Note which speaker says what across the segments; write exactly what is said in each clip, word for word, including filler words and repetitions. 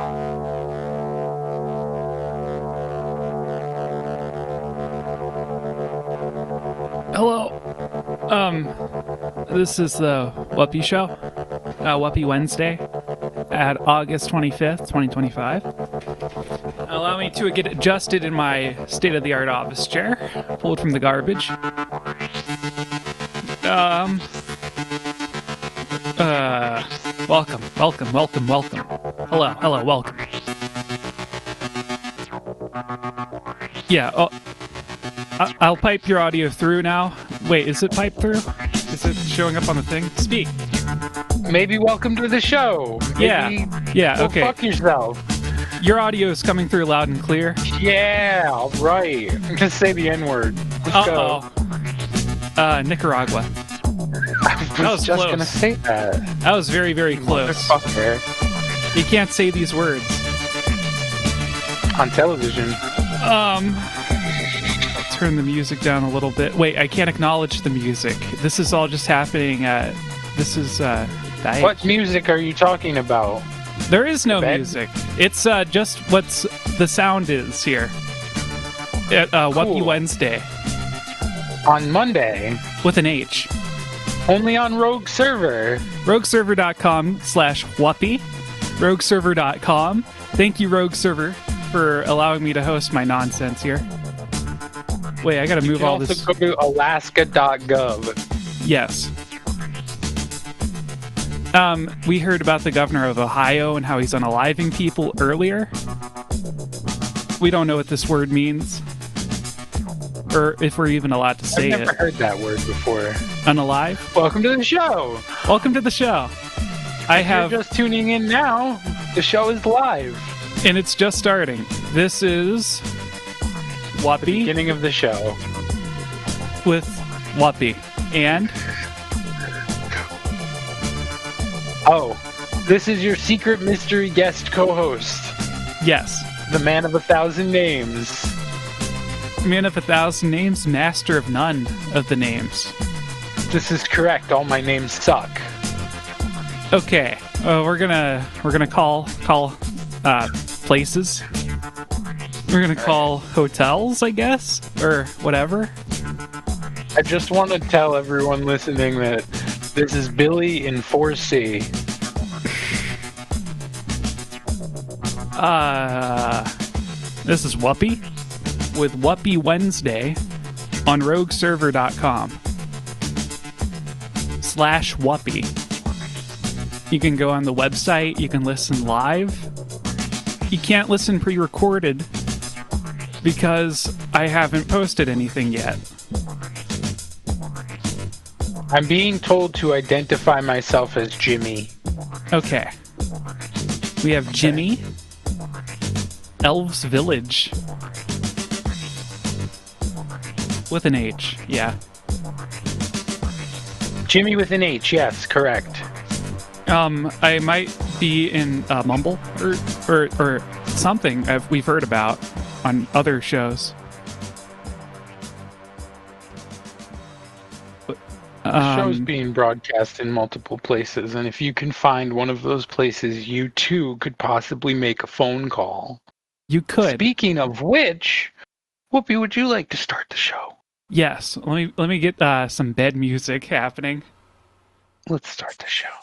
Speaker 1: Hello. Um, this is the Whuppie Show, uh, Whuppie Wednesday, at August twenty-fifth, twenty twenty-five. Allow me to get adjusted in my state-of-the-art office chair, pulled from the garbage. Um, uh, welcome, welcome, welcome, welcome. Hello, hello, welcome. Yeah, oh, I- I'll pipe your audio through now. Wait, is it piped through? Is it showing up on the thing? Speak.
Speaker 2: Maybe welcome to the show. Maybe
Speaker 1: Yeah, yeah,
Speaker 2: go
Speaker 1: okay.
Speaker 2: Fuck yourself.
Speaker 1: Your audio is coming through loud and clear.
Speaker 2: Yeah, all right. Just say the N-word. Let's
Speaker 1: Uh-oh.
Speaker 2: go.
Speaker 1: Uh, Nicaragua.
Speaker 2: I was,
Speaker 1: That was
Speaker 2: just
Speaker 1: close.
Speaker 2: gonna say that.
Speaker 1: That was very, very close.
Speaker 2: Motherfucker.
Speaker 1: You can't say these words.
Speaker 2: On television.
Speaker 1: Um, turn the music down a little bit. Wait, I can't acknowledge the music. This is all just happening at... This is, uh... Diet.
Speaker 2: What music are you talking about?
Speaker 1: There is no
Speaker 2: Bed?
Speaker 1: music. It's, uh, just what's the sound is here. At, uh,
Speaker 2: Cool.
Speaker 1: Whuppie Wednesday.
Speaker 2: On Monday.
Speaker 1: With an H.
Speaker 2: Only on Rogue Server.
Speaker 1: rogueserver.com slash Whuppie. rogueserver dot com. Thank you, Rogue Server, for allowing me to host my nonsense here. Wait, I gotta
Speaker 2: You
Speaker 1: move
Speaker 2: can
Speaker 1: all
Speaker 2: also
Speaker 1: this.
Speaker 2: go to alaska dot gov.
Speaker 1: Yes. Um, we heard about the governor of Ohio and how he's unaliving people earlier. We don't know what this word means. Or if we're even allowed to say
Speaker 2: I've never
Speaker 1: it.
Speaker 2: heard that word before.
Speaker 1: Unalive?
Speaker 2: Welcome to the show.
Speaker 1: Welcome to the show. I
Speaker 2: If
Speaker 1: have...
Speaker 2: you're just tuning in now, the show is live.
Speaker 1: And it's just starting. This is... Whuppie
Speaker 2: Beginning of the show.
Speaker 1: with Whuppie. And...
Speaker 2: Oh, this is your secret mystery guest co-host,
Speaker 1: Yes.
Speaker 2: the man of a thousand names.
Speaker 1: Man of a thousand names, master of none of the names.
Speaker 2: This is correct. All my names suck.
Speaker 1: Okay, uh, we're gonna we're gonna call call uh, places. We're gonna call hotels, I guess, or whatever.
Speaker 2: I just want to tell everyone listening that this is Billy in four C.
Speaker 1: Uh, this is Whuppie with Whuppie Wednesday on rogueserver dot com slash Whuppie. You can go on the website. You can listen live. You can't listen pre-recorded because I haven't posted anything yet.
Speaker 2: I'm being told to identify myself as Jimmy.
Speaker 1: Okay. We have Jimmy. Elves Village. With an H, yeah.
Speaker 2: Jimmy with an H, yes, correct.
Speaker 1: Um, I might be in uh, Mumble or or or something I've, we've heard about on other shows.
Speaker 2: The show's
Speaker 1: Um,
Speaker 2: being broadcast in multiple places, and if you can find one of those places, you too could possibly make a phone call.
Speaker 1: you could,
Speaker 2: Speaking of which, Whoopi, would you like to start the show?
Speaker 1: yes. Let me let me get uh, some bed music happening.
Speaker 2: Let's start the show.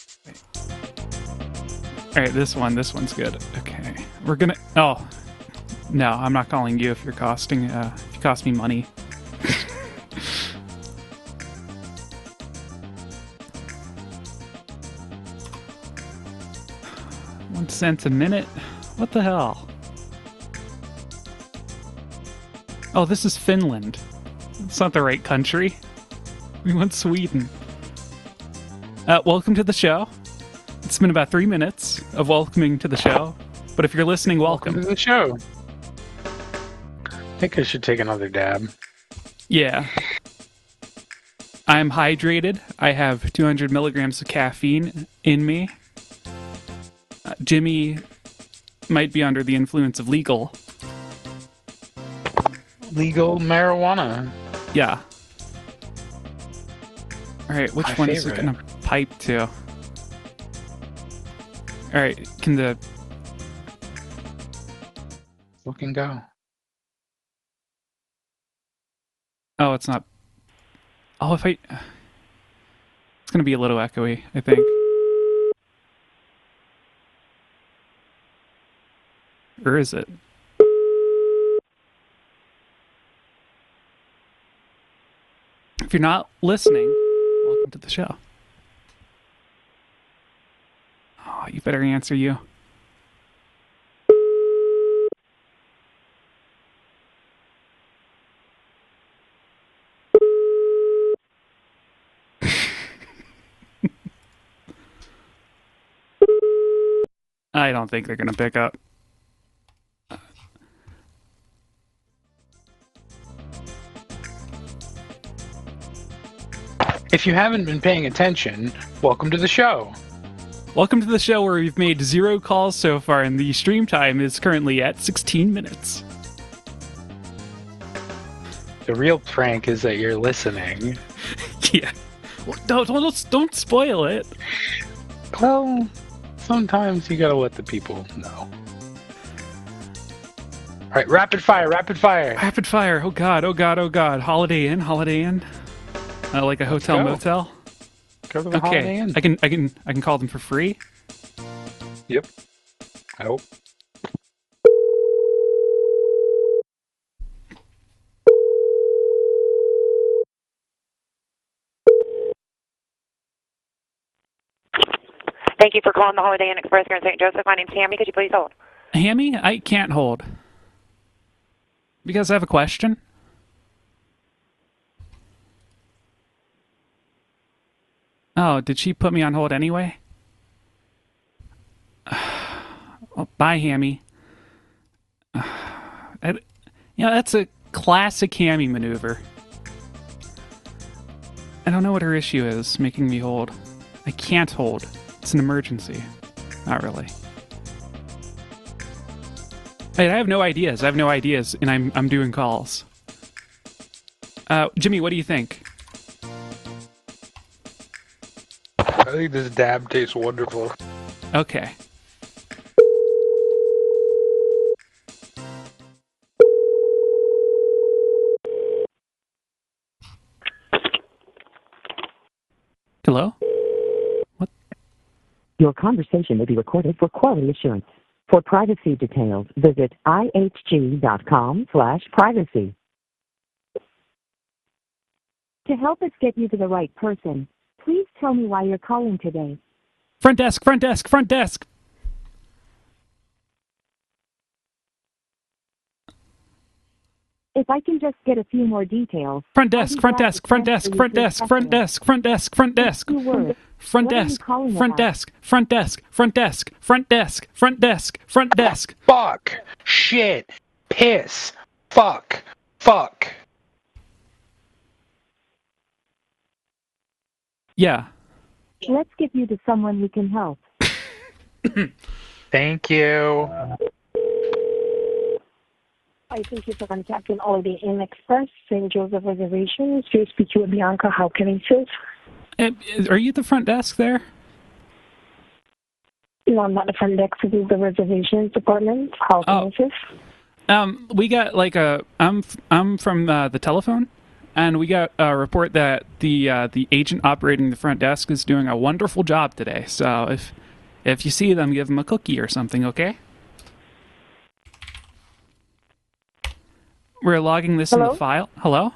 Speaker 1: All right, this one, this one's good. Okay, we're gonna. Oh, no, I'm not calling you if you're costing. Uh, if you cost me money. One cent a minute. What the hell? Oh, this is Finland. It's not the right country. We want Sweden. Uh, welcome to the show. It's been about three minutes of welcoming to the show. But if you're listening, welcome.
Speaker 2: Welcome to the show. I think I should take another dab.
Speaker 1: Yeah. I'm hydrated. I have two hundred milligrams of caffeine in me. Uh, Jimmy might be under the influence of legal.
Speaker 2: Legal marijuana.
Speaker 1: Yeah. Alright, which
Speaker 2: My
Speaker 1: one is it
Speaker 2: favorite.
Speaker 1: gonna pipe to? Alright, can the
Speaker 2: Look and go.
Speaker 1: Oh, it's not. Oh, if I. It's going to be a little echoey, I think. Or is it? If you're not listening, welcome to the show. Oh, you better answer you. I don't think they're going to pick up.
Speaker 2: If you haven't been paying attention, welcome to the show.
Speaker 1: Welcome to the show where we've made zero calls so far, and the stream time is currently at sixteen minutes.
Speaker 2: The real prank is that you're listening.
Speaker 1: Yeah. Well, don't, don't, don't spoil it.
Speaker 2: Well, sometimes you gotta let the people know. All right, rapid fire, rapid fire.
Speaker 1: Rapid fire. Oh, God. Oh, God. Oh, God. Holiday Inn. Holiday Inn. Uh, like a hotel
Speaker 2: go.
Speaker 1: motel.
Speaker 2: Go to the Holiday
Speaker 1: Okay.
Speaker 2: Inn.
Speaker 1: I can, I can, I can call them for free.
Speaker 2: Yep. I hope.
Speaker 3: Thank you for calling the Holiday Inn Express here in Saint Joseph. My name's Tammy. Could you please hold?
Speaker 1: Hammy, I can't hold. Because I have a question. Oh, did she put me on hold anyway? Well, bye, Hammy. I, you know, that's a classic Hammy maneuver. I don't know what her issue is, making me hold. I can't hold. It's an emergency. Not really. Hey, I have no ideas. I have no ideas, and I'm I'm doing calls. Uh, Jimmy, what do you think?
Speaker 2: I think this dab tastes wonderful.
Speaker 1: Okay. Hello? What?
Speaker 4: Your conversation may be recorded for quality assurance. For privacy details, visit ihg.com slash privacy. To help us get you to the right person, please tell me why you're calling today.
Speaker 1: Front desk, front desk, front desk!
Speaker 4: If I can just get a few more details.
Speaker 1: Front
Speaker 4: I'll
Speaker 1: desk,
Speaker 4: be
Speaker 1: front
Speaker 4: glad
Speaker 1: desk,
Speaker 4: to
Speaker 1: front
Speaker 4: transfer
Speaker 1: desk,
Speaker 4: you
Speaker 1: front
Speaker 4: to a
Speaker 1: desk, front
Speaker 4: specialist.
Speaker 1: desk, front desk, front desk,
Speaker 4: Two words.
Speaker 1: front
Speaker 4: What are you
Speaker 1: desk,
Speaker 4: calling
Speaker 1: front
Speaker 4: about?
Speaker 1: desk, front desk, front desk, front desk, front desk, front desk.
Speaker 2: Fuck. Shit. Piss. Fuck. Fuck.
Speaker 1: Yeah.
Speaker 4: Let's get you to someone who can help.
Speaker 2: Thank you.
Speaker 5: I thank you for contacting Holiday Inn Express, Saint Joseph Reservations. You speak with Bianca. How can I assist?
Speaker 1: Uh, Are you at the front desk there?
Speaker 5: No, I'm not the front desk. This is the reservations department. How can I
Speaker 1: Oh.
Speaker 5: assist?
Speaker 1: Um, we got like a. I'm f- I'm from uh, the telephone, and we got a report that the uh, the agent operating the front desk is doing a wonderful job today. So if if you see them, give them a cookie or something, okay? We're logging this in
Speaker 5: Hello?
Speaker 1: the file. Hello?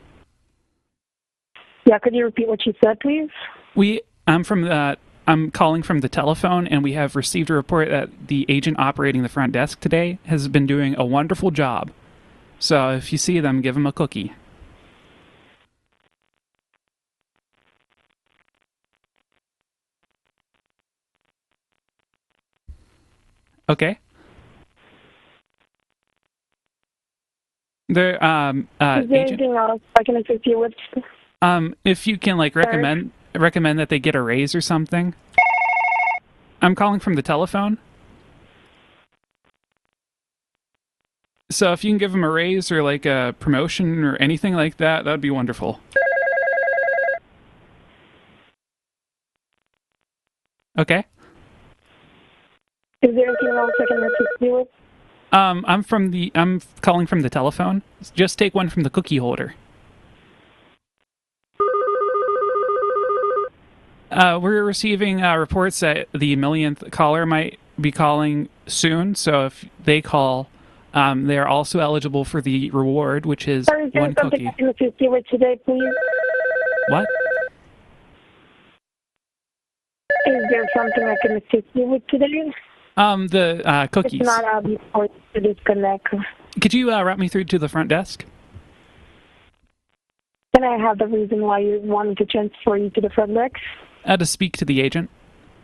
Speaker 5: Yeah, could you repeat what you said, please?
Speaker 1: We I'm from the I'm calling from the telephone, and we have received a report that the agent operating the front desk today has been doing a wonderful job. So if you see them, give them a cookie. Okay. There um uh
Speaker 5: is there
Speaker 1: agent
Speaker 5: anything else I can assist you with?
Speaker 1: um if you can like recommend recommend that they get a raise or something. I'm calling from the telephone. So if you can give them a raise or like a promotion or anything like that, that'd be wonderful. Okay.
Speaker 5: Is there anything else I can assist you with?
Speaker 1: Um, I'm from the. I'm calling from the telephone. Just take one from the cookie holder. Uh, we're receiving uh, reports that the millionth caller might be calling soon. So if they call, um, they're also eligible for the reward, which is
Speaker 5: Sir, is there
Speaker 1: one
Speaker 5: something
Speaker 1: cookie.
Speaker 5: I can assist you with today, please?
Speaker 1: What?
Speaker 5: Is there something I can assist you with today?
Speaker 1: Um, the uh, cookies.
Speaker 5: If not, I'll be forced to disconnect.
Speaker 1: Could you uh, route me through to the front desk?
Speaker 5: Can I have the reason why you wanted to transfer you to the front desk?
Speaker 1: Uh, to speak to the agent.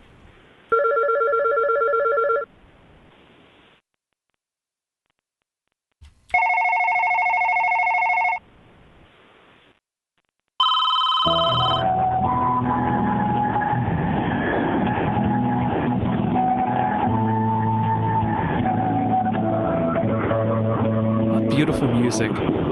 Speaker 1: Beautiful music.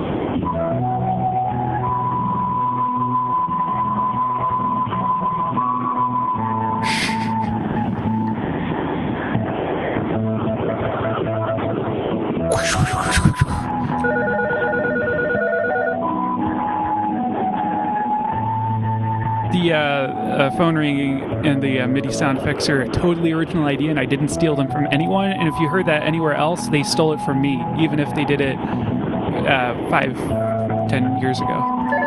Speaker 1: The uh, uh, phone ringing and the uh, MIDI sound effects are a totally original idea, and I didn't steal them from anyone. And if you heard that anywhere else, they stole it from me, even if they did it uh, five, ten years ago.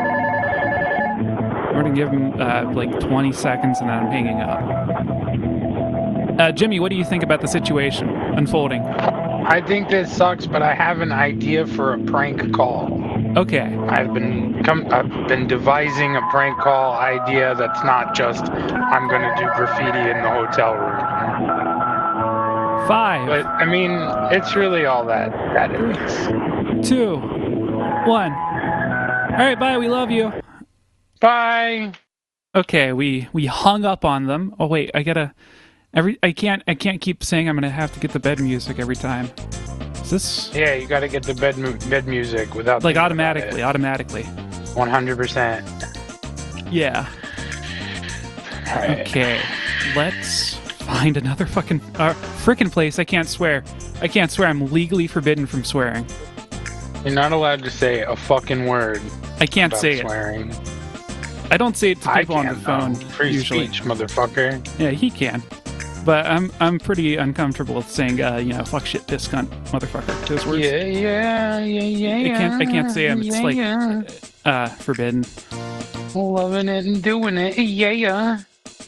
Speaker 1: I'm gonna give them uh, like twenty seconds, and then I'm hanging up. Uh, Jimmy, what do you think about the situation unfolding?
Speaker 2: I think this sucks, but I have an idea for a prank call.
Speaker 1: Okay.
Speaker 2: I've been come, I've been devising a prank call idea that's not just I'm gonna do graffiti in the hotel room.
Speaker 1: Five.
Speaker 2: But I mean, it's really all that that is.
Speaker 1: Two. One. All right, bye. We love you.
Speaker 2: Bye.
Speaker 1: Okay, we we hung up on them. Oh wait, I gotta. Every I can't I can't keep saying I'm gonna have to get the bed music every time. Is this
Speaker 2: Yeah, you got to get the bed mu- bed music without
Speaker 1: like
Speaker 2: thinking
Speaker 1: automatically?
Speaker 2: about
Speaker 1: Automatically.
Speaker 2: it. one hundred percent.
Speaker 1: Yeah.
Speaker 2: All right.
Speaker 1: Okay. Let's find another fucking uh, frickin' place. I can't swear. I can't swear. I'm legally forbidden from swearing.
Speaker 2: You're not allowed to say a fucking word.
Speaker 1: I can't
Speaker 2: about
Speaker 1: say
Speaker 2: swearing.
Speaker 1: it. I don't say it to
Speaker 2: I
Speaker 1: people on the
Speaker 2: can,
Speaker 1: phone
Speaker 2: though. Free
Speaker 1: usually.
Speaker 2: speech, motherfucker.
Speaker 1: Yeah, he can. But I'm I'm pretty uncomfortable with saying uh, you know, fuck shit, piss cunt, motherfucker. Those words.
Speaker 2: Yeah, yeah, yeah, yeah.
Speaker 1: I can't I can't say them. It's
Speaker 2: yeah,
Speaker 1: like
Speaker 2: yeah.
Speaker 1: uh forbidden.
Speaker 2: Loving it and doing it. Yeah, yeah.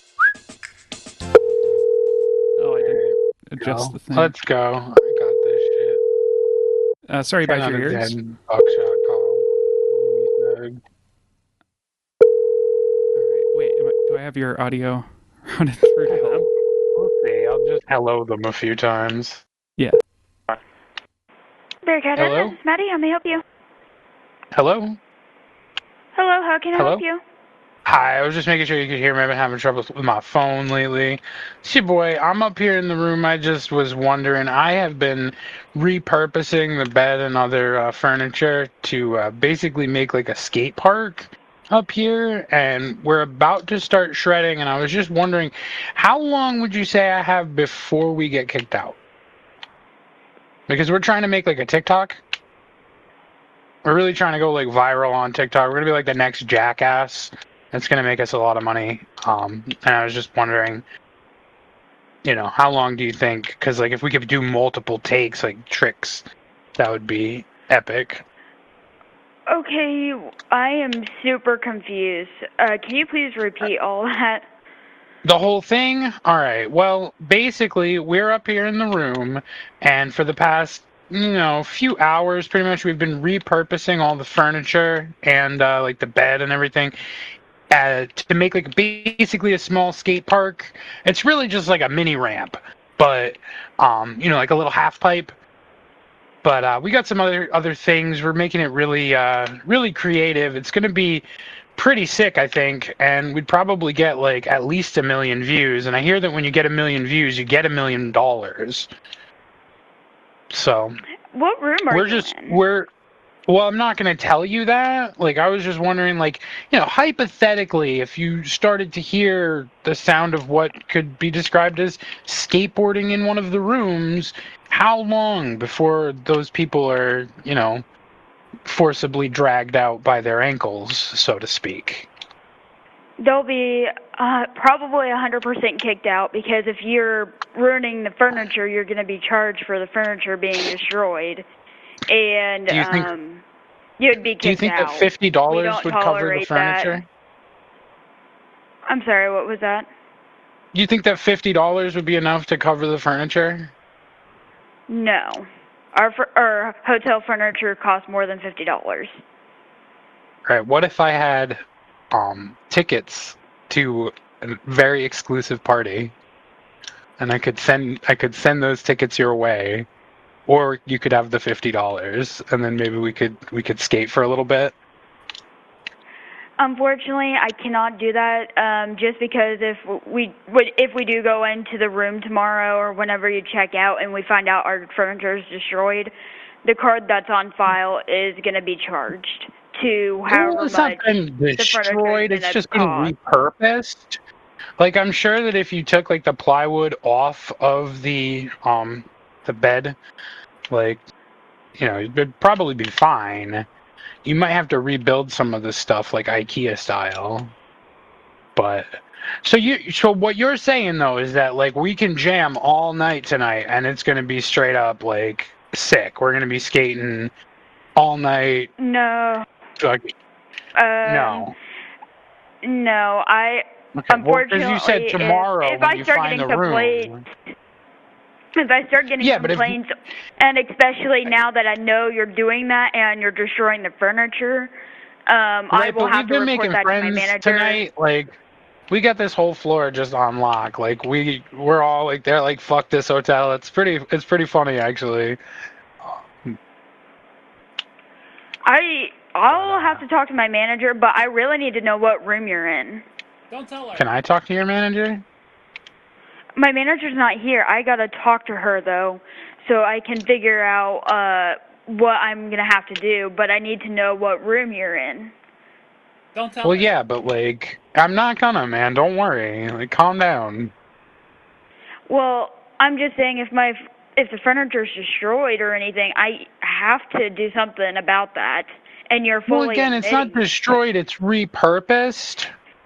Speaker 1: Oh, I didn't adjust
Speaker 2: Go.
Speaker 1: the thing.
Speaker 2: Let's go. I got this shit.
Speaker 1: Uh, sorry
Speaker 2: ten
Speaker 1: about
Speaker 2: out
Speaker 1: your
Speaker 2: of
Speaker 1: ears.
Speaker 2: ten buckshot call. Give me snug.
Speaker 1: Alright, wait, am I, do I have your audio routed through to them?
Speaker 2: We'll see. I'll just hello them a few times.
Speaker 1: Yeah.
Speaker 6: Bearcat
Speaker 2: Hello?
Speaker 6: Inn, this is Maddie. How may I help you?
Speaker 2: Hello?
Speaker 6: Hello, how can I
Speaker 2: Hello?
Speaker 6: help you?
Speaker 2: Hi, I was just making sure you could hear me. I've been having trouble with my phone lately. It's your boy. I'm up here in the room. I just was wondering. I have been repurposing the bed and other uh, furniture to uh, basically make like a skate park up here, and we're about to start shredding. And I was just wondering, how long would you say I have before we get kicked out? Because we're trying to make like a TikTok. We're really trying to go like viral on TikTok. We're gonna be like the next Jackass. It's gonna make us a lot of money. Um, and I was just wondering, you know, how long do you think? Because like if we could do multiple takes, like tricks, that would be epic.
Speaker 6: Okay, I am super confused. Uh, can you please repeat all that?
Speaker 2: The whole thing? All right. Well, basically, we're up here in the room, and for the past, you know, few hours, pretty much, we've been repurposing all the furniture and uh, like the bed and everything uh, to make like basically a small skate park. It's really just like a mini ramp, but um, you know, like a little half pipe. But uh, we got some other other things. We're making it really, uh, really creative. It's going to be pretty sick, I think, and we'd probably get like at least a million views. And I hear that when you get a million views, you get a million dollars. So
Speaker 6: What room are
Speaker 2: we're
Speaker 6: you
Speaker 2: just
Speaker 6: in?
Speaker 2: we're Well, I'm not going to tell you that. Like, I was just wondering, like, you know, hypothetically, if you started to hear the sound of what could be described as skateboarding in one of the rooms, how long before those people are, you know, forcibly dragged out by their ankles, so to speak?
Speaker 6: They'll be uh, probably one hundred percent kicked out, because if you're ruining the furniture, you're going to be charged for the furniture being destroyed. And
Speaker 2: Do you think,
Speaker 6: um, you'd be kicked out.
Speaker 2: do you think that fifty dollars would cover the furniture?
Speaker 6: That. I'm sorry, what was that?
Speaker 2: Do you think that fifty dollars would be enough to cover the furniture?
Speaker 6: No. Our, our hotel furniture costs more than fifty dollars.
Speaker 2: All right, what if I had um, tickets to a very exclusive party, and I could send I could send those tickets your way, or you could have the fifty dollars, and then maybe we could we could skate for a little bit?
Speaker 6: Unfortunately, I cannot do that. Um, just because if we if we do go into the room tomorrow or whenever you check out and we find out our furniture is destroyed, the card that's on file is going to be charged to however
Speaker 2: well, it's
Speaker 6: much
Speaker 2: not been destroyed. It's just been
Speaker 6: cost.
Speaker 2: repurposed. Like, I'm sure that if you took like the plywood off of the um the bed, like, you know, it'd probably be fine. You might have to rebuild some of the stuff, like IKEA style. But so you, so what you're saying though is that like we can jam all night tonight, and it's gonna be straight up like sick. We're gonna be skating all night.
Speaker 6: No.
Speaker 2: Like,
Speaker 6: um,
Speaker 2: no.
Speaker 6: No, I.
Speaker 2: Okay.
Speaker 6: Unfortunately,
Speaker 2: well, you said tomorrow
Speaker 6: if, if
Speaker 2: when
Speaker 6: I
Speaker 2: you
Speaker 6: start
Speaker 2: find
Speaker 6: getting
Speaker 2: the
Speaker 6: complaints,
Speaker 2: room.
Speaker 6: If I start getting
Speaker 2: yeah, but
Speaker 6: complaints,
Speaker 2: if,
Speaker 6: and especially now that I know you're doing that and you're destroying the furniture, um,
Speaker 2: right,
Speaker 6: I will
Speaker 2: but
Speaker 6: have
Speaker 2: we've
Speaker 6: to
Speaker 2: been
Speaker 6: report
Speaker 2: making
Speaker 6: that
Speaker 2: friends
Speaker 6: to my manager.
Speaker 2: tonight. Like, we got this whole floor just on lock. Like, we we're all like, they're like, fuck this hotel. It's pretty. It's pretty funny actually.
Speaker 6: I I'll have to talk to my manager, but I really need to know what room you're in.
Speaker 1: Don't tell her.
Speaker 2: Can I talk to your manager?
Speaker 6: My manager's not here. I gotta talk to her though, so I can figure out uh what I'm gonna have to do. But I need to know what room you're in.
Speaker 1: Don't tell
Speaker 2: well,
Speaker 1: her.
Speaker 2: Well, yeah, but like, I'm not gonna, man. Don't worry. Like, calm down.
Speaker 6: Well, I'm just saying if my if the furniture's destroyed or anything, I have to do something about that. And you're fully
Speaker 2: Well, again, it's not
Speaker 6: admitting-
Speaker 2: destroyed. It's repurposed.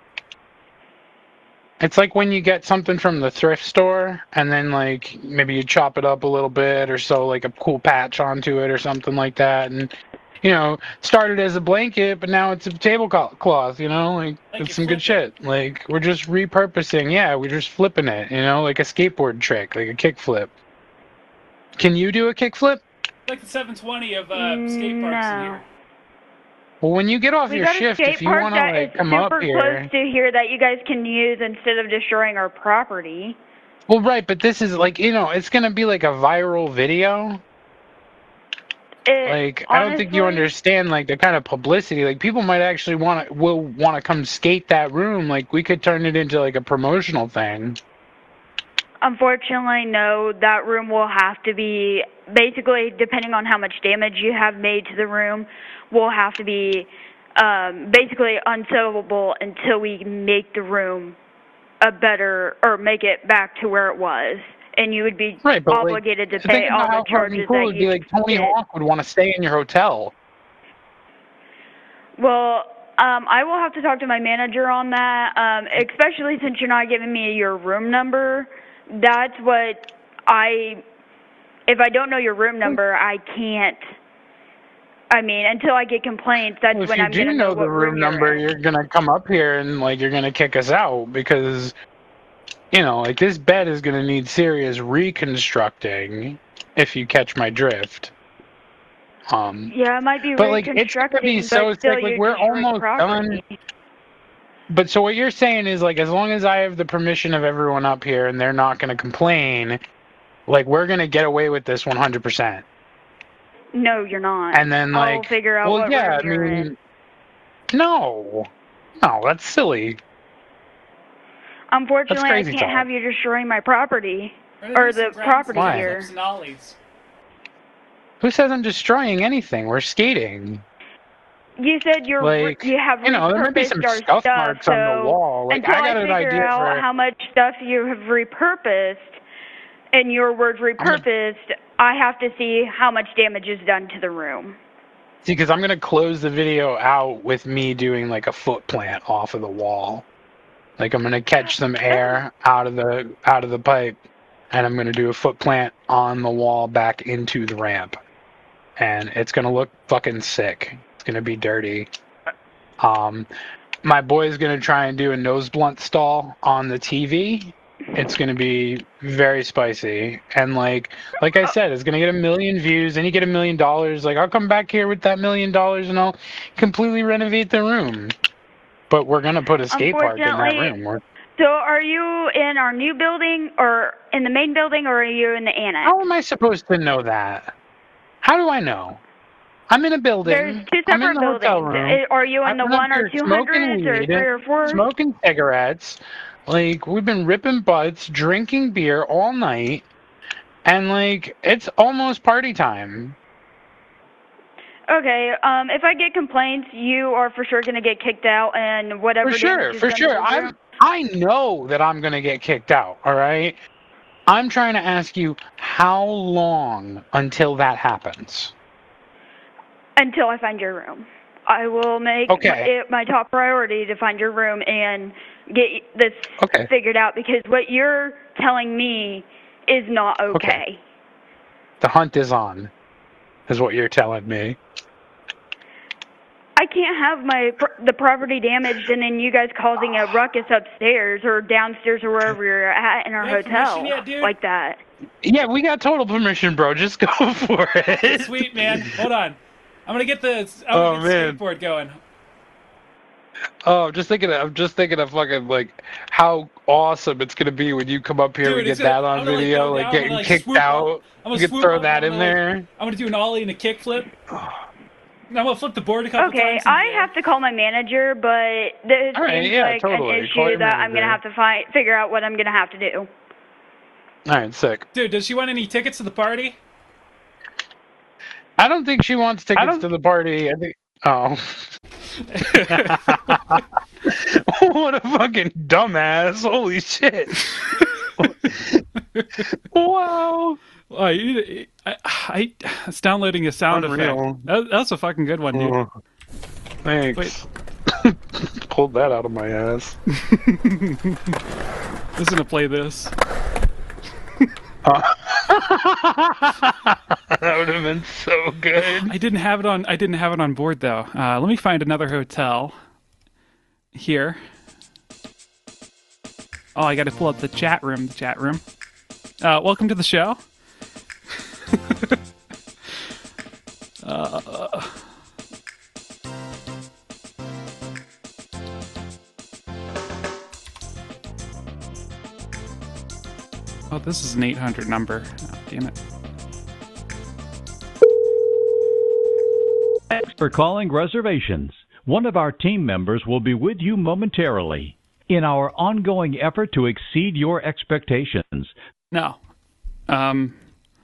Speaker 2: It's like when you get something from the thrift store, and then, like, maybe you chop it up a little bit or sew, like, a cool patch onto it or something like that. And, you know, started as a blanket, but now it's a tablecloth, you know? Like,
Speaker 1: Like
Speaker 2: it's
Speaker 1: you
Speaker 2: some good
Speaker 1: flip
Speaker 2: shit. Like, we're just repurposing. Yeah, we're just flipping it, you know? Like a skateboard trick, like a kickflip. Can you do a kickflip?
Speaker 1: Like the seven twenty of uh, skate parks
Speaker 6: No.
Speaker 1: here.
Speaker 2: Well, when you get off
Speaker 6: We
Speaker 2: your
Speaker 6: got a
Speaker 2: shift,
Speaker 6: skate
Speaker 2: if you
Speaker 6: park
Speaker 2: want to,
Speaker 6: that
Speaker 2: like,
Speaker 6: is
Speaker 2: come up
Speaker 6: super
Speaker 2: here...
Speaker 6: close to here that you guys can use instead of destroying our property.
Speaker 2: Well, right, but this is, like, you know, it's going to be, like, a viral video.
Speaker 6: It,
Speaker 2: Like, I don't think you
Speaker 6: honestly,
Speaker 2: understand, like, the kind of publicity. Like, people might actually want to, will want to come skate that room. Like, we could turn it into, like, a promotional thing.
Speaker 6: Unfortunately, no. That room will have to be, basically, depending on how much damage you have made to the room, will have to be um, basically unsellable until we make the room a better, or make it back to where it was. And you would be
Speaker 2: Right, but,
Speaker 6: obligated
Speaker 2: like,
Speaker 6: to pay
Speaker 2: think
Speaker 6: all
Speaker 2: about how
Speaker 6: the charges
Speaker 2: fucking cool
Speaker 6: that
Speaker 2: it'd be,
Speaker 6: you
Speaker 2: like, Tony
Speaker 6: did.
Speaker 2: Hawk would want to stay in your hotel.
Speaker 6: Well, um, I will have to talk to my manager on that, um, especially since you're not giving me your room number. That's what I, if I don't know your room number, I can't, I mean, until I get complaints, that's
Speaker 2: Well, if
Speaker 6: when
Speaker 2: you
Speaker 6: I'm
Speaker 2: do
Speaker 6: going to
Speaker 2: know
Speaker 6: know
Speaker 2: the
Speaker 6: what
Speaker 2: room
Speaker 6: you're
Speaker 2: number,
Speaker 6: in.
Speaker 2: you're going to come up here and, like, you're going to kick us out because, you know, like, this bed is going to need serious reconstructing, if you catch my drift. Um,
Speaker 6: Yeah, it might be
Speaker 2: but, like, it's
Speaker 6: reconstructing,
Speaker 2: gonna be so
Speaker 6: but still
Speaker 2: sick, like,
Speaker 6: you
Speaker 2: we're
Speaker 6: destroyed
Speaker 2: almost
Speaker 6: property.
Speaker 2: done. But so what you're saying is, like, as long as I have the permission of everyone up here and they're not going to complain, like, we're going to get away with this one hundred percent.
Speaker 6: No, you're not.
Speaker 2: And then, like,
Speaker 6: I'll figure out
Speaker 2: well,
Speaker 6: what
Speaker 2: yeah,
Speaker 6: room
Speaker 2: I
Speaker 6: you're
Speaker 2: mean,
Speaker 6: in.
Speaker 2: no. No, that's silly.
Speaker 6: Unfortunately, I
Speaker 2: crazy
Speaker 6: can't
Speaker 2: talk.
Speaker 6: have you destroying my property.
Speaker 1: We're gonna
Speaker 6: Or
Speaker 1: do some
Speaker 6: the
Speaker 1: ground
Speaker 6: property
Speaker 2: Why?
Speaker 6: here.
Speaker 1: flips and ollies.
Speaker 2: Who says I'm destroying anything? We're skating.
Speaker 6: You said you're
Speaker 2: Like,
Speaker 6: you have
Speaker 2: you know, there might be some
Speaker 6: repurposed our
Speaker 2: scuff
Speaker 6: stuff,
Speaker 2: marks
Speaker 6: so
Speaker 2: on the wall. Like,
Speaker 6: until
Speaker 2: I got
Speaker 6: I
Speaker 2: an
Speaker 6: figure
Speaker 2: idea
Speaker 6: out
Speaker 2: for.
Speaker 6: how much stuff you have repurposed, and your words repurposed, I have to see how much damage is done to the room.
Speaker 2: See, because I'm gonna close the video out with me doing like a foot plant off of the wall. Like I'm gonna catch some air out of the out of the pipe, and I'm gonna do a foot plant on the wall back into the ramp, and it's gonna look fucking sick. It's gonna be dirty. Um, my boy's gonna try and do a nose blunt stall on the T V. It's gonna be very spicy, and like like I said, it's gonna get a million views, and you get a million dollars. Like I'll come back here with that million dollars, and I'll completely renovate the room. But we're gonna put a skate park in that room. We're,
Speaker 6: so are you in our new building, or in the main building, or are you in the annex?
Speaker 2: how am I supposed to know that? How do I know? I'm in a building.
Speaker 6: There's two
Speaker 2: I'm in
Speaker 6: separate
Speaker 2: the hotel
Speaker 6: buildings.
Speaker 2: room.
Speaker 6: Uh, Are you in
Speaker 2: I'm
Speaker 6: the
Speaker 2: up
Speaker 6: one
Speaker 2: here
Speaker 6: or two
Speaker 2: smoking
Speaker 6: hundreds, or
Speaker 2: weed,
Speaker 6: three or four?
Speaker 2: Smoking cigarettes. Like, we've been ripping butts, drinking beer all night, and, like, it's almost party time.
Speaker 6: Okay, um, if I get complaints, you are for sure going to get kicked out, and whatever
Speaker 2: For sure,
Speaker 6: damage is
Speaker 2: for
Speaker 6: done
Speaker 2: sure.
Speaker 6: to the
Speaker 2: I'm,
Speaker 6: room-
Speaker 2: I know that I'm going to get kicked out, all right? I'm trying to ask you, how long until that happens?
Speaker 6: Until I find your room. I will make
Speaker 2: Okay.
Speaker 6: it my top priority to find your room and get this
Speaker 2: Okay.
Speaker 6: figured out, because what you're telling me is not okay.
Speaker 2: Okay. The hunt is on, is what you're telling me.
Speaker 6: I can't have my pr- the property damaged and then you guys causing a ruckus upstairs or downstairs or wherever you're at in our
Speaker 1: You have
Speaker 6: hotel
Speaker 1: permission yet, dude?
Speaker 6: like that.
Speaker 2: Yeah, we got total permission, bro. Just go for it.
Speaker 1: Sweet, man. Hold on. I'm gonna get the I'm
Speaker 2: Oh,
Speaker 1: gonna get
Speaker 2: man.
Speaker 1: skateboard going.
Speaker 2: Oh, I'm just thinking. Of, I'm just thinking of fucking like how awesome it's gonna be when you come up here
Speaker 1: Dude,
Speaker 2: and get
Speaker 1: it's gonna-
Speaker 2: that on
Speaker 1: I'm gonna, like,
Speaker 2: video,
Speaker 1: go
Speaker 2: like
Speaker 1: down, I'm
Speaker 2: getting
Speaker 1: gonna, like,
Speaker 2: kicked
Speaker 1: swoop up.
Speaker 2: out.
Speaker 1: I'm gonna
Speaker 2: You can
Speaker 1: swoop
Speaker 2: throw
Speaker 1: up,
Speaker 2: that
Speaker 1: I'm
Speaker 2: in
Speaker 1: gonna, like-
Speaker 2: there.
Speaker 1: I'm gonna do an ollie and a kickflip. I'm gonna flip the board a couple
Speaker 6: Okay,
Speaker 1: times. in
Speaker 6: I
Speaker 1: the air.
Speaker 6: have to call my manager, but this
Speaker 2: All right,
Speaker 6: seems
Speaker 2: yeah,
Speaker 6: like
Speaker 2: totally.
Speaker 6: an
Speaker 2: Call
Speaker 6: issue
Speaker 2: your
Speaker 6: that I'm
Speaker 2: manager.
Speaker 6: gonna have to find figure out what I'm gonna have to do.
Speaker 2: All right, sick.
Speaker 1: Dude, does she want any tickets to the party?
Speaker 2: I don't think she wants tickets to the party. I think. Oh. What a fucking dumbass! Holy shit! Wow.
Speaker 1: Oh, you, I, I, it's downloading a sound
Speaker 2: Unreal.
Speaker 1: effect. That, that's a fucking good one, dude.
Speaker 2: Oh, thanks. Pulled that out of my ass.
Speaker 1: Just gonna play this.
Speaker 2: That would have been so good.
Speaker 1: I didn't have it on. I didn't have it on board though. Uh, let me find another hotel. Here. Oh, I got to pull up the chat room. The chat room. Uh, welcome to the show. uh, oh, this is an eight hundred number. Oh, damn it.
Speaker 7: Thanks for calling reservations. One of our team members will be with you momentarily. In our ongoing effort to exceed your expectations.
Speaker 1: No. Um.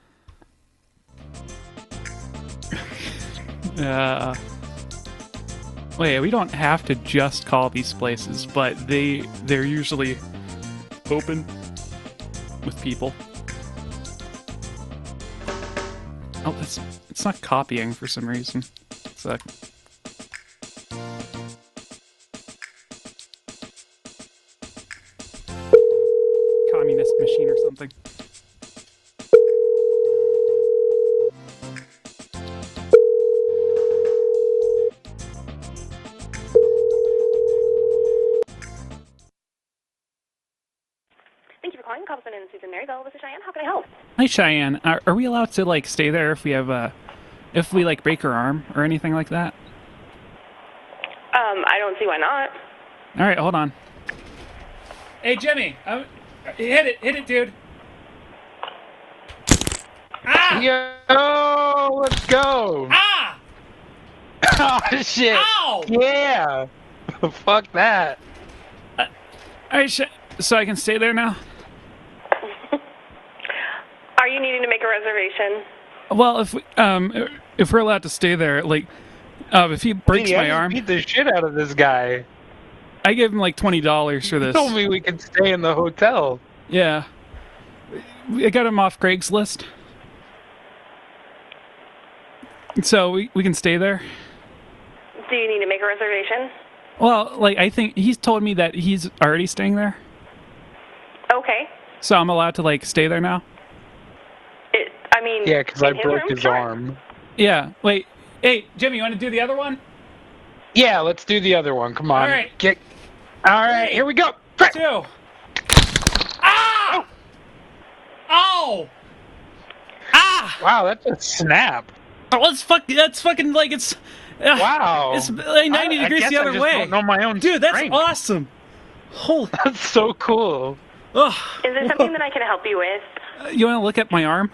Speaker 1: uh. Wait, we don't have to just call these places, but they they're usually open with people. Oh, that's it's not copying for some reason. It's a communist machine or something.
Speaker 8: Thank you for calling Cobblestone and Susan Maryville. This is Cheyenne. How can I help?
Speaker 1: Hi, Cheyenne. Are, are we allowed to like stay there if we have a, if we like break our arm or anything like that?
Speaker 8: Um, I don't see why not.
Speaker 1: All right, hold on. Hey, Jimmy, I'm, hit it, hit it, dude. Ah!
Speaker 2: Yo, let's go.
Speaker 1: Ah!
Speaker 2: Oh shit.
Speaker 1: Ow!
Speaker 2: Yeah. Fuck that.
Speaker 1: Uh, all right, sh- so I can stay there now.
Speaker 8: Are you needing to make a reservation?
Speaker 1: Well, if we, um if we're allowed to stay there, like, uh, if he breaks
Speaker 2: Lady, I
Speaker 1: my
Speaker 2: just
Speaker 1: arm,
Speaker 2: beat the shit out of this guy.
Speaker 1: I gave him like twenty dollars for
Speaker 2: He
Speaker 1: this.
Speaker 2: told me we could stay in the hotel.
Speaker 1: Yeah, I got him off Craigslist, so we we can stay there.
Speaker 8: Do you need to make a reservation?
Speaker 1: Well, like I think he's told me that he's already staying there,
Speaker 8: Okay.
Speaker 1: so I'm allowed to like stay there now.
Speaker 8: It, I mean,
Speaker 2: Yeah, because I
Speaker 8: in his
Speaker 2: broke
Speaker 8: room,
Speaker 2: his
Speaker 8: sure.
Speaker 2: arm.
Speaker 1: Yeah. Wait. Hey, Jimmy, you want to do the other one?
Speaker 2: Yeah, let's do the other one. Come on.
Speaker 1: All right.
Speaker 2: Get. All right, here we go.
Speaker 1: Two. Ah! Oh! Ah!
Speaker 2: Wow, that's a snap.
Speaker 1: Oh, let's fuck. That's fucking like it's. Uh,
Speaker 2: Wow.
Speaker 1: It's like ninety
Speaker 2: I- I
Speaker 1: degrees
Speaker 2: guess
Speaker 1: the
Speaker 2: I
Speaker 1: other
Speaker 2: just
Speaker 1: way.
Speaker 2: don't know my own
Speaker 1: Dude, that's
Speaker 2: strength.
Speaker 1: awesome. Holy.
Speaker 2: That's so cool.
Speaker 1: Ugh.
Speaker 8: Is there something that I can help you with?
Speaker 1: Uh, You want to look at my arm?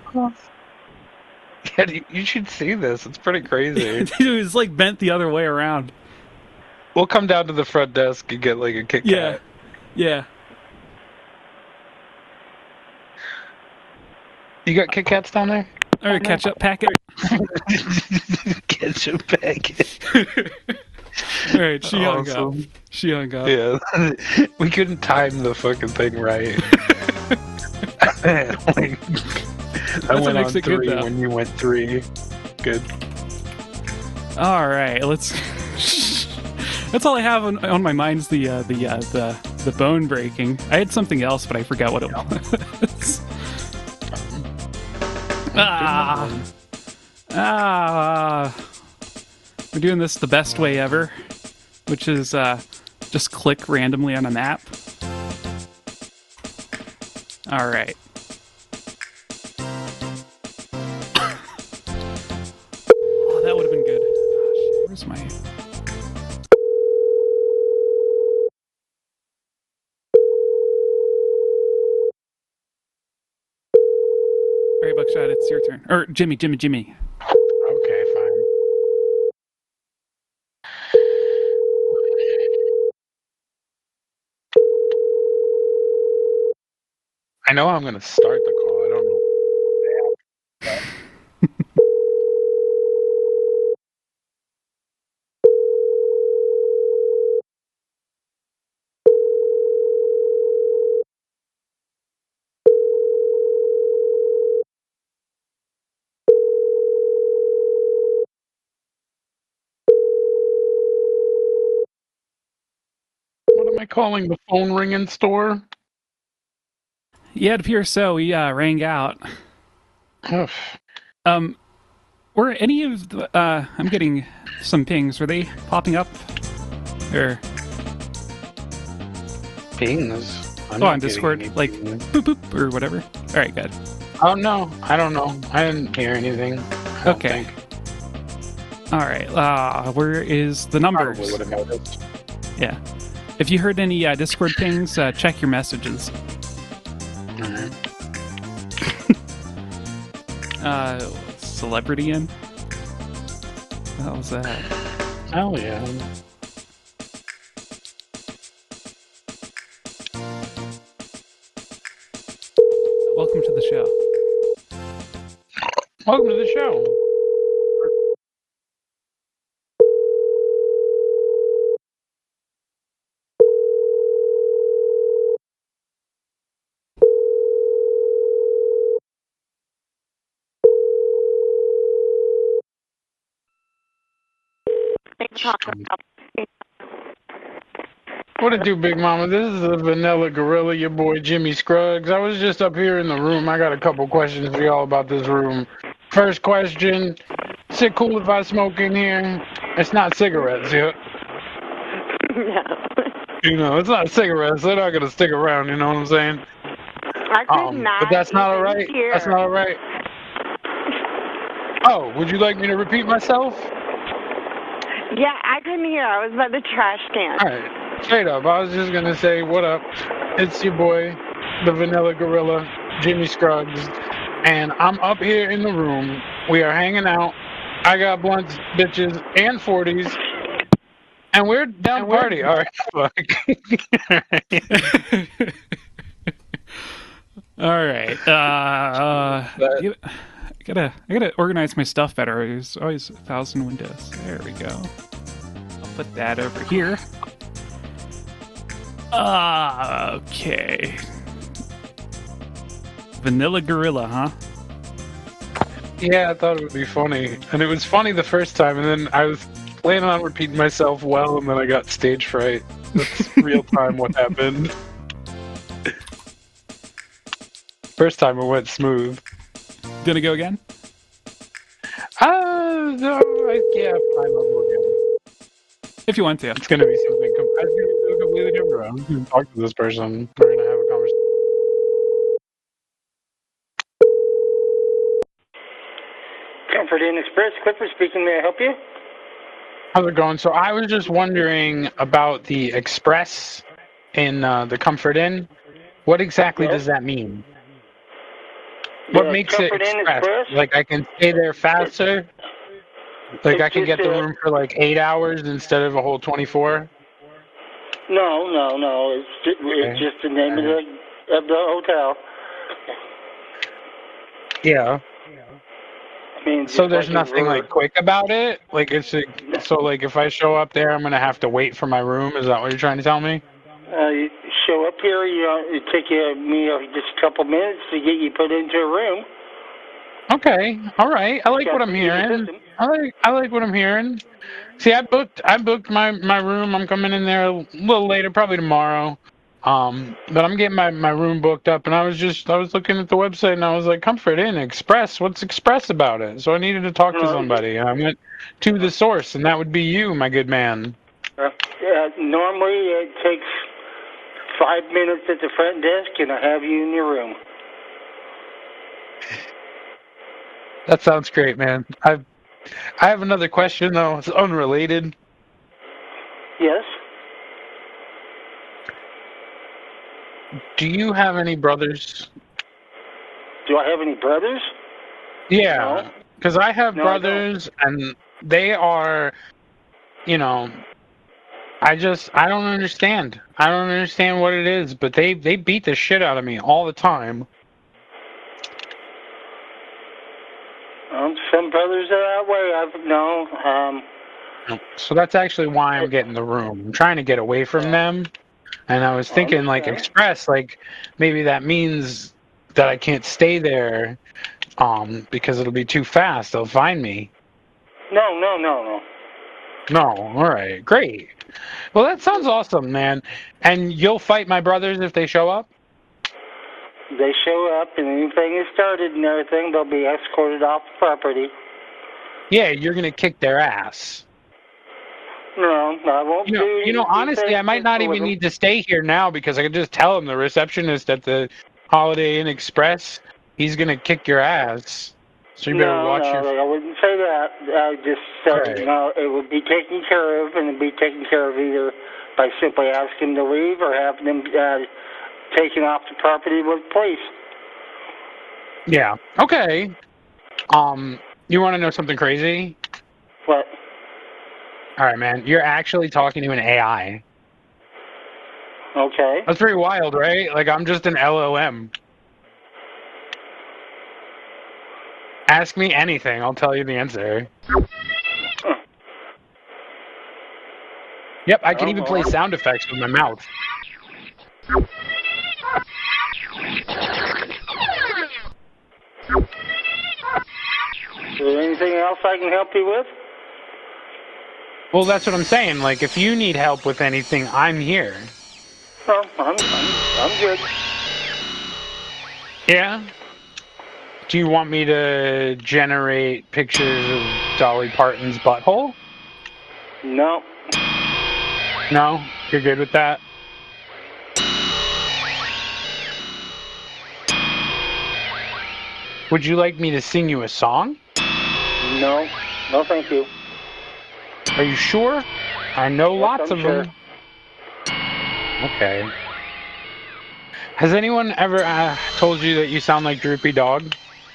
Speaker 2: Yeah, you- you should see this. It's pretty crazy.
Speaker 1: Dude, it's like bent the other way around.
Speaker 2: We'll come down to the front desk and get like a Kit Kat.
Speaker 1: Yeah. Yeah.
Speaker 2: You got Kit Kats down there?
Speaker 1: Or a ketchup packet.
Speaker 2: Ketchup packet.
Speaker 1: All right, she hung up.
Speaker 2: Awesome.
Speaker 1: She hung up.
Speaker 2: Yeah. We couldn't time the fucking thing right. Like, I
Speaker 1: what
Speaker 2: went
Speaker 1: makes
Speaker 2: on
Speaker 1: it good,
Speaker 2: three
Speaker 1: though.
Speaker 2: when you went three. Good.
Speaker 1: All right, let's. That's all I have on, on my mind is the uh, the uh, the the bone breaking. I had something else, but I forgot what it was. ah, ah. We're doing this the best way ever, which is uh, just click randomly on a map. All right. Oh, that would have been good. Oh, shit, where's my... All right, Buckshot, it's your turn. Or Jimmy, Jimmy, Jimmy.
Speaker 2: Okay, fine. I know I'm gonna start the call. I don't know. What am I calling the phone ringing store?
Speaker 1: Yeah, it appears so. We uh, rang out.
Speaker 2: Ugh.
Speaker 1: Um, were any of the, uh, I'm getting some pings. Were they popping up? Or
Speaker 2: Pings. I'm
Speaker 1: oh,
Speaker 2: not
Speaker 1: on
Speaker 2: getting
Speaker 1: Discord,
Speaker 2: any
Speaker 1: like
Speaker 2: pings.
Speaker 1: boop boop or whatever. All right, good.
Speaker 2: Oh no, I don't know. I didn't hear anything. I don't
Speaker 1: Okay.
Speaker 2: think.
Speaker 1: All right. Uh, where is the numbers?
Speaker 2: Probably would have noticed.
Speaker 1: Yeah. If you heard any uh, Discord pings, uh, check your messages.
Speaker 2: Alright.
Speaker 1: Uh, celebrity in? What the hell was that?
Speaker 2: Hell yeah.
Speaker 1: Welcome to the show.
Speaker 2: Welcome to the show. What it do, Big Mama? This is the Vanilla Gorilla, your boy Jimmy Scruggs. I was just up here in the room. I got a couple questions for y'all about this room. First question, is it cool if I smoke in here? It's not cigarettes, yeah?
Speaker 9: No.
Speaker 2: You know, it's not cigarettes. They're not going to stick around, you know what I'm saying?
Speaker 9: I could
Speaker 2: Um,
Speaker 9: not.
Speaker 2: but that's not all
Speaker 9: even
Speaker 2: right.
Speaker 9: hear.
Speaker 2: That's not all right. Oh, would you like me to repeat myself?
Speaker 9: Yeah, I couldn't hear. I was by the trash can.
Speaker 2: All right, straight up. I was just gonna say, what up? It's your boy, the Vanilla Gorilla, Jimmy Scruggs, and I'm up here in the room. We are hanging out. I got blunts, bitches, and forties, and we're down to party. All right, fuck.
Speaker 1: All right. Uh, uh, you- Gotta, I gotta organize my stuff better. There's always a thousand windows. There we go. I'll put that over here. Ah, okay. Vanilla Gorilla, huh?
Speaker 2: Yeah, I thought it would be funny. And it was funny the first time, and then I was planning on repeating myself well, and then I got stage fright. That's real time what happened. First time it went smooth.
Speaker 1: Gonna go again?
Speaker 2: Uh, no, I, yeah, fine, I'll go again.
Speaker 1: If you want to.
Speaker 2: It's gonna be something, com- it's gonna be something completely different. I'm gonna talk to this person. We're gonna have a conversation.
Speaker 10: Comfort Inn Express, Clifford speaking. May I help you?
Speaker 2: How's it going? So I was just wondering about the Express in uh, the Comfort Inn. What exactly
Speaker 10: Yes.
Speaker 2: does that mean? What
Speaker 10: The
Speaker 2: makes
Speaker 10: Comfort
Speaker 2: it
Speaker 10: Inn
Speaker 2: Express?
Speaker 10: Express?
Speaker 2: Like I can stay there faster? Like
Speaker 10: It's
Speaker 2: I can
Speaker 10: just,
Speaker 2: get the
Speaker 10: uh,
Speaker 2: room for like eight hours instead of a whole twenty-four?
Speaker 10: No, no, no. It's just, it's
Speaker 2: Okay.
Speaker 10: just the name of the of the hotel.
Speaker 2: Yeah.
Speaker 10: I mean,
Speaker 2: So
Speaker 10: just
Speaker 2: there's
Speaker 10: like
Speaker 2: nothing
Speaker 10: we're-
Speaker 2: like quick about it? Like it's a, so like if I show up there I'm gonna have to wait for my room, is that what you're trying to tell me?
Speaker 10: Uh, you show up here. You know, it take you, you know, just a couple minutes to get you put into a room.
Speaker 2: Okay, all right. I like what I'm hearing. I like I like what I'm hearing. See, I booked I booked my my room. I'm coming in there a little later, probably tomorrow. Um, but I'm getting my my room booked up, and I was just I was looking at the website, and I was like, Comfort Inn Express. What's Express about it? So I needed to talk to
Speaker 10: No,
Speaker 2: somebody, and I went to the source, and that would be you, my good man.
Speaker 10: Uh, uh, normally, it takes five minutes at the front desk, and I have you in your room.
Speaker 2: That sounds great, man. I I have another question though. It's unrelated.
Speaker 10: Yes.
Speaker 2: Do you have any brothers?
Speaker 10: Do I have any brothers?
Speaker 2: Yeah, because I have
Speaker 10: No, I don't.
Speaker 2: brothers, and they are, you know, I just I don't understand. I don't understand what it is, but they they beat the shit out of me all the time.
Speaker 10: Um, some brothers are that way. I've no. Um,
Speaker 2: So that's actually why I'm getting the room. I'm trying to get away from them, and I was thinking like Express, like maybe that means that I can't stay there, um, because it'll be too fast. They'll find me.
Speaker 10: no, no, no, no.
Speaker 2: No, all right, great. Well, that sounds awesome, man. And you'll fight my brothers if they show up?
Speaker 10: They show up, and anything is started and everything, they'll be escorted off the property.
Speaker 2: Yeah, you're gonna kick their ass.
Speaker 10: No, I won't
Speaker 2: You know,
Speaker 10: do
Speaker 2: you know, honestly, I
Speaker 10: anything
Speaker 2: might not
Speaker 10: physical
Speaker 2: even
Speaker 10: with
Speaker 2: need to stay here now because I could just tell him, the receptionist at the Holiday Inn Express, he's gonna kick your ass. So you better
Speaker 10: no,
Speaker 2: watch
Speaker 10: no,
Speaker 2: your.
Speaker 10: I wouldn't say that. I would just say,
Speaker 2: Alright.
Speaker 10: you know, it would be taken care of, and it'd be taken care of either by simply asking them to leave or having them uh, taken off the property with police.
Speaker 2: Yeah. Okay. Um, you want to know something crazy?
Speaker 10: What?
Speaker 2: All right, man. You're actually talking to an A I.
Speaker 10: Okay.
Speaker 2: That's pretty wild, right? Like I'm just an L L M. Ask me anything, I'll tell you the answer. Yep, I can
Speaker 10: Oh,
Speaker 2: even play
Speaker 10: well.
Speaker 2: sound effects with my mouth.
Speaker 10: Is there anything else I can help you with?
Speaker 2: Well, that's what I'm saying. Like, if you need help with anything, I'm here.
Speaker 10: No, I'm, I'm, I'm good.
Speaker 2: Yeah? Do you want me to generate pictures of Dolly Parton's butthole?
Speaker 10: No.
Speaker 2: No? You're good with that? Would you like me to sing you a song?
Speaker 10: No. No, thank you.
Speaker 2: Are you sure? I know
Speaker 10: Yes,
Speaker 2: lots
Speaker 10: I'm
Speaker 2: of
Speaker 10: sure.
Speaker 2: them. Okay. Has anyone ever uh, told you that you sound like Droopy Dog?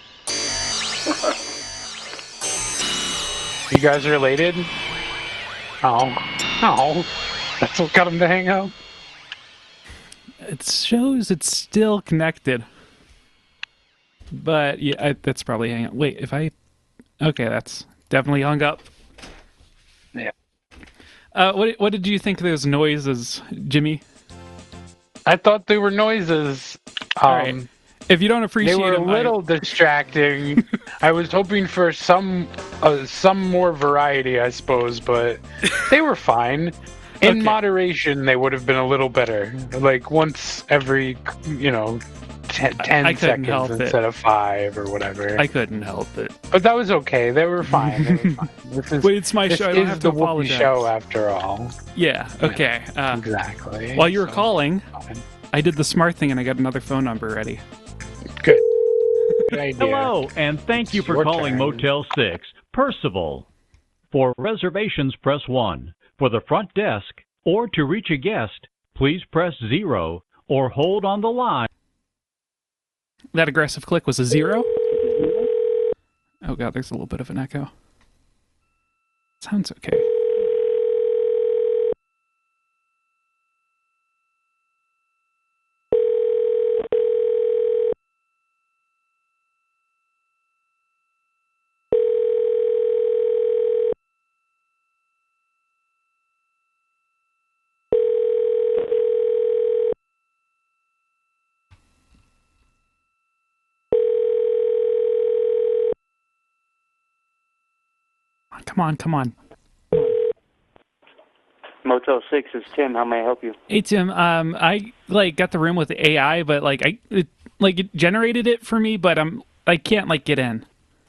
Speaker 2: You guys are related? Oh. Oh. That's what got him to hang up.
Speaker 1: It shows it's still connected. But yeah, I, that's probably hang up. Wait, if I okay, that's definitely hung up.
Speaker 2: Yeah.
Speaker 1: Uh, what what did you think of those noises, Jimmy?
Speaker 2: I thought they were noises. Um,
Speaker 1: All right. If you don't appreciate
Speaker 2: they were a
Speaker 1: them, I-
Speaker 2: little distracting. I was hoping for some uh, some more variety, I suppose, but they were fine. In
Speaker 1: Okay.
Speaker 2: moderation, they would have been a little better. Like once every, you know, ten, ten
Speaker 1: I couldn't
Speaker 2: seconds
Speaker 1: help it.
Speaker 2: instead of five or whatever.
Speaker 1: I couldn't help it.
Speaker 2: But that was okay. They were fine. They were fine. This is,
Speaker 1: Wait, it's my
Speaker 2: this
Speaker 1: show. I don't
Speaker 2: is
Speaker 1: have to
Speaker 2: the Whoopi
Speaker 1: apologize.
Speaker 2: show after all.
Speaker 1: Yeah. Okay. Uh,
Speaker 2: Exactly.
Speaker 1: while you were
Speaker 2: So,
Speaker 1: calling,
Speaker 2: fine.
Speaker 1: I did the smart thing and I got another phone number ready.
Speaker 2: Good. Good idea.
Speaker 7: Hello, and thank you
Speaker 2: It's
Speaker 7: for
Speaker 2: your
Speaker 7: calling
Speaker 2: turn.
Speaker 7: Motel six, Percival. For reservations, press one. For the front desk, or to reach a guest, please press zero or hold on the line.
Speaker 1: That aggressive click was a zero. Oh god, there's a little bit of an echo. Sounds okay. Come on, come on.
Speaker 10: Motel six is Tim. How may I help you?
Speaker 1: Hey Tim, um, I like got the room with the A I, but like I it, like it generated it for me, but I'm I can't like get in.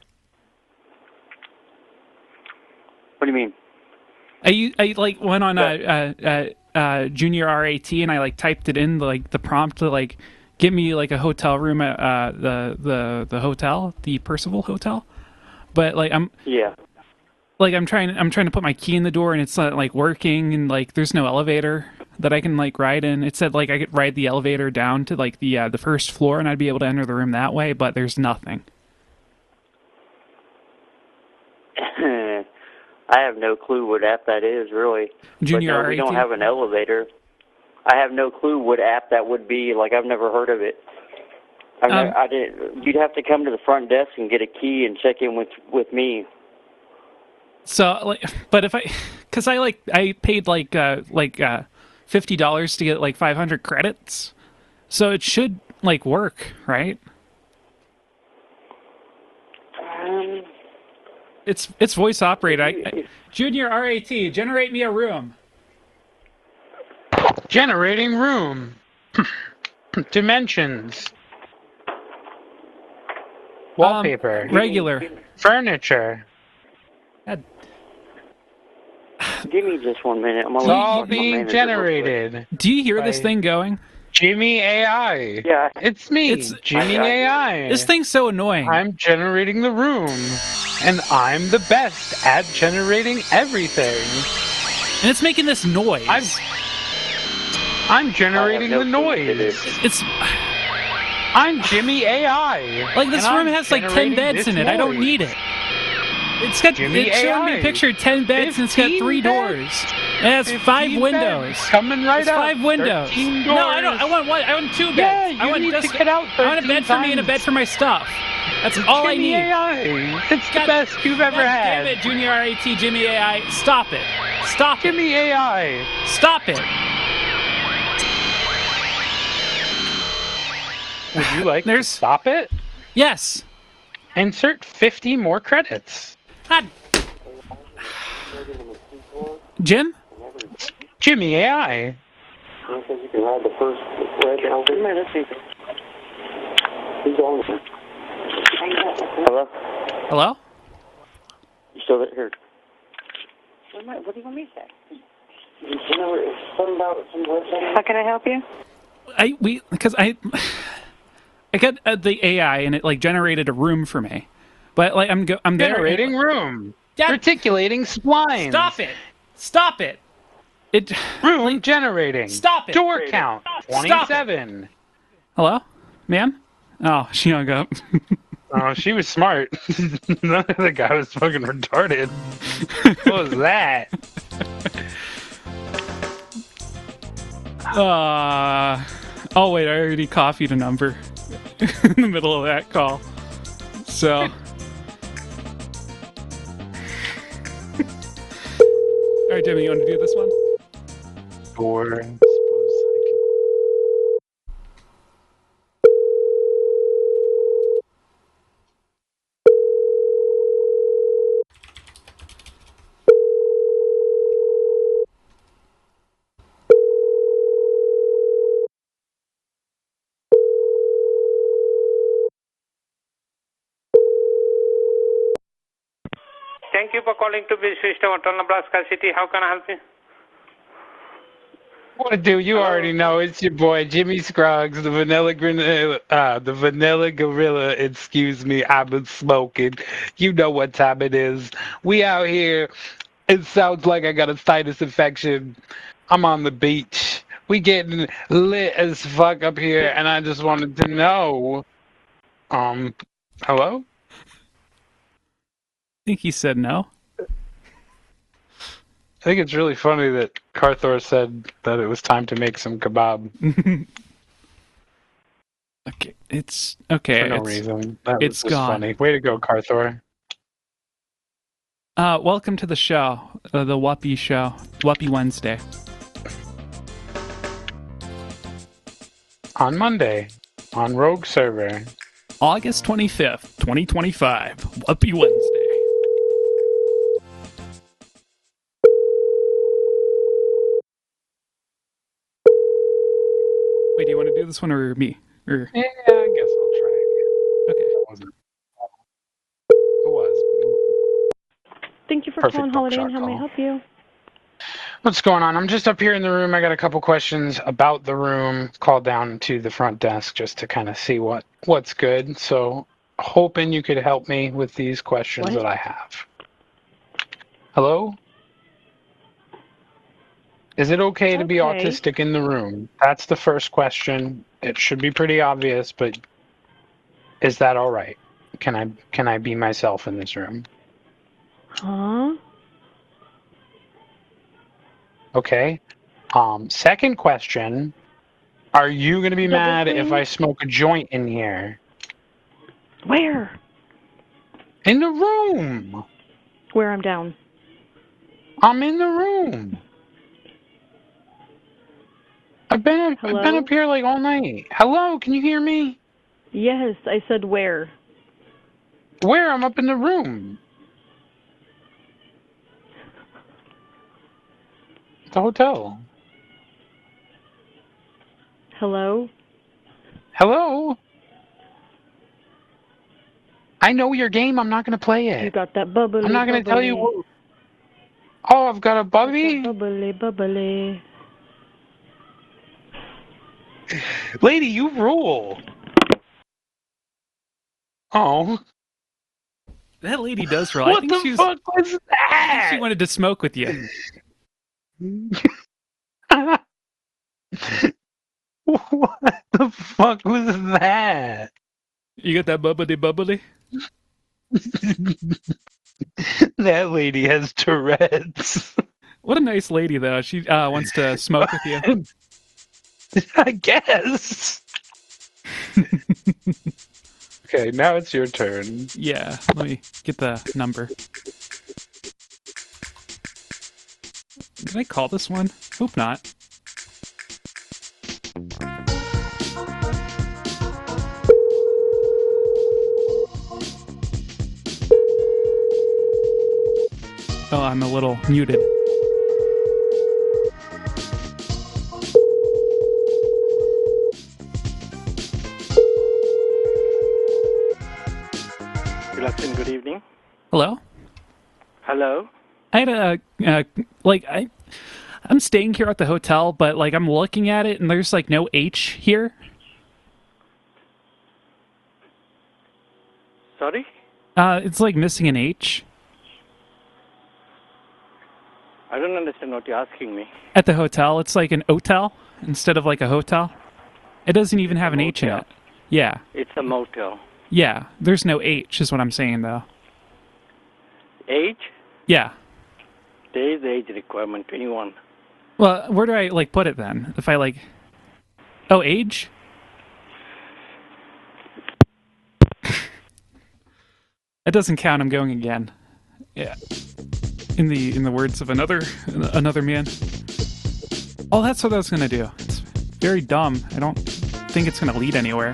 Speaker 10: What do you mean?
Speaker 1: I u- I like went on a, a, a, a Junior R A T and I like typed it in like the prompt to like get me like a hotel room at uh, the the the hotel, the Percival Hotel, but like I'm
Speaker 10: Yeah.
Speaker 1: like I'm trying I'm trying to put my key in the door and it's not like working and like there's no elevator that I can like ride in. It said like I could ride the elevator down to like the uh, the first floor and I'd be able to enter the room that way, but there's nothing.
Speaker 10: I have no clue what app that is, really.
Speaker 1: Junior
Speaker 10: but no, we
Speaker 1: R A T?
Speaker 10: don't have an elevator. I have no clue what app that would be. Like, I've never heard of it. I've
Speaker 1: Um,
Speaker 10: never, I didn't. You'd have to come to the front desk and get a key and check in with with me.
Speaker 1: So like, but if I, cause I like I paid like uh like uh fifty dollars to get like five hundred credits, so it should like work, right?
Speaker 10: Um,
Speaker 1: It's it's voice operated. I, I, Junior R A T, generate me a room.
Speaker 2: Generating room. Dimensions. Wallpaper.
Speaker 1: Um, regular.
Speaker 2: Furniture.
Speaker 1: God.
Speaker 10: give me just one minute. I'm
Speaker 2: It's
Speaker 10: gonna
Speaker 2: all
Speaker 10: talk to my
Speaker 2: being
Speaker 10: manager real quick.
Speaker 2: generated.
Speaker 1: Do you hear this
Speaker 2: Right.
Speaker 1: thing going?
Speaker 2: Jimmy A I.
Speaker 10: Yeah.
Speaker 2: It's me,
Speaker 1: It's-
Speaker 2: Jimmy
Speaker 10: I- I-
Speaker 2: A I.
Speaker 1: This thing's so annoying.
Speaker 2: I'm generating the room. And I'm the best at generating everything.
Speaker 1: And it's making this noise.
Speaker 2: I'm I'm generating
Speaker 10: I
Speaker 2: the
Speaker 10: have no clue what it
Speaker 2: noise.
Speaker 10: is.
Speaker 1: It's
Speaker 2: I'm Jimmy A I.
Speaker 1: like this
Speaker 2: and
Speaker 1: room
Speaker 2: I'm
Speaker 1: has like ten
Speaker 2: generating
Speaker 1: beds
Speaker 2: this
Speaker 1: in it. I don't
Speaker 2: noise.
Speaker 1: need it. It's got
Speaker 2: Jimmy
Speaker 1: it's showing me
Speaker 2: A I.
Speaker 1: a picture of ten beds and it's got
Speaker 2: fifteen
Speaker 1: three
Speaker 2: beds.
Speaker 1: doors. And it has five
Speaker 2: fifteen
Speaker 1: windows.
Speaker 2: beds Coming right
Speaker 1: It's
Speaker 2: up.
Speaker 1: five windows.
Speaker 2: thirteen
Speaker 1: No, I don't. I
Speaker 2: doors.
Speaker 1: want one. I want two beds.
Speaker 2: Yeah, you
Speaker 1: I want
Speaker 2: need
Speaker 1: just,
Speaker 2: to get out
Speaker 1: I want a
Speaker 2: thirteen
Speaker 1: bed for me and a
Speaker 2: times.
Speaker 1: bed for my stuff. That's all I
Speaker 2: Jimmy
Speaker 1: need.
Speaker 2: A I. It's the
Speaker 1: God-
Speaker 2: best you've ever
Speaker 1: God
Speaker 2: had.
Speaker 1: damn it, Junior R A T, Jimmy A I. Stop it. Stop it.
Speaker 2: Jimmy A I.
Speaker 1: Stop it.
Speaker 2: Would you like
Speaker 1: There's-
Speaker 2: to stop it?
Speaker 1: Yes.
Speaker 2: Insert fifty more credits.
Speaker 1: God. Jim?
Speaker 2: Jimmy A I.
Speaker 10: You can ride the first red elevator. Let's see. Who's on this? Hello?
Speaker 1: Hello?
Speaker 10: You still here? What, am I, what do you want me to say? You know, it's something about some website.
Speaker 9: How can I help you?
Speaker 1: I we because I I got uh, the A I and it like generated a room for me, but like I'm go I'm there.
Speaker 2: Generating room.
Speaker 1: Yeah.
Speaker 2: Reticulating splines.
Speaker 1: Stop it! Stop it! It.
Speaker 2: Room generating.
Speaker 1: Stop it!
Speaker 2: Door count.
Speaker 1: Stop it.
Speaker 2: twenty-seven.
Speaker 1: Hello, ma'am? Oh, she hung up.
Speaker 2: Oh, she was smart. None of the guy was fucking retarded. What was that?
Speaker 1: Uh. Oh wait, I already copied a number. in the middle of that call. So. All right, Jimmy, you want to do this one?
Speaker 2: Or suppose I
Speaker 10: Thank you for calling to Beach System Hotel, Nebraska City. How can I help you?
Speaker 2: What, dude? You
Speaker 10: Hello?
Speaker 2: already know it's your boy Jimmy Scruggs, the vanilla gorilla, uh, the vanilla gorilla. Excuse me, I've been smoking. You know what time it is. We out here. It sounds like I got a sinus infection. I'm on the beach. We getting lit as fuck up here, and I just wanted to know. Um, hello?
Speaker 1: I think he said no.
Speaker 2: I think it's really funny that Carthor said that it was time to make some kebab.
Speaker 1: Okay, it's okay.
Speaker 2: For no
Speaker 1: it's,
Speaker 2: reason. That
Speaker 1: it's
Speaker 2: was just
Speaker 1: gone.
Speaker 2: funny. Way to go, Carthor.
Speaker 1: Uh, welcome to the show, uh, the Whuppie Show, Whuppie Wednesday.
Speaker 2: On Monday, on Rogue server.
Speaker 1: August twenty-fifth, twenty twenty-five, Whuppie Wednesday. Wait, do you want to do this one or me? Or...
Speaker 2: Yeah, I guess I'll try again.
Speaker 1: Okay.
Speaker 2: That wasn't. It was.
Speaker 11: Thank you for
Speaker 2: Perfect
Speaker 11: calling Holiday Inn.
Speaker 2: buckshot
Speaker 11: How may I
Speaker 2: call.
Speaker 11: help you?
Speaker 2: What's going on? I'm just up here in the room. I got a couple questions about the room. Called down to the front desk just to kind of see what what's good. So, hoping you could help me with these questions
Speaker 11: What?
Speaker 2: that I have. Hello? Is it okay to be
Speaker 11: Okay.
Speaker 2: autistic in the room? That's the first question. It should be pretty obvious, but is that all right? Can I can I be myself in this room?
Speaker 11: Huh?
Speaker 2: Okay. Um, second question, are you going to be
Speaker 11: Double
Speaker 2: mad if
Speaker 11: please?
Speaker 2: I smoke a joint in here?
Speaker 11: Where?
Speaker 2: In the room.
Speaker 11: Where I'm down.
Speaker 2: I'm in the room. I've been
Speaker 11: Hello?
Speaker 2: I've been up here like all night. Hello, can you hear me?
Speaker 11: Yes, I said where.
Speaker 2: Where? I'm up in the room. The hotel.
Speaker 11: Hello?
Speaker 2: Hello? I know your game. I'm not going to play
Speaker 11: You
Speaker 2: it.
Speaker 11: got that bubbly,
Speaker 2: I'm not going to tell you.
Speaker 11: bubbly.
Speaker 2: What... Oh, I've got a bubby?
Speaker 11: Bubbly, bubbly.
Speaker 2: Lady, you rule. Oh.
Speaker 1: That lady does roll. I
Speaker 2: What
Speaker 1: think
Speaker 2: the
Speaker 1: she was,
Speaker 2: fuck was
Speaker 1: I think
Speaker 2: that?
Speaker 1: she wanted to smoke with you.
Speaker 2: What the fuck was that?
Speaker 1: You got that bubbly bubbly?
Speaker 2: That lady has Tourette's.
Speaker 1: What a nice lady, though. She uh, wants to smoke with you.
Speaker 2: I guess. Okay, now it's your turn.
Speaker 1: Yeah, let me get the number. Did I call this one? Hope not. Oh, I'm a little muted.
Speaker 10: Good good evening.
Speaker 1: Hello?
Speaker 10: Hello?
Speaker 1: I had a, uh, like, I, I'm staying here at the hotel, but, like, I'm looking at it, and there's, like, no H here.
Speaker 10: Sorry?
Speaker 1: Uh, it's, like, missing an H.
Speaker 10: I don't understand what you're asking me.
Speaker 1: At the hotel, it's like an hotel instead of, like, a hotel. It doesn't even have an H in it. Yeah.
Speaker 10: It's a motel.
Speaker 1: Yeah, there's no H, is what I'm saying, though.
Speaker 10: Age?
Speaker 1: Yeah.
Speaker 10: There is age requirement, twenty-one.
Speaker 1: Well, where do I, like, put it, then? If I, like... Oh, age? It doesn't count. I'm going again. Yeah. In the in the words of another another man. Oh, that's what I was gonna do. It's very dumb. I don't think it's gonna lead anywhere.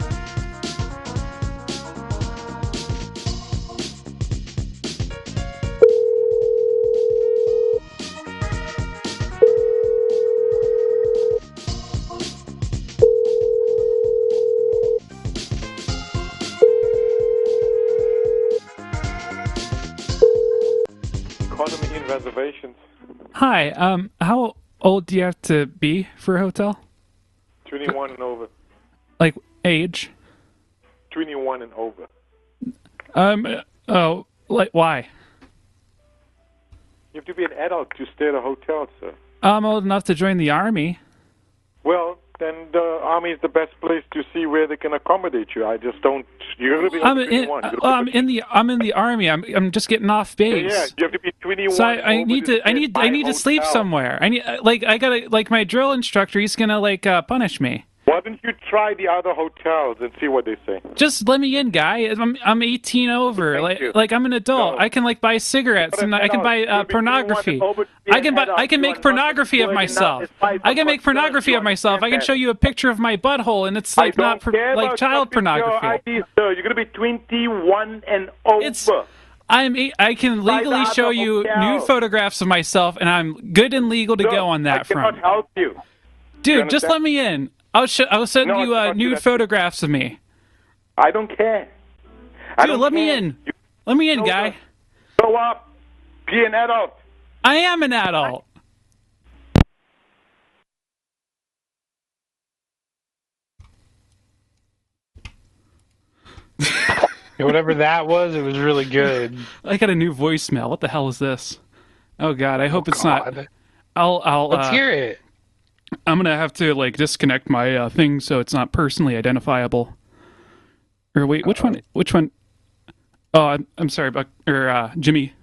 Speaker 12: Economy reservations.
Speaker 1: Hi. Um. How old do you have to be for a hotel?
Speaker 12: twenty-one and over.
Speaker 1: Like age?
Speaker 12: twenty-one and over.
Speaker 1: Um. Oh. Like why?
Speaker 12: You have to be an adult to stay at a hotel, sir.
Speaker 1: I'm old enough to join the army.
Speaker 12: Well, then the army is the best place to see where they can accommodate you. I just don't. You're gonna be
Speaker 1: I'm
Speaker 12: like
Speaker 1: in.
Speaker 12: twenty-one.
Speaker 1: Uh, I'm in the. I'm in the army. I'm. I'm just getting off base.
Speaker 12: Yeah, yeah, you have to be twenty-one.
Speaker 1: So I, I
Speaker 12: over
Speaker 1: need to. I need. I need to sleep
Speaker 12: hotel.
Speaker 1: somewhere. I need. Like I gotta. Like my drill instructor. He's gonna like uh, punish me.
Speaker 12: Why don't you try the other hotels and see what they say?
Speaker 1: Just let me in, guy. I'm. I'm eighteen over.
Speaker 12: Thank
Speaker 1: like.
Speaker 12: you.
Speaker 1: Like I'm an adult.
Speaker 12: No.
Speaker 1: I can like buy cigarettes
Speaker 12: But
Speaker 1: and
Speaker 12: an
Speaker 1: I can
Speaker 12: adult.
Speaker 1: buy uh,
Speaker 12: You'll be
Speaker 1: pornography.
Speaker 12: twenty-one over to be
Speaker 1: I
Speaker 12: an
Speaker 1: can buy.
Speaker 12: adult.
Speaker 1: I can
Speaker 12: You
Speaker 1: make
Speaker 12: are not
Speaker 1: pornography of
Speaker 12: employed
Speaker 1: myself.
Speaker 12: enough. It's five
Speaker 1: I can make
Speaker 12: o'clock.
Speaker 1: pornography
Speaker 12: You
Speaker 1: of myself. I can
Speaker 12: understand
Speaker 1: show you a picture of my butthole, and it's like
Speaker 12: I
Speaker 1: not
Speaker 12: don't
Speaker 1: per-
Speaker 12: care
Speaker 1: like
Speaker 12: about
Speaker 1: child
Speaker 12: something,
Speaker 1: pornography.
Speaker 12: Your I D, sir. You're gonna be twenty-one and over.
Speaker 1: It's. I'm. a- I can
Speaker 12: By the
Speaker 1: legally show
Speaker 12: other
Speaker 1: you
Speaker 12: hotel.
Speaker 1: nude photographs of myself, and I'm good and legal to
Speaker 12: No,
Speaker 1: go on that
Speaker 12: I cannot
Speaker 1: front.
Speaker 12: help you.
Speaker 1: Dude, just
Speaker 12: understand?
Speaker 1: let me in. I'll sh- I'll send
Speaker 12: No,
Speaker 1: you
Speaker 12: I
Speaker 1: uh,
Speaker 12: cannot do
Speaker 1: nude
Speaker 12: that.
Speaker 1: photographs of me.
Speaker 12: I don't care. I
Speaker 1: Dude,
Speaker 12: don't
Speaker 1: let me
Speaker 12: care.
Speaker 1: in. Let me in,
Speaker 12: No,
Speaker 1: guy.
Speaker 12: no. Grow up. Be an adult.
Speaker 1: I am an adult.
Speaker 2: Yeah, whatever that was, it was really good.
Speaker 1: I got a new voicemail. What the hell is this? Oh God, I hope it's not.
Speaker 2: God.
Speaker 1: I'll. I'll.
Speaker 2: Let's
Speaker 1: uh,
Speaker 2: hear it.
Speaker 1: I'm gonna have to like disconnect my uh, thing so it's not personally identifiable. Or wait, which one? Which one? Oh, I'm, I'm sorry, Buck or uh, Jimmy.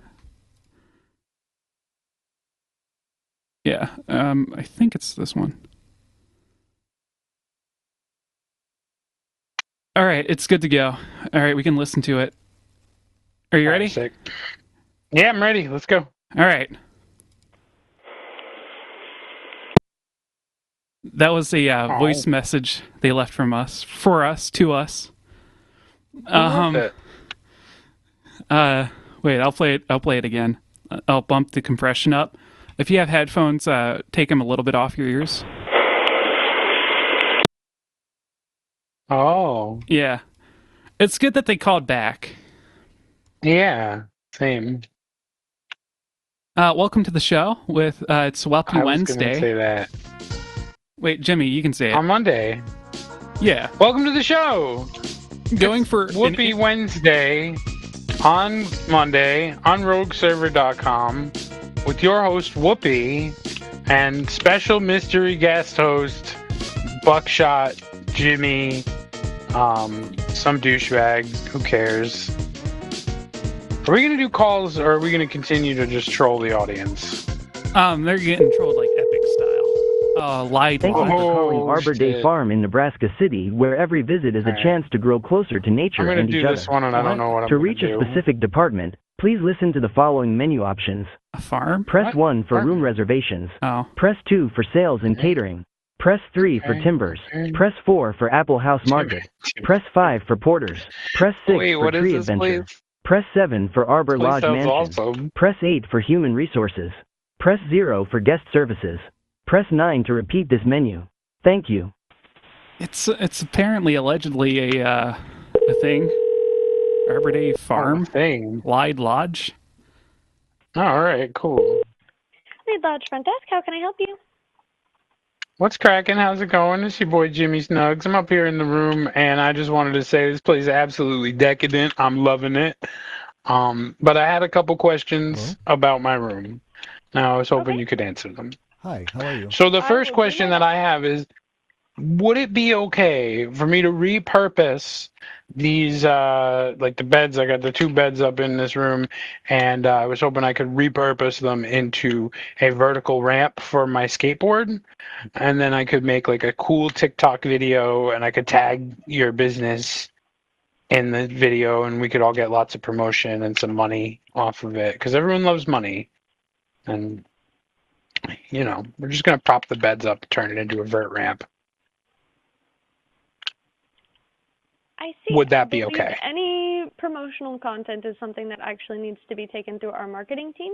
Speaker 1: Yeah, um, I think it's this one. All right, it's good to go. All right, we can listen to it. Are you ready?
Speaker 2: Sick. Yeah, I'm ready. Let's go.
Speaker 1: All right. That was a uh,
Speaker 2: Oh.
Speaker 1: voice message they left from us, for us, to us. Um,
Speaker 2: it?
Speaker 1: uh, wait, I'll play it. I'll play it again. Uh, I'll bump the compression up. If you have headphones, uh, take them a little bit off your ears.
Speaker 2: Oh.
Speaker 1: Yeah, it's good that they called back.
Speaker 2: Yeah. Same.
Speaker 1: Uh, welcome to the show with uh, it's Welcome
Speaker 2: I was
Speaker 1: Wednesday.
Speaker 2: gonna say that.
Speaker 1: Wait, Jimmy, you can say it.
Speaker 2: On Monday.
Speaker 1: Yeah.
Speaker 2: Welcome to the show.
Speaker 1: Going for
Speaker 2: Whoopee Wednesday on Monday on rogue server dot com with your host Whoopee and special mystery guest host Buckshot, Jimmy, um, some douchebag. Who cares? Are we gonna do calls or are we gonna continue to just troll the audience?
Speaker 1: Um, they're getting trolled like epic style. Uh, lied.
Speaker 13: Thank you
Speaker 1: lied.
Speaker 13: for calling
Speaker 2: Oh,
Speaker 13: Arbor Day
Speaker 2: shit.
Speaker 13: Farm in Nebraska City, where every visit is a
Speaker 2: Alright.
Speaker 13: chance to grow closer to nature
Speaker 2: I'm gonna
Speaker 13: and
Speaker 2: do
Speaker 13: each
Speaker 2: this
Speaker 13: other.
Speaker 2: one and I don't know what I'm
Speaker 13: To
Speaker 2: gonna
Speaker 13: reach a
Speaker 2: do.
Speaker 13: specific department, please listen to the following menu options.
Speaker 1: A farm?
Speaker 13: Press
Speaker 2: What?
Speaker 13: one for
Speaker 2: Farm?
Speaker 13: room reservations.
Speaker 1: Oh.
Speaker 13: Press two for sales and catering. Press three for
Speaker 2: Okay.
Speaker 13: timbers.
Speaker 2: Okay.
Speaker 13: Press four for Apple House Market. Press five for porters. Press six
Speaker 2: Wait,
Speaker 13: for
Speaker 2: what is
Speaker 13: tree
Speaker 2: this
Speaker 13: adventure.
Speaker 2: place?
Speaker 13: Press seven for Arbor
Speaker 2: This place
Speaker 13: Lodge
Speaker 2: sounds
Speaker 13: Mansion.
Speaker 2: awesome.
Speaker 13: Press eight for human resources. Press zero for guest services. Press nine to repeat this menu. Thank you.
Speaker 1: It's it's apparently allegedly a uh, a thing. Arbor Day Farm.
Speaker 2: Oh, thing.
Speaker 1: Lied Lodge.
Speaker 2: All right, cool.
Speaker 14: Lead Lodge Front Desk, how can I help you?
Speaker 2: What's cracking? How's it going? It's your boy Jimmy Snugs. I'm up here in the room, and I just wanted to say this place is absolutely decadent. I'm loving it. Um, but I had a couple questions about my room. Now, I was hoping
Speaker 14: Okay.
Speaker 2: you could answer them.
Speaker 15: Hi, how are you?
Speaker 2: So the
Speaker 14: I
Speaker 2: first
Speaker 14: will do
Speaker 2: question
Speaker 14: that.
Speaker 2: that I have is, would it be okay for me to repurpose these, uh, like the beds? I got the two beds up in this room, and uh, I was hoping I could repurpose them into a vertical ramp for my skateboard, and then I could make like a cool TikTok video, and I could tag your business in the video, and we could all get lots of promotion and some money off of it, because everyone loves money. And, you know, we're just going to prop the beds up and turn it into a vert ramp.
Speaker 14: I see.
Speaker 2: Would that
Speaker 14: I
Speaker 2: be
Speaker 14: believe
Speaker 2: okay?
Speaker 14: Any promotional content is something that actually needs to be taken through our marketing team.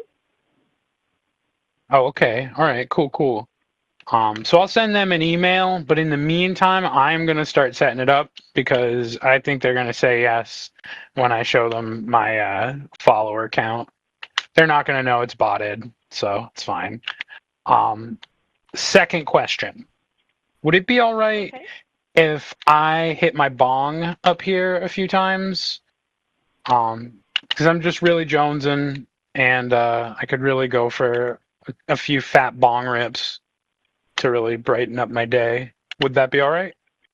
Speaker 2: Oh, okay. All right, cool, cool. Um, so I'll send them an email, but in the meantime, I'm going to start setting it up because I think they're going to say yes when I show them my uh, follower count. They're not going to know it's botted, so it's fine. Um, second question. Would it be all right
Speaker 14: Okay.
Speaker 2: if I hit my bong up here a few times? Um, because I'm just really jonesing, and uh, I could really go for a, a few fat bong rips to really brighten up my day. Would that be all right?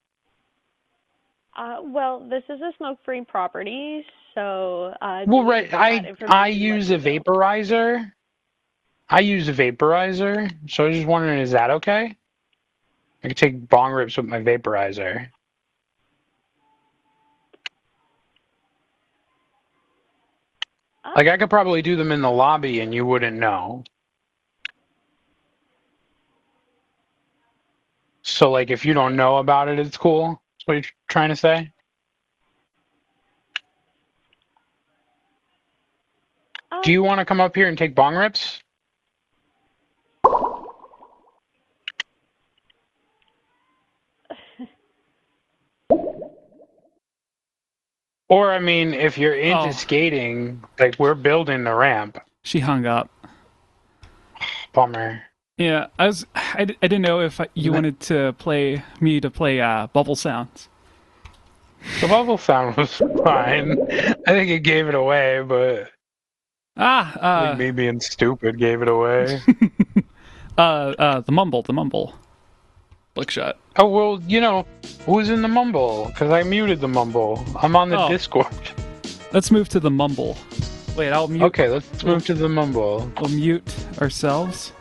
Speaker 14: Uh, well, this is a smoke-free property, so uh,
Speaker 2: Well,
Speaker 14: do
Speaker 2: right.
Speaker 14: need that
Speaker 2: I
Speaker 14: information
Speaker 2: I
Speaker 14: let
Speaker 2: use
Speaker 14: you
Speaker 2: a
Speaker 14: know.
Speaker 2: vaporizer. I use a vaporizer, so I was just wondering, is that okay? I could take bong rips with my vaporizer.
Speaker 14: Uh,
Speaker 2: Like, I could probably do them in the lobby and you wouldn't know. So, like, if you don't know about it, it's cool? That's what you're trying to say?
Speaker 14: uh,
Speaker 2: Do you want to come up here and take bong rips? Or, I mean, if you're into
Speaker 1: Oh.
Speaker 2: skating, like, we're building the ramp.
Speaker 1: She hung up.
Speaker 2: Bummer.
Speaker 1: Yeah, I was. I, d- I didn't know if you wanted to play me to play uh, bubble sounds.
Speaker 2: The bubble sound was fine. I think it gave it away, but
Speaker 1: Ah,
Speaker 2: I
Speaker 1: uh,
Speaker 2: think me being stupid gave it away.
Speaker 1: uh, uh, the mumble, the mumble. Buckshot.
Speaker 2: Oh, well, you know, who's in the mumble? Because I muted the mumble. I'm on the
Speaker 1: Oh.
Speaker 2: Discord.
Speaker 1: Let's move to the mumble. Wait, I'll mute.
Speaker 2: Okay, let's move to the mumble.
Speaker 1: We'll mute ourselves.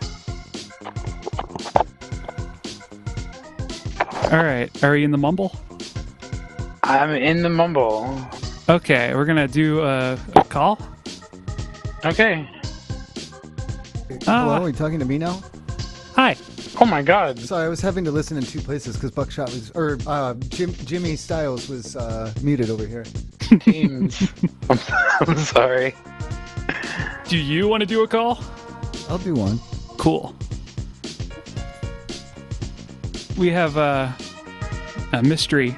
Speaker 1: All right, are we in the mumble?
Speaker 2: I'm in the mumble.
Speaker 1: Okay, we're gonna do a, a call.
Speaker 2: Okay.
Speaker 15: Hello, are you talking to me now?
Speaker 1: Hi.
Speaker 2: Oh my God.
Speaker 15: Sorry, I was having to listen in two places because Buckshot was, or uh, Jim, Jimmy Styles was uh, muted over here.
Speaker 2: Teams. I'm, I'm sorry.
Speaker 1: Do you want to do a call?
Speaker 15: I'll do one.
Speaker 1: Cool. We have uh, a mystery.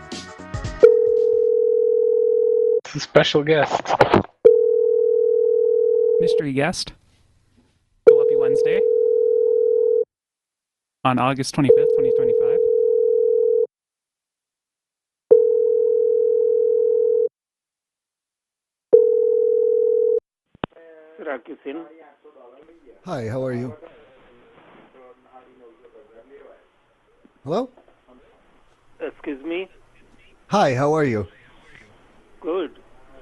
Speaker 2: It's a special guest.
Speaker 1: Mystery guest. Go Happy Wednesday. On August twenty-fifth, twenty twenty-five.
Speaker 15: Hi, how are you? Hello?
Speaker 10: Excuse me?
Speaker 15: Hi, how are you?
Speaker 10: Good.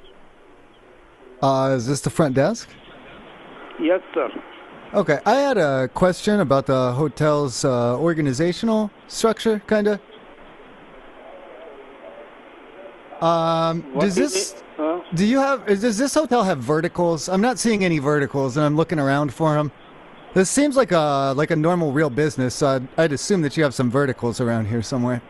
Speaker 15: Uh, is this the front desk?
Speaker 10: Yes, sir.
Speaker 15: Okay, I had a question about the hotel's uh, organizational structure, kind of. Um,
Speaker 10: What
Speaker 15: does
Speaker 10: is
Speaker 15: this?
Speaker 10: it? Huh?
Speaker 15: Do you have? is- Does this hotel have verticals? I'm not seeing any verticals, and I'm looking around for them. This seems like a like a normal real business, so I'd, I'd assume that you have some verticals around here somewhere.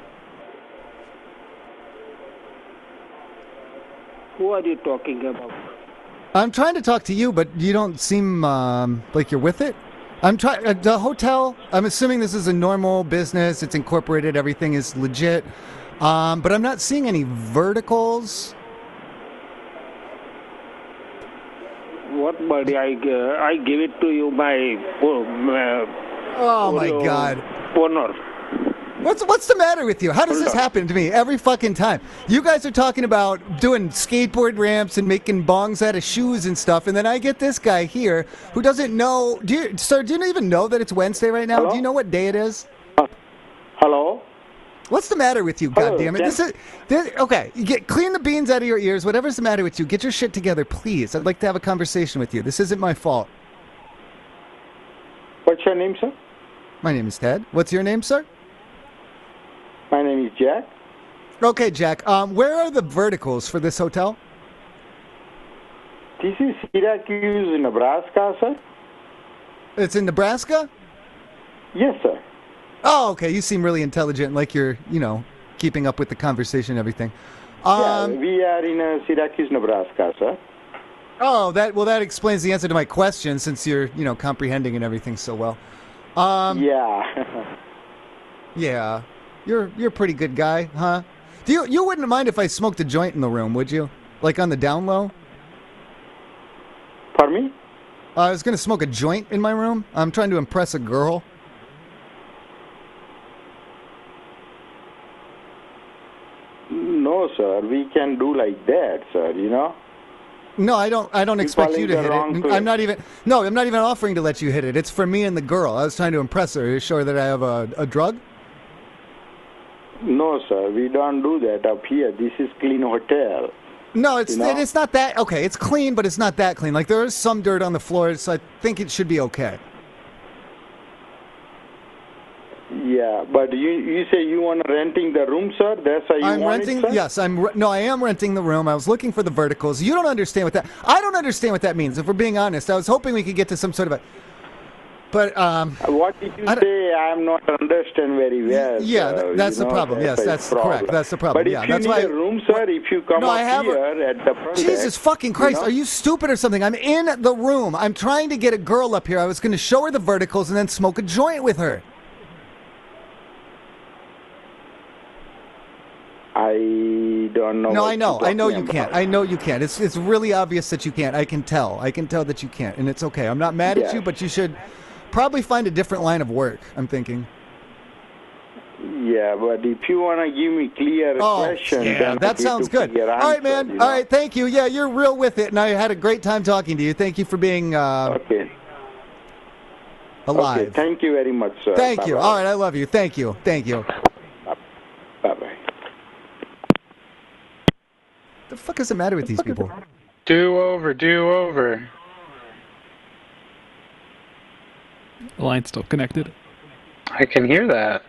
Speaker 10: Who are you talking about?
Speaker 15: I'm trying to talk to you, but you don't seem um, like you're with it. I'm trying. Uh, the hotel. I'm assuming this is a normal business. It's incorporated. Everything is legit. Um, but I'm not seeing any verticals.
Speaker 10: What, buddy? I, uh, I give it to you by uh,
Speaker 15: Oh my
Speaker 10: your
Speaker 15: God!
Speaker 10: honor.
Speaker 15: What's what's the matter with you? How does this happen to me every fucking time? You guys are talking about doing skateboard ramps and making bongs out of shoes and stuff, and then I get this guy here who doesn't know. Do you, sir? Do you even know that it's Wednesday right now?
Speaker 10: Hello?
Speaker 15: Do you know what day it is?
Speaker 10: Hello?
Speaker 15: What's the matter with you?
Speaker 10: Hello,
Speaker 15: God damn it! This is this, okay. You get clean the beans out of your ears. Whatever's the matter with you, get your shit together, please. I'd like to have a conversation with you. This isn't my fault.
Speaker 10: What's your name, sir?
Speaker 15: My name is Ted. What's your name, sir?
Speaker 10: My name is Jack.
Speaker 15: Okay, Jack. Um, where are the verticals for this hotel?
Speaker 16: This is Syracuse, Nebraska, sir.
Speaker 15: It's in Nebraska?
Speaker 16: Yes, sir.
Speaker 15: Oh, okay. You seem really intelligent, like you're, you know, keeping up with the conversation and everything. Um,
Speaker 16: yeah, we are in uh, Syracuse, Nebraska, sir.
Speaker 15: Oh, that well, that explains the answer to my question, since you're, you know, comprehending and everything so well. Um,
Speaker 16: yeah.
Speaker 15: yeah. You're you're a pretty good guy, huh? Do you you wouldn't mind if I smoked a joint in the room, would you? Like on the down low?
Speaker 16: Pardon me?
Speaker 15: Uh, I was going to smoke a joint in my room. I'm trying to impress a girl.
Speaker 16: No, sir. We can do like that, sir, you know?
Speaker 15: No, I don't. I don't
Speaker 16: You're
Speaker 15: expect
Speaker 16: calling
Speaker 15: you to
Speaker 16: the
Speaker 15: hit
Speaker 16: wrong
Speaker 15: it.
Speaker 16: place.
Speaker 15: I'm not even. No, I'm not even offering to let you hit it. It's for me and the girl. I was trying to impress her. Are you sure that I have a, a drug?
Speaker 16: No, sir. We don't do that up here. This is clean hotel.
Speaker 15: No, it's
Speaker 16: You know?
Speaker 15: it's not that. Okay, it's clean, but it's not that clean. Like there is some dirt on the floor, so I think it should be okay.
Speaker 16: Yeah, but you you say you want to renting the room, sir? That's how you
Speaker 15: I'm
Speaker 16: want
Speaker 15: renting.
Speaker 16: it, sir?
Speaker 15: Yes, I'm. Re- no, I am renting the room. I was looking for the verticals. You don't understand what that. I don't understand what that means. If we're being honest, I was hoping we could get to some sort of a. But um.
Speaker 16: What did you say? I'm not understand very well.
Speaker 15: Yeah,
Speaker 16: sir,
Speaker 15: th- that's
Speaker 16: you
Speaker 15: the
Speaker 16: know,
Speaker 15: problem. Yes,
Speaker 16: a
Speaker 15: that's
Speaker 16: problem.
Speaker 15: correct. That's the problem.
Speaker 16: But
Speaker 15: Yeah,
Speaker 16: if you
Speaker 15: that's
Speaker 16: need
Speaker 15: why.
Speaker 16: a room, sir, if you come
Speaker 15: No,
Speaker 16: up
Speaker 15: I have a-
Speaker 16: here at the front
Speaker 15: Jesus
Speaker 16: desk,
Speaker 15: fucking Christ,
Speaker 16: you know?
Speaker 15: are you stupid or something? I'm in the room. I'm trying to get a girl up here. I was going to show her the verticals and then smoke a joint with her.
Speaker 16: I don't know.
Speaker 15: No,
Speaker 16: what
Speaker 15: I know.
Speaker 16: you're
Speaker 15: I know you
Speaker 16: talking
Speaker 15: can't.
Speaker 16: about.
Speaker 15: I know you can't. It's it's really obvious that you can't. I can tell. I can tell that you can't, and it's okay. I'm not mad at
Speaker 16: Yeah.
Speaker 15: you, but you should probably find a different line of work. I'm thinking.
Speaker 16: Yeah, but if you want to give me clear
Speaker 15: Oh,
Speaker 16: question,
Speaker 15: yeah,
Speaker 16: then I
Speaker 15: that
Speaker 16: need
Speaker 15: sounds
Speaker 16: to
Speaker 15: good.
Speaker 16: figure
Speaker 15: All right,
Speaker 16: answer,
Speaker 15: man.
Speaker 16: you
Speaker 15: All
Speaker 16: know?
Speaker 15: right, thank you. Yeah, you're real with it, and I had a great time talking to you. Thank you for being uh,
Speaker 16: Okay.
Speaker 15: alive.
Speaker 16: Okay, thank you very much, sir.
Speaker 15: Thank you.
Speaker 16: Bye-bye.
Speaker 15: All right, I love you. Thank you. Thank you.
Speaker 16: Bye-bye.
Speaker 15: The fuck is the matter with these people?
Speaker 2: Do over, do over.
Speaker 1: The line's still connected.
Speaker 2: I can hear that.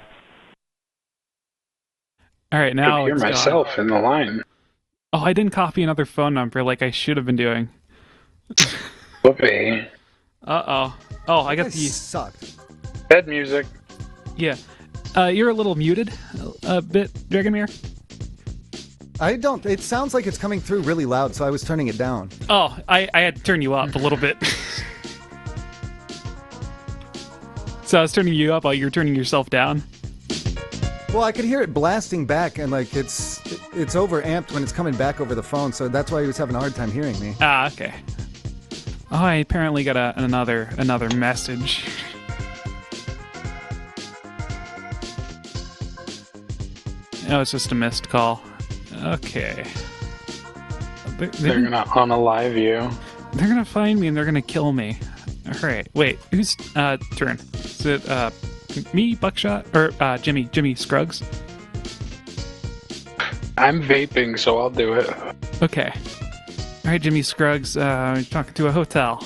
Speaker 1: All right, now
Speaker 2: I can hear
Speaker 1: it's gone.
Speaker 2: myself in the line.
Speaker 1: Oh, I didn't copy another phone number like I should have been doing.
Speaker 2: Whoopee.
Speaker 1: Uh oh. Oh, I got
Speaker 15: That
Speaker 1: the
Speaker 15: sucked.
Speaker 2: Bed music.
Speaker 1: yeah. Uh, you're a little muted, a, a bit, Dragomir.
Speaker 15: I don't. It sounds like it's coming through really loud, so I was turning it down.
Speaker 1: Oh, I, I had to turn you up a little bit. So I was turning you up while you're turning yourself down.
Speaker 15: Well, I could hear it blasting back, and like it's it's over amped when it's coming back over the phone, so that's why he was having a hard time hearing me.
Speaker 1: Ah, okay. Oh, I apparently got a, another another message. Oh, it's just a missed call. Okay. They're,
Speaker 2: They're gonna unalive you.
Speaker 1: They're gonna find me and they're gonna kill me. Alright, wait, whose uh, turn? Is it uh, me, Buckshot? Or uh, Jimmy, Jimmy Scruggs?
Speaker 2: I'm vaping, so I'll do it.
Speaker 1: Okay. Alright, Jimmy Scruggs, uh, you're talking to a hotel.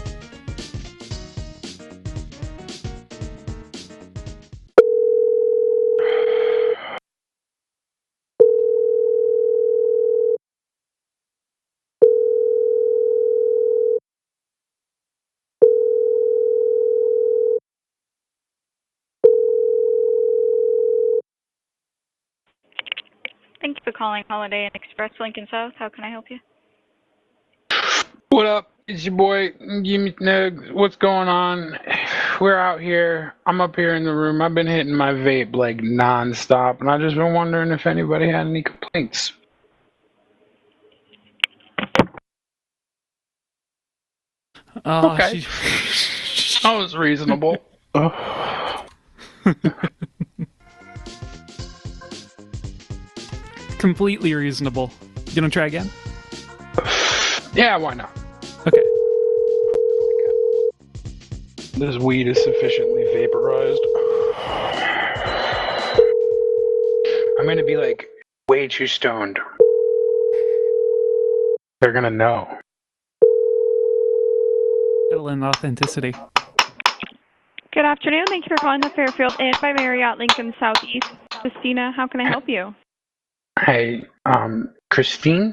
Speaker 6: Thank you for calling Holiday Inn Express Lincoln South. How can I help you?
Speaker 2: What up? It's your boy, Jimmy Snug. What's going on? We're out here. I'm up here in the room. I've been hitting my vape like nonstop, and I just been wondering if anybody had any complaints.
Speaker 1: Oh,
Speaker 2: Okay.
Speaker 1: she-
Speaker 2: That was reasonable.
Speaker 1: Completely reasonable. You wanna try again?
Speaker 2: Yeah, why not?
Speaker 1: Okay.
Speaker 2: This weed is sufficiently vaporized. I'm gonna be like way too stoned. They're gonna know.
Speaker 1: It'll end authenticity.
Speaker 14: Good afternoon. Thank you for calling the Fairfield Inn by Marriott Lincoln Southeast. Christina, how can I help you?
Speaker 2: Hey, um, Christine?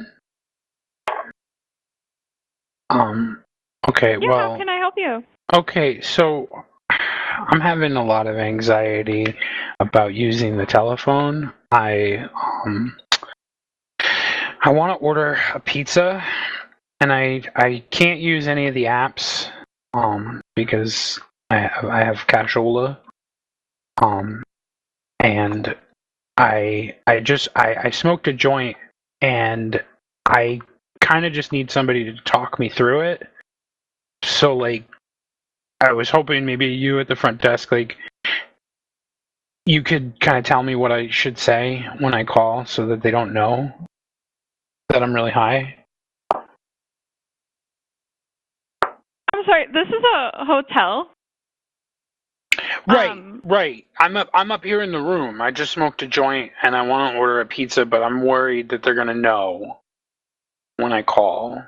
Speaker 2: Um, okay,
Speaker 14: Yeah,
Speaker 2: well...
Speaker 14: how can I help you?
Speaker 2: Okay, so I'm having a lot of anxiety about using the telephone. I, um... I want to order a pizza, and I I can't use any of the apps, um, because I have, I have cashola, um, and I I just I, I smoked a joint, and I kind of just need somebody to talk me through it. So like, I was hoping maybe you at the front desk, like, you could kind of tell me what I should say when I call, so that they don't know that I'm really high.
Speaker 14: I'm sorry, this is a hotel?
Speaker 2: Right,
Speaker 14: Um,
Speaker 2: right. I'm up. I'm up here in the room. I just smoked a joint, and I want to order a pizza, but I'm worried that they're gonna know when I call,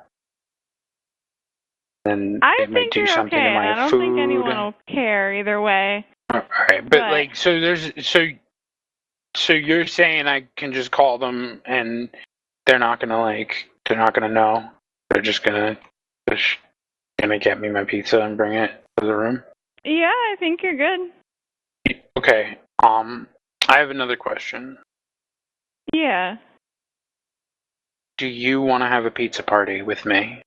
Speaker 2: and
Speaker 14: I
Speaker 2: they might
Speaker 14: think
Speaker 2: do
Speaker 14: you're
Speaker 2: something
Speaker 14: okay,
Speaker 2: to my
Speaker 14: and I don't
Speaker 2: food.
Speaker 14: think anyone will care either way.
Speaker 2: All right, but,
Speaker 14: but-
Speaker 2: like, so there's so so you're saying I can just call them, and they're not gonna like they're not gonna know. They're just gonna just gonna get me my pizza and bring it to the room.
Speaker 14: Yeah, I think you're good.
Speaker 2: Okay. Um, I have another question.
Speaker 14: Yeah.
Speaker 2: Do you want to have a pizza party with me?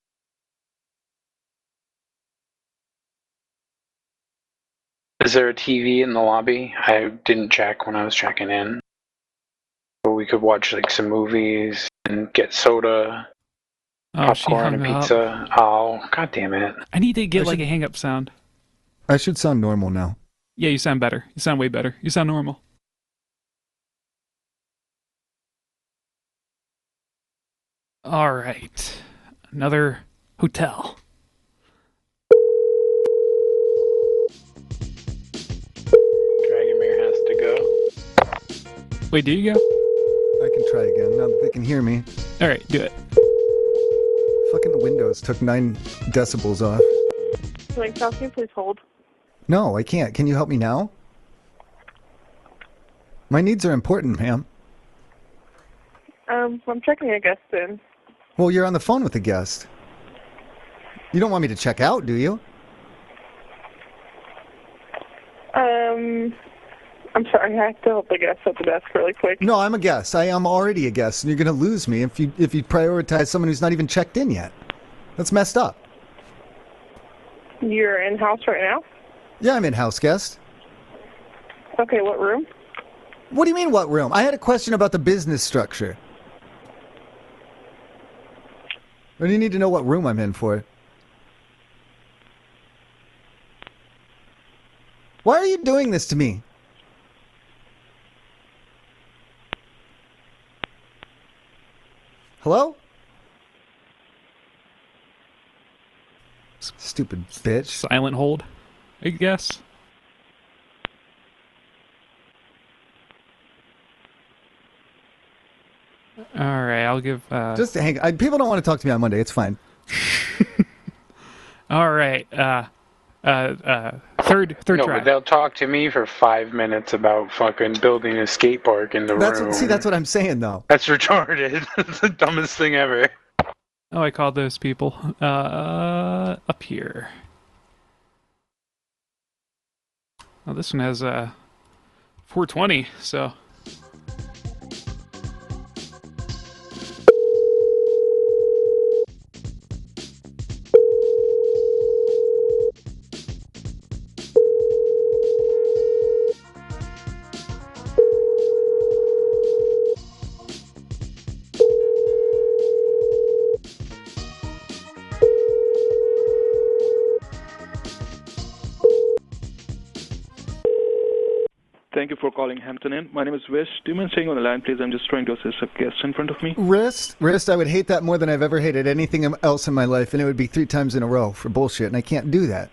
Speaker 2: Is there a T V in the lobby? I didn't check when I was checking in. But we could watch like some movies and get soda,
Speaker 1: Oh, she
Speaker 2: popcorn,
Speaker 1: hung
Speaker 2: and
Speaker 1: up.
Speaker 2: pizza. Oh, god damn it!
Speaker 1: I need to get
Speaker 15: I
Speaker 1: like
Speaker 15: should-
Speaker 1: a hang up sound.
Speaker 15: I should sound normal now.
Speaker 1: Yeah, you sound better. You sound way better. You sound normal. All right. Another hotel.
Speaker 2: Dragomir has to go.
Speaker 1: Wait, do you go?
Speaker 15: I can try again now that they can hear me.
Speaker 1: All right, do it.
Speaker 15: Fucking Windows took nine decibels off.
Speaker 5: Like, can you please hold?
Speaker 15: No, I can't. Can you help me now? My needs are important, ma'am.
Speaker 5: Um, I'm checking a guest in.
Speaker 15: Well, you're on the phone with a guest. You don't want me to check out, do you?
Speaker 5: Um, I'm sorry, I have to help the guest at the desk really quick.
Speaker 15: No, I'm a guest. I am already a guest, and you're going to lose me if you if you prioritize someone who's not even checked in yet. That's messed up.
Speaker 5: You're in-house right now?
Speaker 15: Yeah, I'm in-house guest.
Speaker 5: Okay, what room?
Speaker 15: What do you mean, what room? I had a question about the business structure. Or do you need to know what room I'm in for? Why are you doing this to me? Hello? Stupid bitch.
Speaker 1: Silent hold, I guess. All right, I'll give. Uh,
Speaker 15: Just hang. I, people don't want to talk to me on Monday. It's fine.
Speaker 1: all right. Uh, uh, uh, third, third
Speaker 2: no,
Speaker 1: try.
Speaker 2: but they'll talk to me for five minutes about fucking building a skate park in the
Speaker 15: That's
Speaker 2: room.
Speaker 15: what, see, that's what I'm saying, though.
Speaker 2: That's retarded. That's the dumbest thing ever.
Speaker 1: Oh, I called those people. Uh, up here. Oh, this one has uh, four twenty. So.
Speaker 17: Thank you for calling Hampton Inn. My name is Wish. Do you mind staying on the line, please? I'm just trying to assist a guest in front of me.
Speaker 15: Wrist, wrist. I would hate that more than I've ever hated anything else in my life, and it would be three times in a row for bullshit, and I can't do that.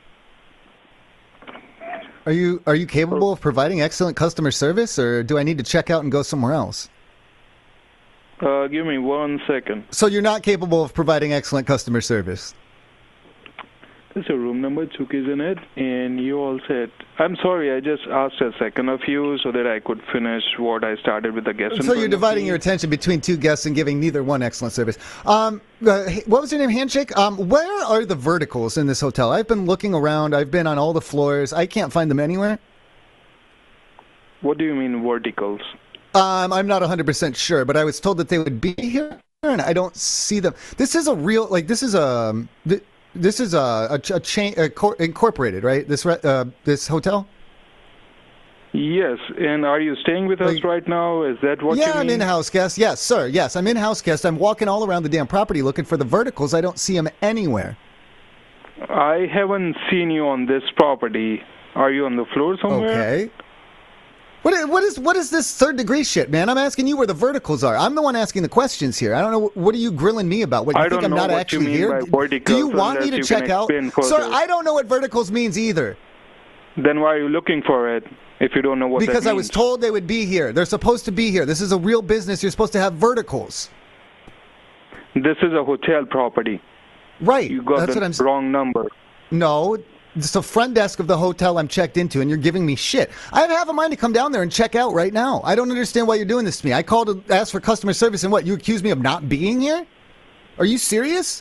Speaker 15: Are you are you capable of providing excellent customer service, or do I need to check out and go somewhere else?
Speaker 17: Uh, give me one second.
Speaker 15: So you're not capable of providing excellent customer service?
Speaker 17: It's a room number, two keys in it, and you all said, I'm sorry, I just asked a second of you so that I could finish what I started with the guest. in
Speaker 15: So
Speaker 17: front
Speaker 15: you're
Speaker 17: of
Speaker 15: dividing
Speaker 17: me.
Speaker 15: your attention between two guests and giving neither one excellent service. Um, uh, what was your name, Handshake? Um, where are the verticals in this hotel? I've been looking around. I've been on all the floors. I can't find them anywhere.
Speaker 17: What do you mean verticals?
Speaker 15: Um, I'm not one hundred percent sure, but I was told that they would be here, and I don't see them. This is a real, like, this is a, th- this is a, a, a chain, a cor- incorporated, right? This, re- uh, this hotel?
Speaker 17: Yes, and are you staying with us right now? Is that what
Speaker 15: yeah,
Speaker 17: you mean?
Speaker 15: I'm in-house guest. Yes, sir. Yes, I'm in-house guest. I'm walking all around the damn property looking for the verticals. I don't see them anywhere.
Speaker 17: I haven't seen you on this property. Are you on the floor somewhere?
Speaker 15: Okay. What is, what is what is this third degree shit, man? I'm asking you where the verticals are. I'm the one asking the questions here. I don't know. What are you grilling me about? What, you
Speaker 17: I
Speaker 15: think
Speaker 17: don't
Speaker 15: I'm
Speaker 17: know
Speaker 15: not
Speaker 17: what
Speaker 15: actually
Speaker 17: you mean
Speaker 15: here?
Speaker 17: by verticals
Speaker 15: Do you want me
Speaker 17: unless
Speaker 15: to
Speaker 17: you
Speaker 15: check
Speaker 17: can
Speaker 15: out?
Speaker 17: explain
Speaker 15: Sir,
Speaker 17: further.
Speaker 15: I don't know what verticals means either.
Speaker 17: Then why are you looking for it if you don't know what
Speaker 15: Because
Speaker 17: that
Speaker 15: I
Speaker 17: means?
Speaker 15: was told they would be here. They're supposed to be here. This is a real business. You're supposed to have verticals.
Speaker 17: This is a hotel property.
Speaker 15: Right.
Speaker 17: You got
Speaker 15: That's
Speaker 17: the
Speaker 15: what I'm s-
Speaker 17: wrong number.
Speaker 15: No, it's the front desk of the hotel I'm checked into, and you're giving me shit. I have half a mind to come down there and check out right now. I don't understand why you're doing this to me. I called to ask for customer service, and what, you accuse me of not being here? Are you serious?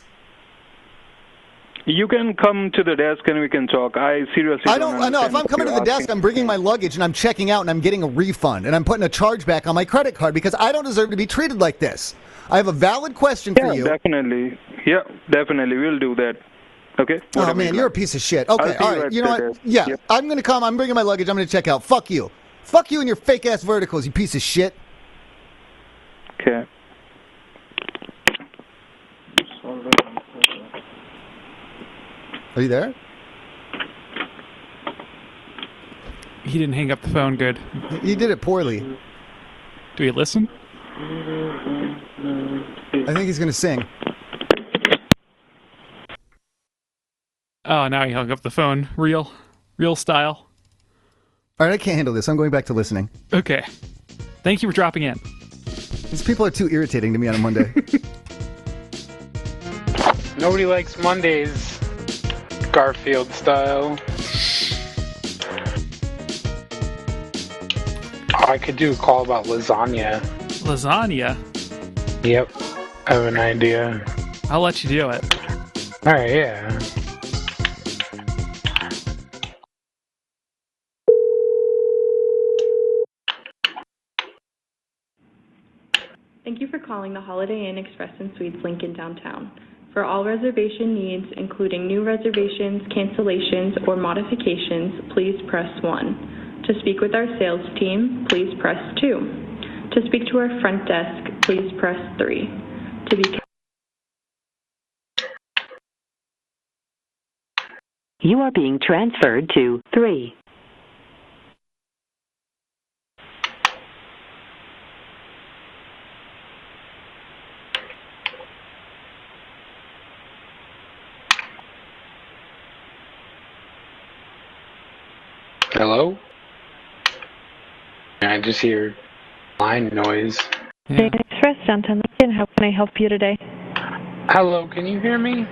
Speaker 17: You can come to the desk and we can talk. I seriously
Speaker 15: I
Speaker 17: don't
Speaker 15: don't I know. If
Speaker 17: understand
Speaker 15: I'm
Speaker 17: what
Speaker 15: coming to
Speaker 17: you're
Speaker 15: the desk,
Speaker 17: asking.
Speaker 15: I'm bringing my luggage, and I'm checking out, and I'm getting a refund, and I'm putting a chargeback on my credit card because I don't deserve to be treated like this. I have a valid question
Speaker 17: Yeah,
Speaker 15: for you.
Speaker 17: definitely. Yeah, definitely. We'll do that. Okay?
Speaker 15: Oh,
Speaker 17: Whatever
Speaker 15: man,
Speaker 17: you
Speaker 15: you're a
Speaker 17: like.
Speaker 15: piece of shit.
Speaker 17: I'll
Speaker 15: Okay,
Speaker 17: see
Speaker 15: all
Speaker 17: you
Speaker 15: right.
Speaker 17: at
Speaker 15: You know
Speaker 17: the
Speaker 15: what?
Speaker 17: desk.
Speaker 15: Yeah,
Speaker 17: Yep.
Speaker 15: I'm going to come. I'm bringing my luggage. I'm going to check out. Fuck you. Fuck you and your fake-ass verticals, you piece of shit.
Speaker 17: Okay.
Speaker 15: Are you there?
Speaker 1: He didn't hang up the phone good.
Speaker 15: You did it poorly.
Speaker 1: Do we listen?
Speaker 15: I think he's going to sing.
Speaker 1: Oh, now he hung up the phone. Real. Real style.
Speaker 15: All right, I can't handle this. I'm going back to listening.
Speaker 1: Okay. Thank you for dropping in.
Speaker 15: These people are too irritating to me on a Monday.
Speaker 2: Nobody likes Mondays, Garfield style. Oh, I could do a call about lasagna.
Speaker 1: Lasagna?
Speaker 2: Yep, I have an idea.
Speaker 1: I'll let you do it.
Speaker 2: Alright, yeah.
Speaker 18: Thank you for calling the Holiday Inn Express and Suites Lincoln downtown. For all reservation needs, including new reservations, cancellations, or modifications, please press one. To speak with our sales team, please press two. To speak to our front desk, please press three. To be
Speaker 4: You are being transferred to three.
Speaker 2: Hello? I just hear line noise.
Speaker 1: Yeah.
Speaker 14: Express downtown Lincoln. How can I help you today?
Speaker 2: Hello, can you hear me?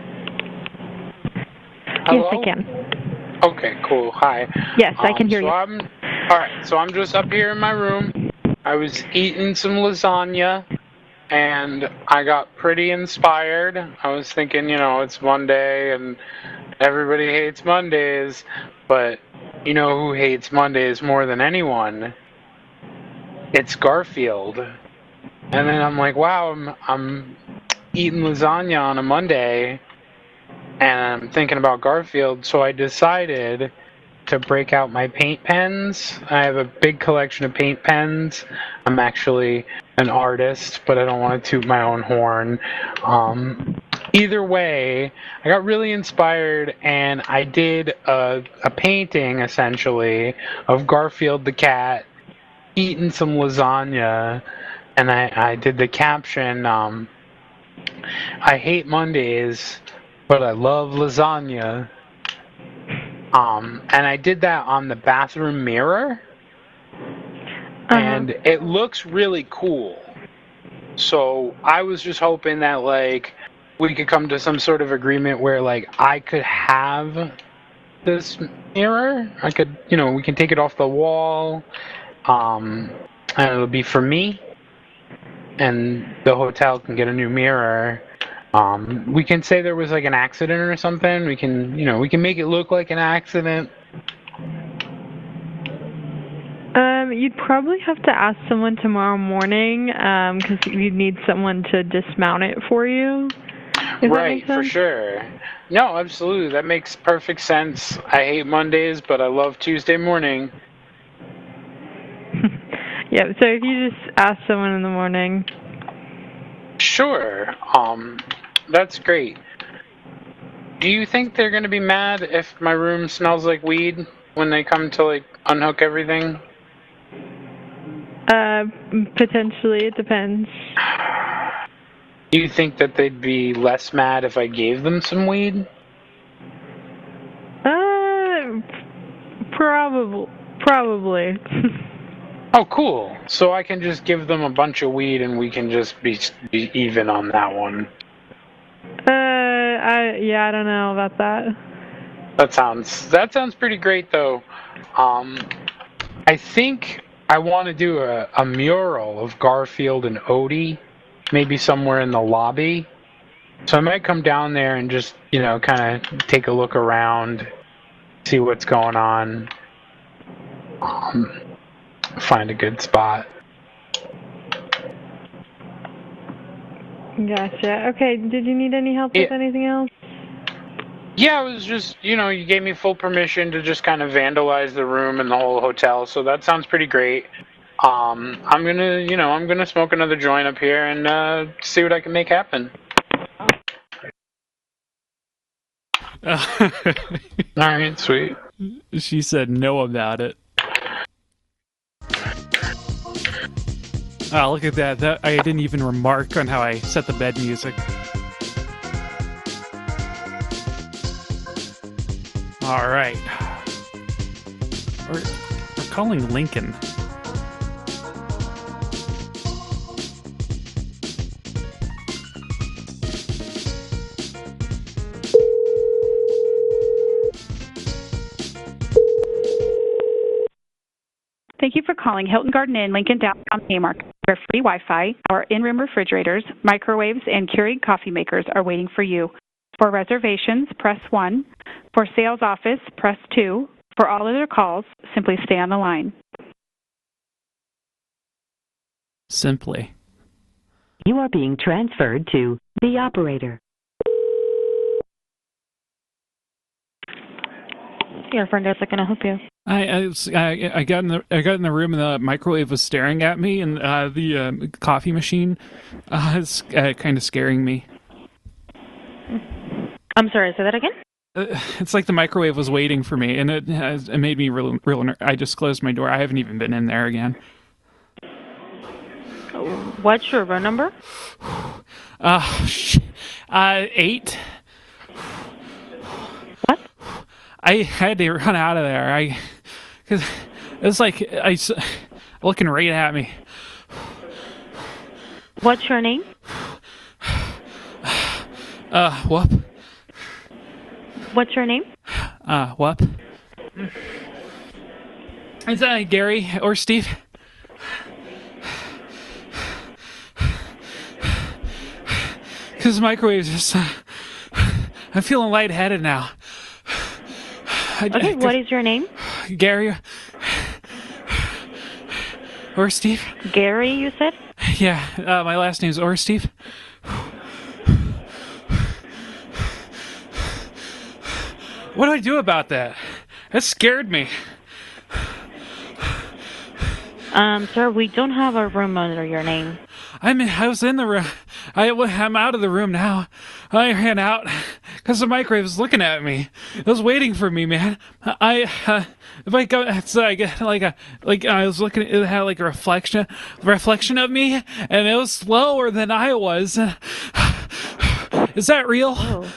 Speaker 14: Yes,
Speaker 2: Hello?
Speaker 14: I can.
Speaker 2: Okay, cool. Hi.
Speaker 14: Yes, I
Speaker 2: Um,
Speaker 14: can hear
Speaker 2: so
Speaker 14: you.
Speaker 2: I'm, all right, so I'm just up here in my room. I was eating some lasagna, and I got pretty inspired. I was thinking, you know, it's Monday, and everybody hates Mondays, but you know who hates Mondays more than anyone? It's Garfield. And then I'm like, wow, I'm, I'm eating lasagna on a Monday, and I'm thinking about Garfield, so I decided to break out my paint pens. I have a big collection of paint pens. I'm actually an artist, but I don't want to toot my own horn. Um, either way, I got really inspired, and I did a, a painting, essentially, of Garfield the cat eating some lasagna, and I, I did the caption, um, I hate Mondays, but I love lasagna. Um, and I did that on the bathroom mirror,
Speaker 14: Uh-huh.
Speaker 2: and it looks really cool. So I was just hoping that, like, we could come to some sort of agreement where, like, I could have this mirror. I could, you know, we can take it off the wall, um, and it'll be for me, and the hotel can get a new mirror. Um, we can say there was, like, an accident or something. We can, you know, we can make it look like an accident.
Speaker 19: Um, you'd probably have to ask someone tomorrow morning, um, because you'd need someone to dismount it for you. If
Speaker 2: Right, for sure. No, absolutely. That makes perfect sense. I hate Mondays, but I love Tuesday morning.
Speaker 19: Yeah, so if you just ask someone in the morning.
Speaker 2: Sure. Um, that's great. Do you think they're going to be mad if my room smells like weed when they come to, like, unhook everything?
Speaker 19: Uh, potentially, it depends.
Speaker 2: Do you think that they'd be less mad if I gave them some weed?
Speaker 19: Uh, probably. Probably.
Speaker 2: Oh, cool. So I can just give them a bunch of weed and we can just be, be even on that one.
Speaker 19: Uh, I yeah, I don't know about that.
Speaker 2: That sounds that sounds pretty great, though. Um, I think I want to do a, a mural of Garfield and Odie, maybe somewhere in the lobby. So I might come down there and just, you know, kind of take a look around, see what's going on, um, find a good spot.
Speaker 19: Gotcha. Okay, did you need any help with
Speaker 2: Yeah.
Speaker 19: anything else?
Speaker 2: Yeah, it was just, you know, you gave me full permission to just kind of vandalize the room and the whole hotel, so that sounds pretty great. Um, I'm gonna, you know, I'm gonna smoke another joint up here and uh, see what I can make happen. Alright, sweet.
Speaker 1: She said no about it. Oh, look at that. That I didn't even remark on how I set the bed music. All right. We're, we're calling Lincoln.
Speaker 20: Thank you for calling Hilton Garden Inn, Lincoln Downtown Kmart, where free Wi-Fi, our in-room refrigerators, microwaves, and Keurig coffee makers are waiting for you. For reservations, press one. For sales office, press two. For all other calls, simply stay on the line.
Speaker 1: Simply.
Speaker 4: You are being transferred to the operator.
Speaker 20: Your friend is going to help you.
Speaker 1: I, I, was- I I got in the I got in the room and the microwave was staring at me, and uh, the um, coffee machine uh, is uh, kind of scaring me.
Speaker 20: I'm sorry, say that again?
Speaker 1: Uh, it's like the microwave was waiting for me, and it has, it made me real real. ner- I just closed my door. I haven't even been in there again.
Speaker 20: What's your room number?
Speaker 1: Uh, sh- uh eight.
Speaker 20: What?
Speaker 1: I had to run out of there. I, cause it was like I s- looking right at me.
Speaker 20: What's your name?
Speaker 1: Uh, whoop.
Speaker 20: What's your name?
Speaker 1: Uh, whoop. Is that Gary or Steve? Because microwaves just. Uh, I'm feeling lightheaded now. I,
Speaker 20: Okay,
Speaker 1: I-
Speaker 20: what is your name?
Speaker 1: Gary or Steve?
Speaker 20: Gary, you said?
Speaker 1: Yeah, uh, my last name's or Steve. What do I do about that? That scared me.
Speaker 20: Um, sir, we don't have a room under your name.
Speaker 1: I'm in, I was in the room. I, I'm out of the room now. I ran out because the microwave was looking at me. It was waiting for me, man. I, uh, if I go, it's like a, like a, like I was looking, it had like a reflection, reflection of me, and it was slower than I was. Is that real?
Speaker 20: Oh.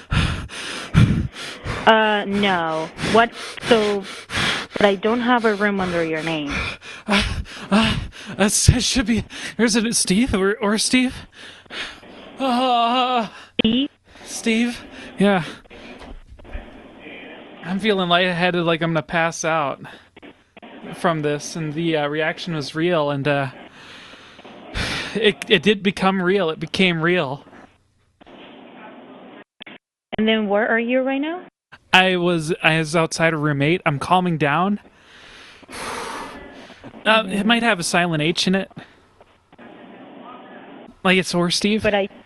Speaker 20: Uh, no. What? So, but I don't have a room under your name.
Speaker 1: Uh, uh, it should be. There's a Steve or, or Steve. Uh,
Speaker 20: Steve?
Speaker 1: Steve? Yeah. I'm feeling lightheaded, like I'm gonna pass out from this, and the uh, reaction was real, and uh, it it did become real. It became real.
Speaker 21: And then where are you right now?
Speaker 1: I was I was outside a room eight. I'm calming down. Uh, it might have a silent H in it. Like it's sore, Steve.
Speaker 21: But I.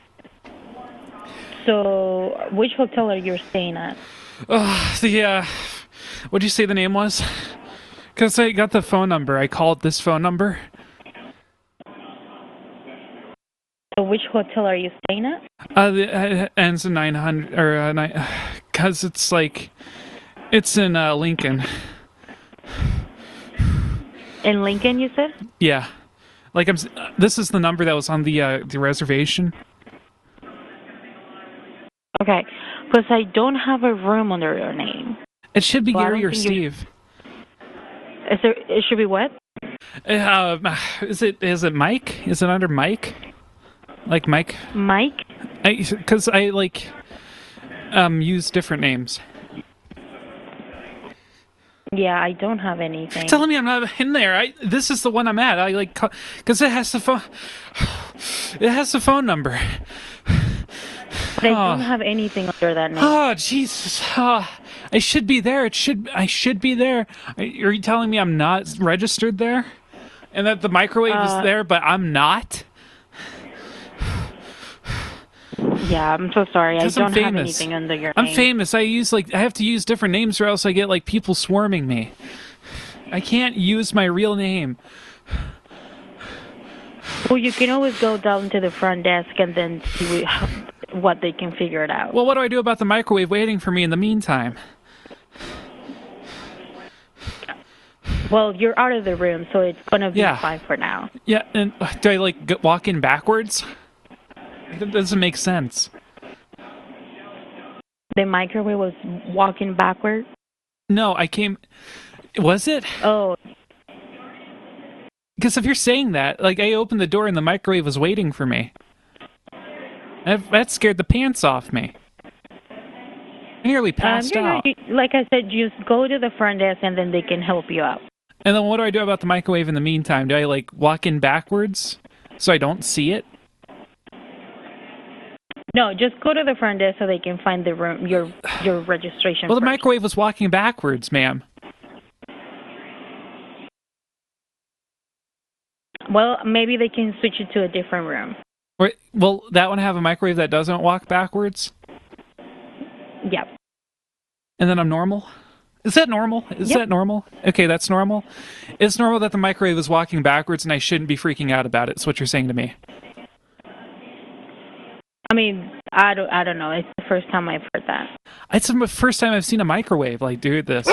Speaker 21: So, which hotel are you staying at?
Speaker 1: Oh, the, uh, what'd you say the name was? Because I got the phone number. I called this phone number.
Speaker 21: So, which hotel are you staying at?
Speaker 1: Uh, the, uh, ends in nine hundred, or, uh, nine, because it's like, it's in, uh, Lincoln.
Speaker 21: In Lincoln, you said?
Speaker 1: Yeah. Like, I'm, this is the number that was on the, uh, the reservation.
Speaker 21: Okay, because I don't have a room under your name.
Speaker 1: It should be
Speaker 21: Well, I
Speaker 1: Gary
Speaker 21: don't
Speaker 1: or
Speaker 21: think you-
Speaker 1: Steve.
Speaker 21: Is there? It should be what?
Speaker 1: Uh, is it is it Mike? Is it under Mike? Like Mike?
Speaker 21: Mike?
Speaker 1: Because I, I like um use different names.
Speaker 21: Yeah, I don't have anything.
Speaker 1: You're telling me I'm not in there. I this is the one I'm at. I like because it has the phone. It has the phone number.
Speaker 21: But I
Speaker 1: Oh.
Speaker 21: don't have anything under that name.
Speaker 1: Oh Jesus! Oh, I should be there. It should. I should be there. Are you telling me I'm not registered there, and that the microwave
Speaker 21: Uh,
Speaker 1: is there, but I'm not?
Speaker 21: Yeah, I'm so sorry. I
Speaker 1: 'Cause I'm
Speaker 21: don't have
Speaker 1: famous.
Speaker 21: anything under your
Speaker 1: I'm
Speaker 21: name.
Speaker 1: famous. I use like I have to use different names, or else I get like people swarming me. I can't use my real name.
Speaker 21: Well, you can always go down to the front desk and then see wh- what they can figure it out.
Speaker 1: Well, what do I do about the microwave waiting for me in the meantime?
Speaker 21: Well, you're out of the room, so it's gonna be
Speaker 1: Yeah.
Speaker 21: fine for now.
Speaker 1: Yeah, and uh, do I like g- walk in backwards? That doesn't make sense.
Speaker 21: The microwave was walking backward.
Speaker 1: No, I came. Was it?
Speaker 21: Oh.
Speaker 1: Because if you're saying that, like I opened the door and the microwave was waiting for me. That, that scared the pants off me. I nearly passed
Speaker 21: um, you know,
Speaker 1: out.
Speaker 21: you- like I said, just go to the front desk and then they can help you out.
Speaker 1: And then what do I do about the microwave in the meantime? Do I like walk in backwards so I don't see it?
Speaker 21: No, just go to the front desk so they can find the room, your your registration.
Speaker 1: Well, the
Speaker 21: first.
Speaker 1: microwave was walking backwards, ma'am.
Speaker 21: Well, maybe they can switch you to a different room.
Speaker 1: Or, well, that one have a microwave that doesn't walk backwards?
Speaker 21: Yep.
Speaker 1: And then I'm normal? Is that normal? Is
Speaker 21: Yep.
Speaker 1: that normal? Okay, that's normal. It's normal that the microwave is walking backwards and I shouldn't be freaking out about it. That's what you're saying to me.
Speaker 21: I mean, I don't, I don't know. It's the first time I've heard that.
Speaker 1: It's the first time I've seen a microwave like do this.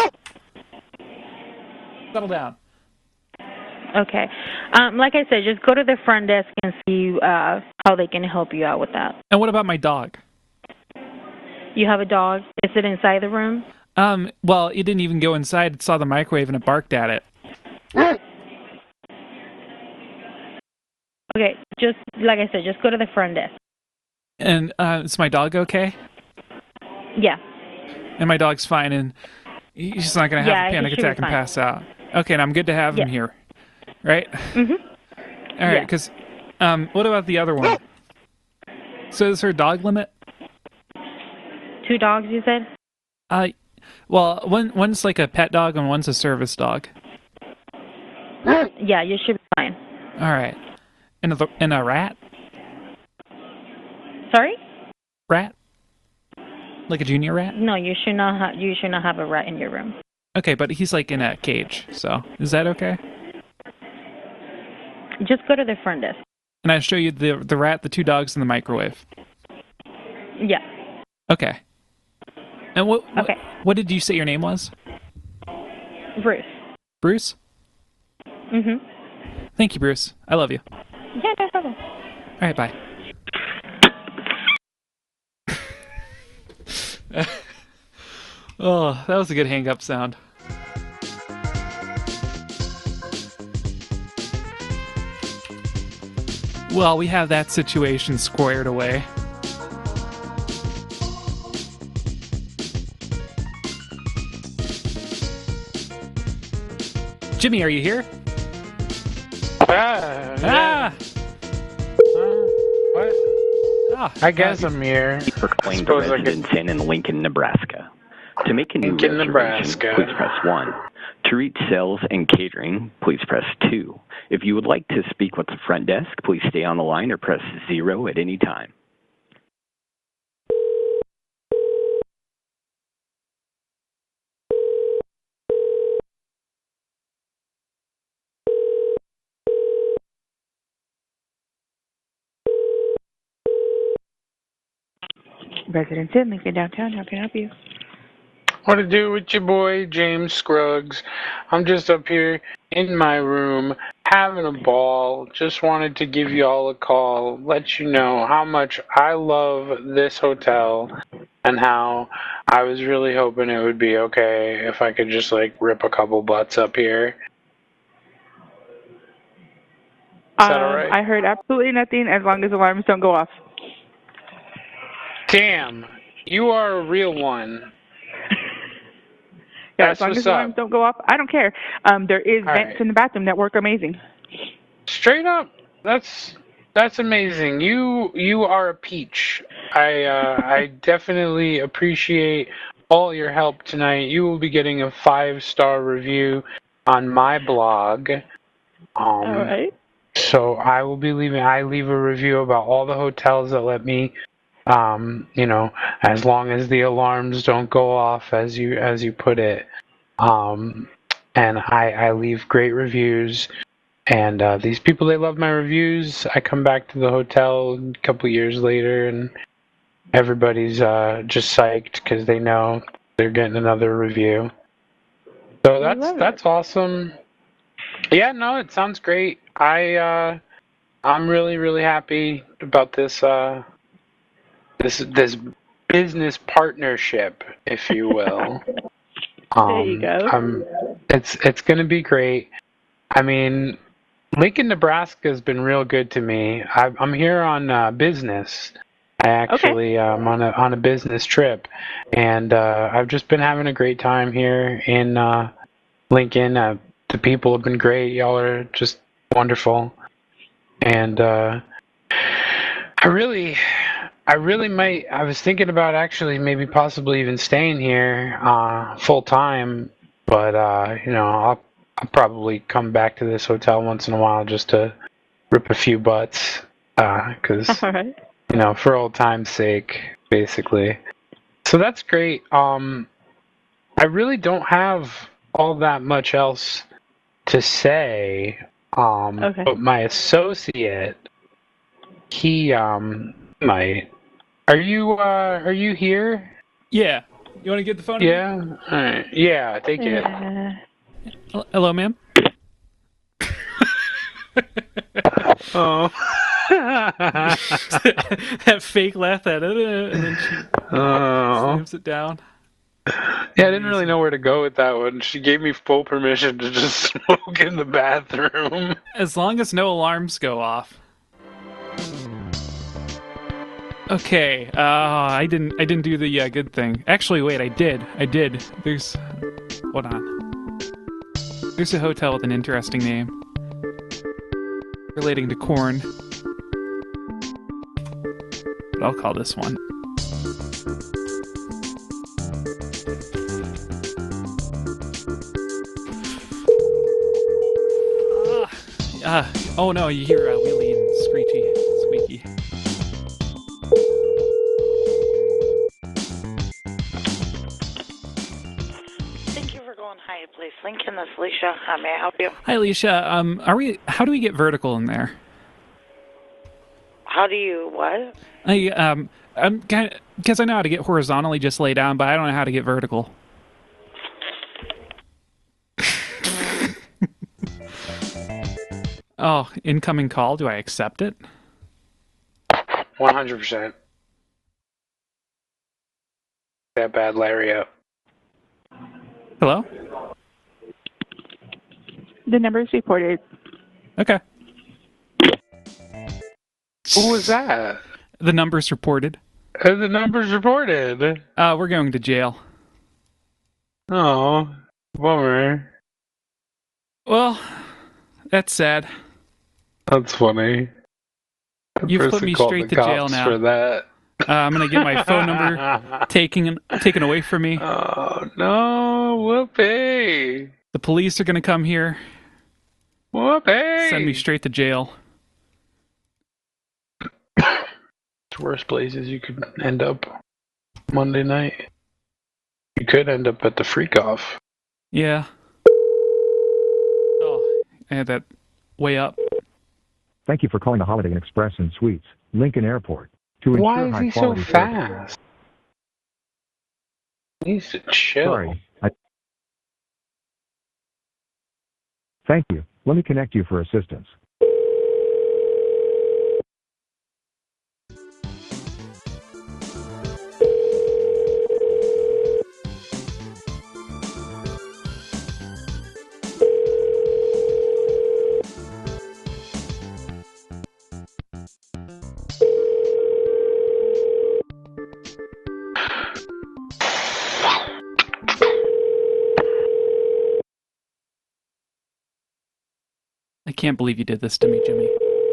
Speaker 1: Settle down.
Speaker 21: Okay. Um, like I said, just go to the front desk and see uh, how they can help you out with that.
Speaker 1: And what about my dog?
Speaker 21: You have a dog? Is it inside the room?
Speaker 1: Um, well, it didn't even go inside. It saw the microwave and it barked at it.
Speaker 21: Okay, just like I said, just go to the front desk.
Speaker 1: And uh, is my dog okay?
Speaker 21: Yeah.
Speaker 1: And my dog's fine and he's not going to have
Speaker 21: Yeah,
Speaker 1: a
Speaker 21: he
Speaker 1: panic
Speaker 21: should be
Speaker 1: attack and
Speaker 21: fine.
Speaker 1: pass out. Okay, and I'm good to have him
Speaker 21: Yeah.
Speaker 1: here. Right?
Speaker 21: Mm-hmm.
Speaker 1: All right,
Speaker 21: Yeah.
Speaker 1: because um, what about the other one? So is there a dog limit?
Speaker 21: Two dogs, you said?
Speaker 1: Uh, well, one one's like a pet dog and one's a service dog.
Speaker 21: Yeah, you should be fine.
Speaker 1: All right. And a, and a rat?
Speaker 21: Sorry?
Speaker 1: Rat? Like a junior rat?
Speaker 21: No, you should not have. You should not have a rat in your room.
Speaker 1: Okay, but he's like in a cage, so is that okay?
Speaker 21: Just go to the front desk.
Speaker 1: And I show you the the rat, the two dogs, and the microwave.
Speaker 21: Yeah.
Speaker 1: Okay. And what?
Speaker 21: Okay.
Speaker 1: What, what did you say your name was?
Speaker 21: Bruce.
Speaker 1: Bruce?
Speaker 21: Mhm.
Speaker 1: Thank you, Bruce. I love you.
Speaker 21: Yeah, no problem.
Speaker 1: All right, bye. Oh, that was a good hang-up sound. Well, we have that situation squared away. Jimmy, are you here?
Speaker 2: Ah.
Speaker 1: Ah.
Speaker 2: Uh, what?
Speaker 1: Ah,
Speaker 2: I guess I'm here.
Speaker 3: For calling the
Speaker 2: Suppose I
Speaker 3: residence inn in Lincoln, Nebraska. To make a new
Speaker 2: Lincoln,
Speaker 3: reservation,
Speaker 2: Nebraska.
Speaker 3: please press one. To reach sales and catering, please press two. If you would like to speak with the front desk, please stay on the line or press zero at any time.
Speaker 22: Residence Inn, Lincoln Downtown. How can I help you?
Speaker 2: What to do with your boy, James Scruggs? I'm just up here in my room having a ball. Just wanted to give you all a call, let you know how much I love this hotel and how I was really hoping it would be okay if I could just like rip a couple butts up here. Is that
Speaker 22: um,
Speaker 2: all right?
Speaker 22: I heard absolutely nothing as long as alarms don't go off.
Speaker 2: Damn, you are a real one.
Speaker 22: Yeah,
Speaker 2: That's
Speaker 22: as long
Speaker 2: what's
Speaker 22: as alarms
Speaker 2: up.
Speaker 22: don't go off, I don't care. Um, there is
Speaker 2: All
Speaker 22: vents
Speaker 2: right.
Speaker 22: in the bathroom that work amazing.
Speaker 2: Straight up, that's that's amazing. You you are a peach. I uh, I definitely appreciate all your help tonight. You will be getting a five star review on my blog. Um,
Speaker 22: All right.
Speaker 2: So I will be leaving. I leave a review about all the hotels that let me. Um, you know, as long as the alarms don't go off, as you as you put it. Um, and I I leave great reviews. And uh, these people, they love my reviews. I come back to the hotel a couple years later, and everybody's uh, just psyched because they know they're getting another review. So that's
Speaker 22: love it.
Speaker 2: that's awesome. Yeah, no, it sounds great. I uh, I'm really really happy about this uh, this this business partnership, if you will. um,
Speaker 22: There you go.
Speaker 2: Um, it's it's gonna be great. I mean. Lincoln, Nebraska has been real good to me. I, I'm here on uh, business. I actually um, on a on a business trip, and uh, I've just been having a great time here in uh, Lincoln. Uh, the people have been great. Y'all are just wonderful, and uh, I really, I really might. I was thinking about actually maybe possibly even staying here uh, full time, but uh, you know I'll. I'll probably come back to this hotel once in a while just to rip a few butts, because, uh,
Speaker 22: right.
Speaker 2: you know, for old time's sake, basically. So that's great. Um, I really don't have all that much else to say, um,
Speaker 22: Okay.
Speaker 2: but my associate, he um, might. Are you, uh, are you here?
Speaker 1: Yeah. You want to get the phone?
Speaker 2: Yeah? All right. Yeah, take it.
Speaker 22: Uh,
Speaker 1: Hello, ma'am.
Speaker 2: Oh.
Speaker 1: That fake laugh at it, and then she
Speaker 2: Oh.
Speaker 1: slams it down.
Speaker 2: Yeah, I didn't really know where to go with that one. She gave me full permission to just smoke in the bathroom.
Speaker 1: As long as no alarms go off. Okay, uh, I didn't, I didn't do the uh, good thing. Actually, wait, I did, I did. There's, hold on. There's a hotel with an interesting name, relating to corn. But I'll call this one. Ah, uh, oh no, you hear uh, wheelie and screechy, squeaky.
Speaker 22: Thank you for going Hyatt Place Lincoln. This is Alicia. How may I help you?
Speaker 1: Hi, Alicia. Um, are we? How do we get vertical in there?
Speaker 22: How do you what?
Speaker 1: I um, I'm kind of because I know how to get horizontally, just lay down, but I don't know how to get vertical. Oh, incoming call. Do I accept it?
Speaker 2: one hundred percent. That bad Larry up.
Speaker 1: Hello?
Speaker 22: The number is reported.
Speaker 1: Okay.
Speaker 2: Who was that?
Speaker 1: The number's reported.
Speaker 2: Uh, the number's reported.
Speaker 1: Uh, we're going to jail.
Speaker 2: Oh, bummer.
Speaker 1: Well, that's sad.
Speaker 2: That's funny. The
Speaker 1: You've put
Speaker 2: person
Speaker 1: me
Speaker 2: called
Speaker 1: straight
Speaker 2: the
Speaker 1: to jail
Speaker 2: cops
Speaker 1: now.
Speaker 2: for that.
Speaker 1: Uh, I'm gonna get my phone number taken taken away from me.
Speaker 2: Oh no, whoopee!
Speaker 1: The police are gonna come here.
Speaker 2: Whoopee!
Speaker 1: Send me straight to jail.
Speaker 2: It's worst places you could end up Monday night. You could end up at the freak off.
Speaker 1: Yeah. Oh, I had that way up.
Speaker 7: Thank you for calling the Holiday Inn Express and Suites, Lincoln Airport. To
Speaker 2: Why
Speaker 7: ensure
Speaker 2: is he so
Speaker 7: high-quality service-
Speaker 2: fast? He needs to chill.
Speaker 7: Sorry. I... Thank you. Let me connect you for assistance.
Speaker 1: I can't believe you did this to me, Jimmy.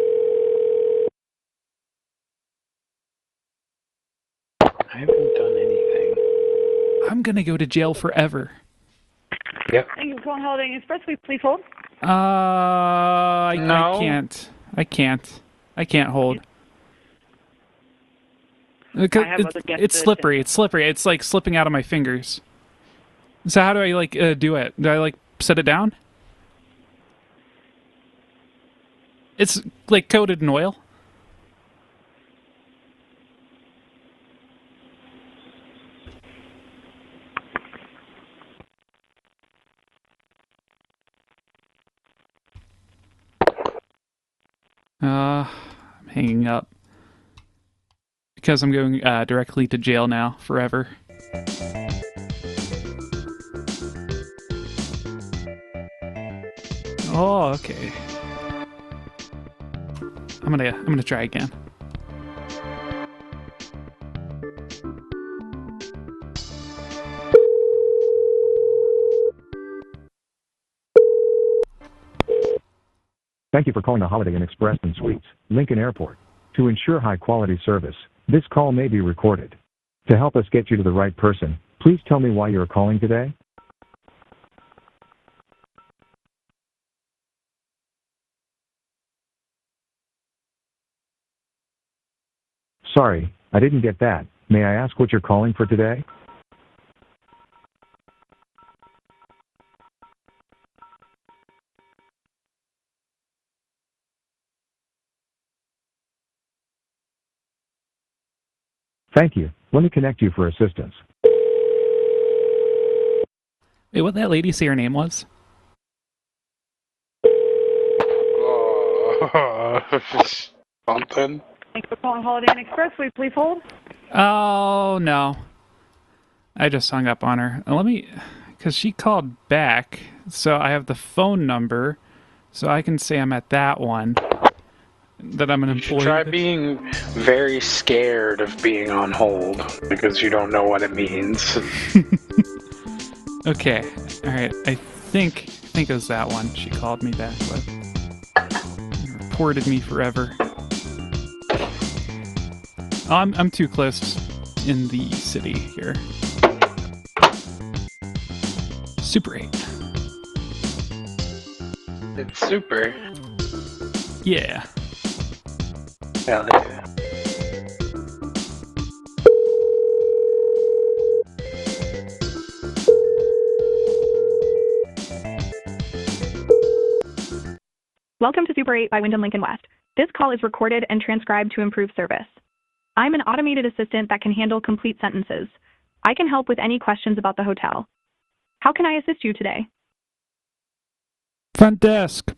Speaker 2: I haven't done anything.
Speaker 1: I'm gonna go to jail forever.
Speaker 2: Yep.
Speaker 8: Thank you for calling Holiday Inn Express. Will you please hold?
Speaker 1: Uh, I,
Speaker 2: No.
Speaker 1: I can't. I can't. I can't hold. Because
Speaker 8: I have
Speaker 1: it-
Speaker 8: other guests
Speaker 1: it's
Speaker 8: that-
Speaker 1: slippery. It's slippery. It's like slipping out of my fingers. So how do I like uh, do it? Do I like set it down? It's like coated in oil. Uh, I'm hanging up. Because I'm going uh, directly to jail now, forever. Oh, okay. I'm gonna, I'm gonna try again.
Speaker 7: Thank you for calling the Holiday Inn Express and Suites, Lincoln Airport. To ensure high-quality service, this call may be recorded. To help us get you to the right person, please tell me why you are calling today. Sorry, I didn't get that. May I ask what you're calling for today? Thank you. Let me connect you for assistance.
Speaker 1: Wait, what did that lady say her name was?
Speaker 2: Oh, something.
Speaker 8: Thank you for calling Holiday Inn Express. Will you please hold?
Speaker 1: Oh, no. I just hung up on her. Let me... Because she called back, so I have the phone number, so I can say I'm at that one. That I'm an employee.
Speaker 2: Try being very scared of being on hold because you don't know what it means.
Speaker 1: Okay. Alright. I think... I think it was that one she called me back with. And reported me forever. Oh, I'm, I'm too close in the city here. Super eight.
Speaker 2: It's super.
Speaker 1: Yeah.
Speaker 2: Hell yeah.
Speaker 23: Welcome to Super eight by Wyndham Lincoln West. This call is recorded and transcribed to improve service. I'm an automated assistant that can handle complete sentences. I can help with any questions about the hotel. How can I assist you today?
Speaker 1: Front desk.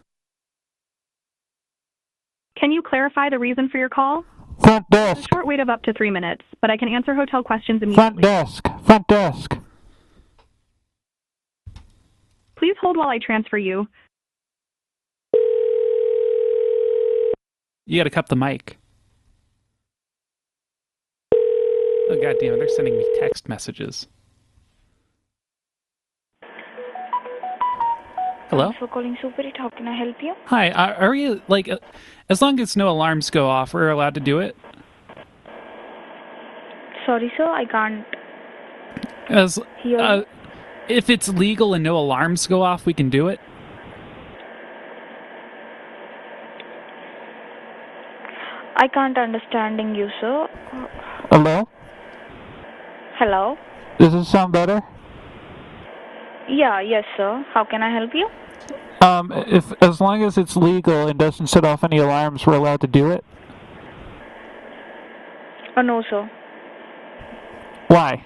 Speaker 23: Can you clarify the reason for your call?
Speaker 1: Front
Speaker 23: There's
Speaker 1: desk.
Speaker 23: a short wait of up to three minutes, but I can answer hotel questions
Speaker 1: Front
Speaker 23: immediately.
Speaker 1: desk. Front desk.
Speaker 23: Please hold while I transfer you.
Speaker 1: You gotta cup the mic. Oh, god damn it, they're sending me text messages. Hello?
Speaker 6: Thanks for calling Super eight. How can I help you?
Speaker 1: Hi, are, are we, like, uh, as long as no alarms go off, we're allowed to do it?
Speaker 6: Sorry, sir, I can't
Speaker 1: As,
Speaker 6: hear
Speaker 1: uh,
Speaker 6: you.
Speaker 1: if it's legal and no alarms go off, we can do it?
Speaker 6: I can't understanding you, sir.
Speaker 1: Hello?
Speaker 6: Hello?
Speaker 1: Does this sound better?
Speaker 6: Yeah, yes, sir. How can I help you?
Speaker 1: Um, if, as long as it's legal and doesn't set off any alarms, we're allowed to do it?
Speaker 6: Oh, no, sir.
Speaker 1: Why?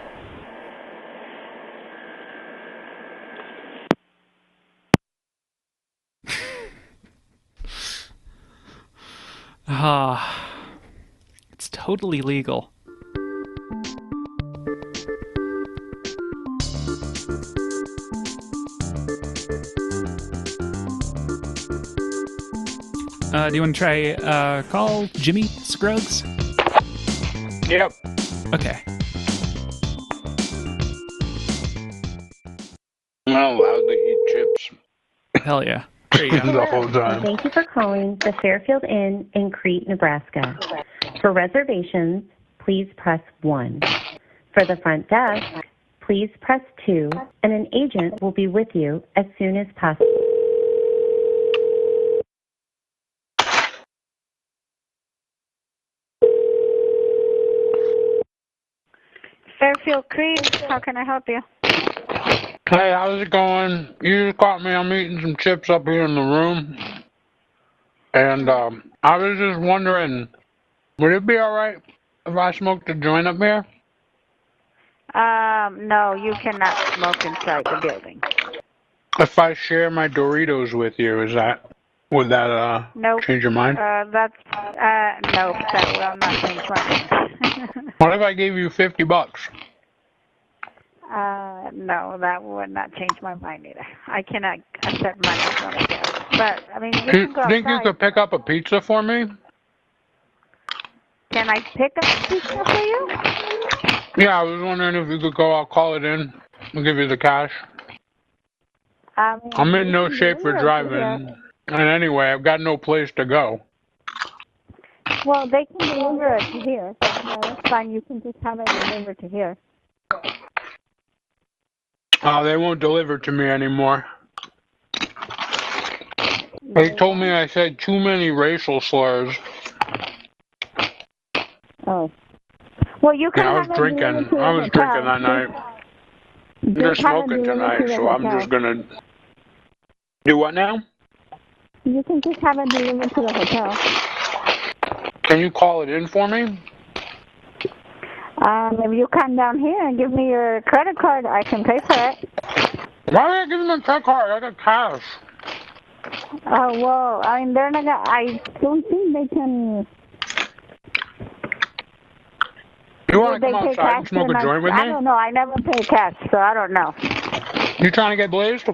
Speaker 1: Ah, it's totally legal. Uh, do you want to try, uh, call Jimmy Scruggs?
Speaker 2: Yep.
Speaker 1: Okay.
Speaker 2: I'm not allowed to eat chips.
Speaker 1: Hell yeah. There you go.
Speaker 2: The whole time.
Speaker 9: Thank you for calling the Fairfield Inn in Crete, Nebraska. For reservations, please press one. For the front desk, please press two, and an agent will be with you as soon as possible.
Speaker 8: Fairfield Crete, how can I help you?
Speaker 2: Hey, how's it going? You just caught me. I'm eating some chips up here in the room. And um, I was just wondering, would it be alright if I smoked a joint up here?
Speaker 8: Um, no, you cannot smoke inside the building.
Speaker 2: If I share my Doritos with you, is that, would that uh
Speaker 8: Nope.
Speaker 2: change your mind?
Speaker 8: Uh, that's, uh, no, that will not change my mind.
Speaker 2: What if I gave you fifty bucks?
Speaker 8: Uh, no, that would not change my mind either. I cannot accept money from a guest. But, I mean, you
Speaker 2: Do you
Speaker 8: can go
Speaker 2: think you
Speaker 8: outside.
Speaker 2: could pick up a pizza for me?
Speaker 8: Can I pick up pizza for you?
Speaker 2: Yeah, I was wondering if you could go. I'll call it in. I'll give you the cash.
Speaker 8: I mean,
Speaker 2: I'm in
Speaker 8: you
Speaker 2: no
Speaker 8: can
Speaker 2: shape for
Speaker 8: deliver it
Speaker 2: driving.
Speaker 8: here.
Speaker 2: And anyway, I've got no place to go.
Speaker 8: Well, they can deliver it to here. No, that's fine. You can just have it delivered to here.
Speaker 2: Oh, they won't deliver to me anymore. They told me I said too many racial slurs.
Speaker 8: Oh. Well, you can
Speaker 2: Yeah, I
Speaker 8: have
Speaker 2: was
Speaker 8: it delivered
Speaker 2: drinking.
Speaker 8: to the
Speaker 2: I was
Speaker 8: hotel.
Speaker 2: drinking that night.
Speaker 8: Just
Speaker 2: They're
Speaker 8: have it
Speaker 2: smoking
Speaker 8: delivered
Speaker 2: tonight,
Speaker 8: to the
Speaker 2: so I'm
Speaker 8: hotel.
Speaker 2: just gonna do what now?
Speaker 8: You can just have it delivered to the hotel.
Speaker 2: Can you call it in for me?
Speaker 8: Um, if you come down here and give me your credit card, I can pay for it.
Speaker 2: Why are you giving me a credit card? I got cash.
Speaker 8: Oh, well, I mean, they're not gonna, I don't think they can.
Speaker 2: You want to
Speaker 8: They
Speaker 2: come
Speaker 8: pay
Speaker 2: outside and
Speaker 8: cash
Speaker 2: smoke a
Speaker 8: and I-
Speaker 2: joint with
Speaker 8: I
Speaker 2: me?
Speaker 8: don't know. I never pay cash, so I don't know.
Speaker 2: You trying to get blazed?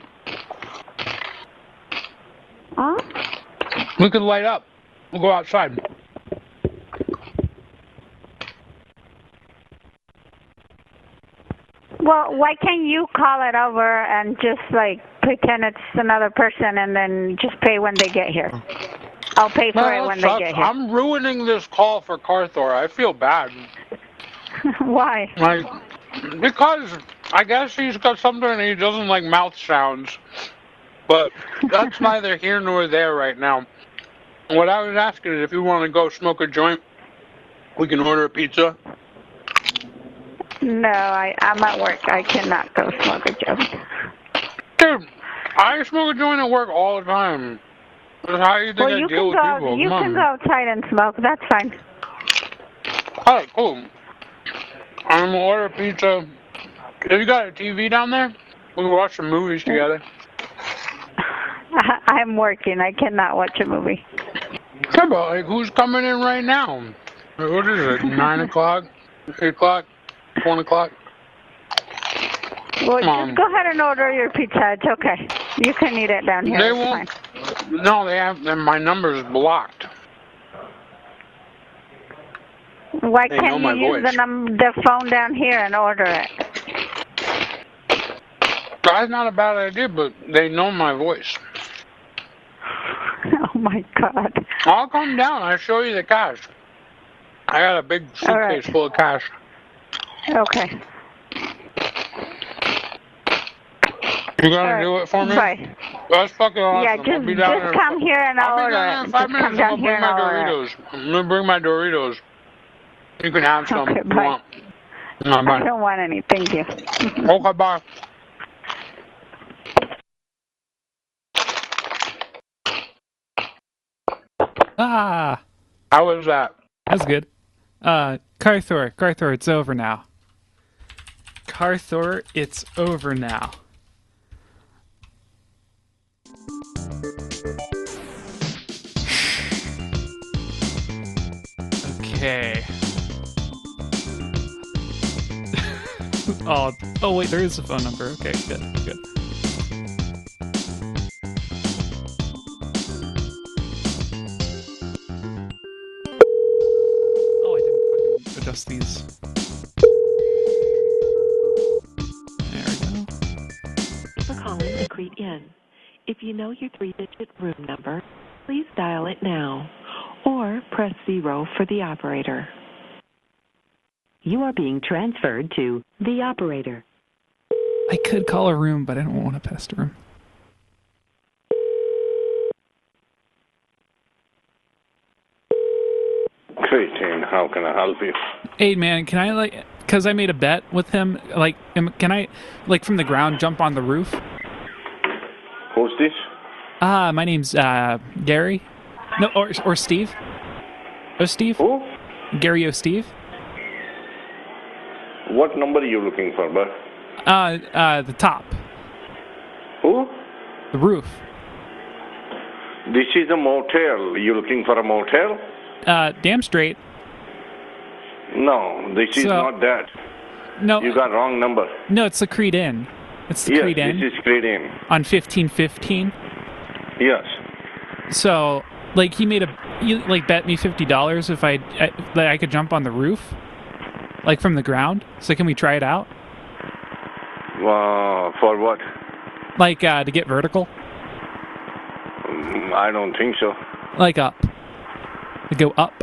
Speaker 8: Huh?
Speaker 2: We could light up. We'll go outside.
Speaker 8: Well, why can't you call it over and just like pretend it's another person and then just pay when they get here? I'll pay for
Speaker 2: Man,
Speaker 8: it
Speaker 2: that
Speaker 8: when
Speaker 2: sucks.
Speaker 8: they get here.
Speaker 2: I'm ruining this call for Carthor. I feel bad.
Speaker 8: Why?
Speaker 2: Like, because I guess he's got something and he doesn't like mouth sounds. But that's neither here nor there right now. What I was asking is if you want to go smoke a joint, we can order a pizza.
Speaker 8: No, I, I'm at work. I cannot go smoke a joint.
Speaker 2: Dude, I smoke a joint at work all the time. That's how you think
Speaker 8: Well,
Speaker 2: I
Speaker 8: you
Speaker 2: deal
Speaker 8: can
Speaker 2: with
Speaker 8: go.
Speaker 2: people.
Speaker 8: You
Speaker 2: Come
Speaker 8: can
Speaker 2: on.
Speaker 8: go outside and smoke. That's fine.
Speaker 2: Alright, cool. I'm gonna order pizza. Have you got a T V down there? We can watch some movies together.
Speaker 8: I, I'm working. I cannot watch a movie.
Speaker 2: Yeah, but like, who's coming in right now? What is it? Nine o'clock? Eight o'clock? One o'clock?
Speaker 8: Well,
Speaker 2: Come on.
Speaker 8: just go ahead and order your pizza. It's okay. You can eat it down here.
Speaker 2: They
Speaker 8: it's
Speaker 2: won't.
Speaker 8: fine.
Speaker 2: No, they have. Then my number is blocked.
Speaker 8: Why
Speaker 2: They know
Speaker 8: can't
Speaker 2: my
Speaker 8: you use
Speaker 2: voice.
Speaker 8: the num the phone down here and order it?
Speaker 2: That's not a bad idea, but they know my voice.
Speaker 8: Oh my God.
Speaker 2: I'll come down. I'll show you the cash. I got a big suitcase
Speaker 8: right.
Speaker 2: full of cash.
Speaker 8: Okay.
Speaker 2: You gonna
Speaker 8: All right.
Speaker 2: do it for me?
Speaker 8: Bye.
Speaker 2: That's fucking awesome.
Speaker 8: Yeah,
Speaker 2: I'll
Speaker 8: just,
Speaker 2: be down
Speaker 8: just
Speaker 2: here.
Speaker 8: come here and I'll
Speaker 2: I'll be
Speaker 8: order
Speaker 2: down
Speaker 8: it.
Speaker 2: here in five
Speaker 8: Just
Speaker 2: minutes.
Speaker 8: come down
Speaker 2: I'm
Speaker 8: here
Speaker 2: gonna
Speaker 8: and
Speaker 2: bring
Speaker 8: I'll
Speaker 2: my
Speaker 8: order it.
Speaker 2: Doritos. I'm gonna bring my Doritos. You can have some
Speaker 8: Okay,
Speaker 2: if you
Speaker 8: bye.
Speaker 2: want. No, bye.
Speaker 8: I don't want any. Thank you.
Speaker 2: Okay, bye.
Speaker 1: Ah,
Speaker 2: How was that?
Speaker 1: that's good. Uh, Carthor, Carthor, it's over now. Carthor, it's over now. Okay. oh, oh wait, there is a phone number. Okay, good, good. Oh, I didn't fucking adjust these. There we go.
Speaker 11: For calling the Crete Inn. If you know your three-digit room number, please dial it now, or press zero for the operator.
Speaker 4: You are being transferred to the operator.
Speaker 1: I could call a room, but I don't want to pester him.
Speaker 12: Crete Inn, how can I help you?
Speaker 1: Hey man, can I like, cause I made a bet with him, like, am- can I, like from the ground, jump on the roof?
Speaker 12: Who's this?
Speaker 1: Ah, my name's, uh, Gary. No, or, or Steve. Oh, Steve?
Speaker 12: Who?
Speaker 1: Gary O. Steve.
Speaker 12: What number are you looking for, bud?
Speaker 1: Uh, uh, the top.
Speaker 12: Who?
Speaker 1: The roof.
Speaker 12: This is a motel. You looking for a motel?
Speaker 1: Uh, damn straight.
Speaker 12: No, this is
Speaker 1: So-
Speaker 12: not that.
Speaker 1: No.
Speaker 12: You got wrong number.
Speaker 1: No, it's the Crete Inn. It's the
Speaker 12: Yes,
Speaker 1: Crete Inn.
Speaker 12: this is Crete Inn.
Speaker 1: On fifteen fifteen.
Speaker 12: Yes.
Speaker 1: So, like, he made a, he, like, bet me fifty dollars if I, I, that I could jump on the roof, like, from the ground. So can we try it out?
Speaker 12: Uh, for what?
Speaker 1: Like, uh, to get vertical?
Speaker 12: Mm, I don't think so.
Speaker 1: Like, up. To go up.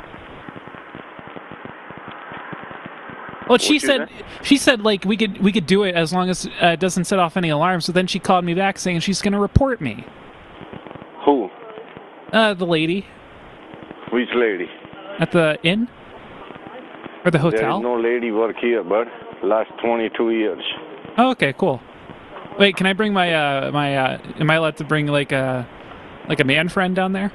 Speaker 1: Well, she
Speaker 12: What'd you
Speaker 1: said, she said, like, we could, we could do it as long as uh, it doesn't set off any alarms. So then she called me back saying she's going to report me.
Speaker 12: Who?
Speaker 1: Uh, the lady.
Speaker 12: Which lady?
Speaker 1: At the inn? Or the hotel?
Speaker 12: There is no lady work here, bud. Last twenty-two years.
Speaker 1: Oh, okay, cool. Wait, can I bring my, uh, my, uh, am I allowed to bring, like, a, like a man friend down there?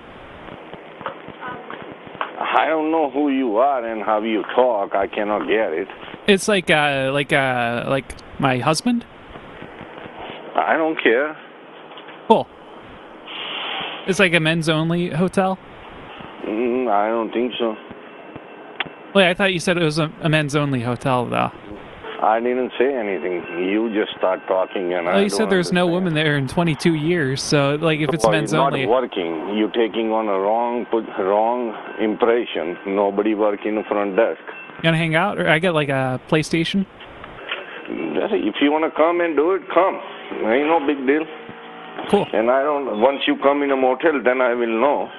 Speaker 12: I don't know who you are and how you talk. I cannot get it.
Speaker 1: It's like, uh, like, uh, like my husband?
Speaker 12: I don't care.
Speaker 1: Cool. It's like a men's only hotel?
Speaker 12: Mm, I don't think so.
Speaker 1: Wait, I thought you said it was a, a men's only hotel, though.
Speaker 12: I didn't say anything. You just start talking and
Speaker 1: Well,
Speaker 12: I
Speaker 1: you said
Speaker 12: don't
Speaker 1: there's no
Speaker 12: understand.
Speaker 1: woman there in twenty-two years, so, like, if it's
Speaker 12: Well,
Speaker 1: men's
Speaker 12: it's not
Speaker 1: only...
Speaker 12: working. You're taking on a wrong put, wrong impression. Nobody work in the front desk.
Speaker 1: You gonna hang out? Or I got, like, a PlayStation?
Speaker 12: If you want to come and do it, come. Ain't no big deal.
Speaker 1: Cool.
Speaker 12: And I don't. Once you come in a motel, then I will know.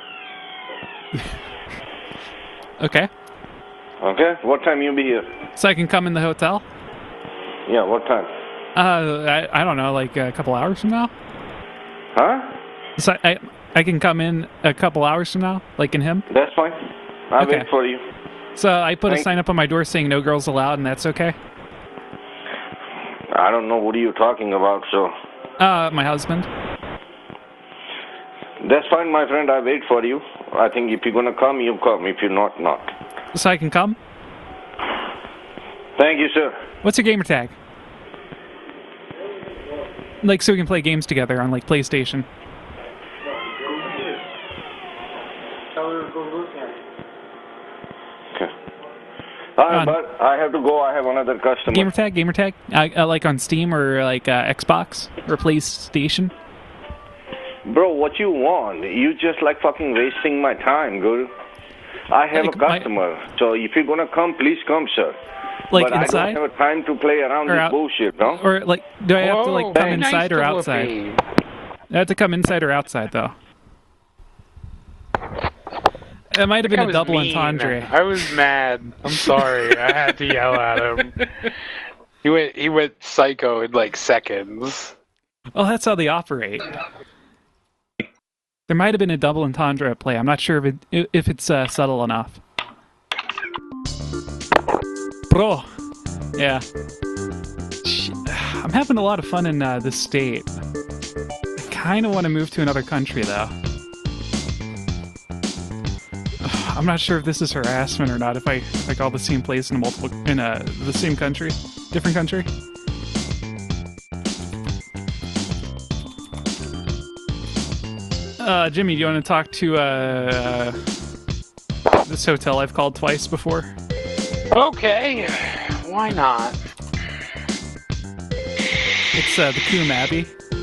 Speaker 1: Okay.
Speaker 12: Okay. What time you be here?
Speaker 1: So I can come in the hotel?
Speaker 12: Yeah. What time?
Speaker 1: Uh, I, I don't know, like a couple hours from now?
Speaker 12: Huh?
Speaker 1: So I, I can come in a couple hours from now, like in him?
Speaker 12: That's fine. I'll
Speaker 1: Okay.
Speaker 12: wait for you.
Speaker 1: So I put
Speaker 12: Thank-
Speaker 1: a sign up on my door saying no girls allowed, and that's okay?
Speaker 12: I don't know what are you talking about. So
Speaker 1: Uh, my husband.
Speaker 12: that's fine, my friend. I wait for you. I think if you're gonna come, you come. If you're not, not.
Speaker 1: So I can come?
Speaker 12: Thank you, sir.
Speaker 1: What's your gamer tag? Like, so we can play games together on, like, PlayStation.
Speaker 12: Okay. All right,
Speaker 1: On-
Speaker 12: but I have to go. I have another customer.
Speaker 1: Gamer tag, gamer tag? Uh, uh, like on Steam or, like, uh, Xbox or PlayStation?
Speaker 12: Bro, what you want? You just like fucking wasting my time, Guru. I have
Speaker 1: Like,
Speaker 12: a
Speaker 1: my-
Speaker 12: customer. So if you're going to come, please come, sir.
Speaker 1: Like
Speaker 12: but
Speaker 1: inside?
Speaker 12: I don't have time to play around
Speaker 1: Or
Speaker 12: this
Speaker 1: out-
Speaker 12: bullshit, no?
Speaker 1: Or like, do I have to like
Speaker 12: Whoa,
Speaker 1: come
Speaker 12: be nice
Speaker 1: inside or
Speaker 12: to
Speaker 1: outside?
Speaker 12: Whoopi.
Speaker 1: I have to come inside or outside though. It might have been
Speaker 2: That
Speaker 1: a
Speaker 2: was
Speaker 1: double
Speaker 2: mean.
Speaker 1: entendre.
Speaker 2: I was mad. I'm sorry. I had to yell at him. He went. He went psycho in like seconds.
Speaker 1: Well, that's how they operate. There might have been a double entendre at play. I'm not sure if it if it's uh, subtle enough. Bro, yeah. Sh- I'm having a lot of fun in uh, this state. I kind of want to move to another country though. I'm not sure if this is harassment or not. If I if I call the same place in a multiple in a the same country, different country. Uh, Jimmy, do you want to talk to uh, this hotel I've called twice before?
Speaker 2: Okay, why not?
Speaker 1: It's uh, the Coombe Abbey.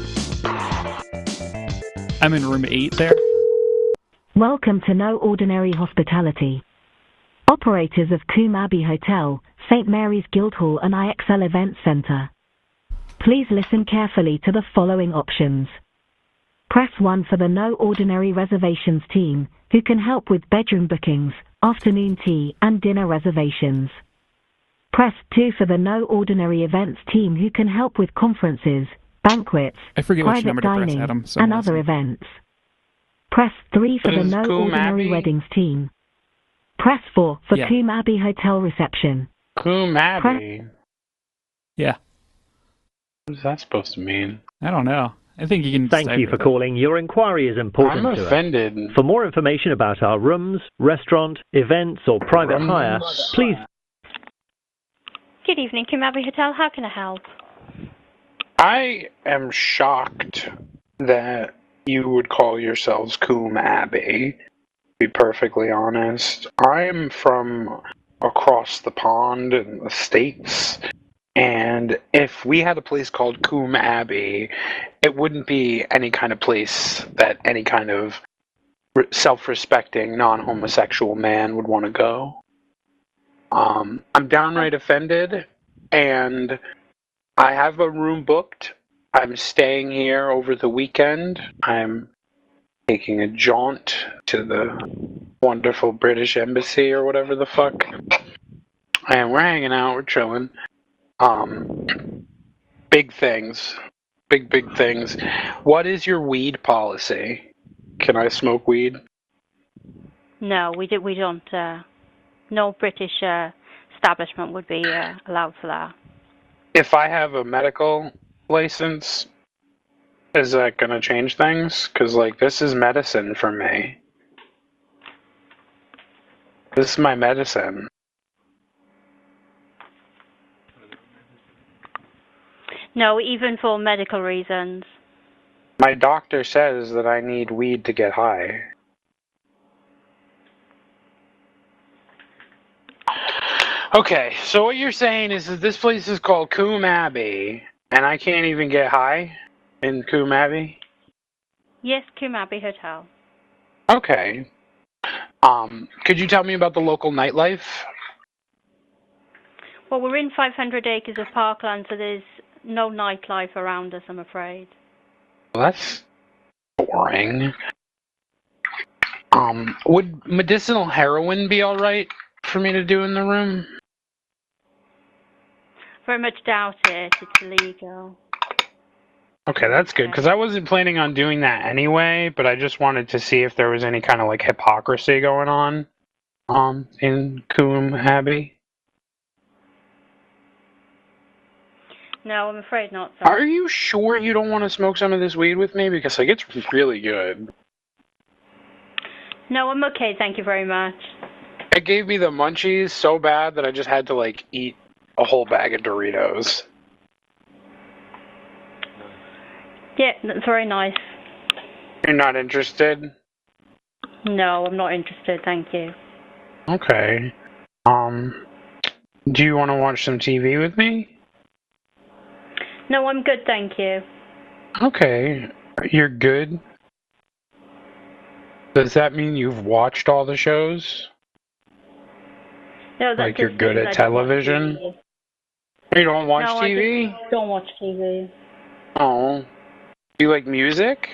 Speaker 1: I'm in room eight there.
Speaker 4: Welcome to No Ordinary Hospitality. Operators of Coombe Abbey Hotel, Saint Mary's Guildhall and I X L Event Centre. Please listen carefully to the following options. Press one for the No Ordinary Reservations team, who can help with bedroom bookings, afternoon tea and dinner reservations. Press two for the No Ordinary Events team, who can help with conferences, banquets,
Speaker 1: I forget which
Speaker 4: private
Speaker 1: number to press,
Speaker 4: dining
Speaker 1: Adam, so
Speaker 4: and
Speaker 1: I'll
Speaker 4: other events. Press three for the
Speaker 2: Is
Speaker 4: No
Speaker 2: Coombe
Speaker 4: Ordinary
Speaker 2: Abbey?
Speaker 4: Weddings team. Press four for
Speaker 2: Yeah.
Speaker 4: Coombe Abbey Hotel Reception.
Speaker 2: Coombe Abbey.
Speaker 1: Yeah.
Speaker 2: What is that supposed to mean?
Speaker 1: I don't know. I think you can.
Speaker 10: Thank you for calling. Your inquiry is important
Speaker 2: I'm
Speaker 10: to
Speaker 2: offended.
Speaker 10: us. For more information about our rooms, restaurant, events, or private
Speaker 2: Rooms?
Speaker 10: hire, please.
Speaker 21: Good evening, Coombe Abbey Hotel. How can I help?
Speaker 2: I am shocked that you would call yourselves Coombe Abbey. To be perfectly honest, I'm from across the pond in the States. And if we had a place called Coombe Abbey, it wouldn't be any kind of place that any kind of re- self-respecting, non-homosexual man would want to go. Um, I'm downright offended, and I have a room booked. I'm staying here over the weekend. I'm taking a jaunt to the wonderful British Embassy or whatever the fuck. And we're hanging out, we're chilling. Um, big things. Big, big things. What is your weed policy? Can I smoke weed?
Speaker 21: No, we do, we don't. Uh, no British uh, establishment would be uh, allowed for that.
Speaker 2: If I have a medical license, is that going to change things? Because, like, this is medicine for me. This is my medicine.
Speaker 21: No, even for medical reasons.
Speaker 2: My doctor says that I need weed to get high. Okay, so what you're saying is that this place is called Coombe Abbey, and I can't even get high in Coombe Abbey?
Speaker 21: Yes, Coombe Abbey Hotel.
Speaker 2: Okay. Um, could you tell me about the local nightlife?
Speaker 21: Well, we're in five hundred acres of parkland, so there's no nightlife around us, I'm afraid.
Speaker 2: Well, that's boring. Um, would medicinal heroin be alright for me to do in the room?
Speaker 21: Very much doubt it. It's illegal.
Speaker 2: Okay, that's good, because I wasn't planning on doing that anyway, but I just wanted to see if there was any kind of, like, hypocrisy going on um, in Coombe Abbey.
Speaker 21: No, I'm afraid not. Sorry.
Speaker 2: Are you sure you don't want to smoke some of this weed with me? Because, like, it's really good.
Speaker 21: No, I'm okay. Thank you very much.
Speaker 2: It gave me the munchies so bad that I just had to, like, eat a whole bag of Doritos.
Speaker 21: Yeah, that's very nice.
Speaker 2: You're not interested?
Speaker 21: No, I'm not interested. Thank you.
Speaker 2: Okay. Um, do you want to watch some T V with me?
Speaker 21: No, I'm good. Thank you.
Speaker 2: Okay. You're good? Does that mean you've watched all the shows?
Speaker 21: No, that's
Speaker 2: Like you're
Speaker 21: just
Speaker 2: good
Speaker 21: because
Speaker 2: at
Speaker 21: I don't watch
Speaker 2: television?
Speaker 21: T
Speaker 2: You don't watch
Speaker 21: no,
Speaker 2: T V?
Speaker 21: I just don't watch T V.
Speaker 2: Oh. Do you like music?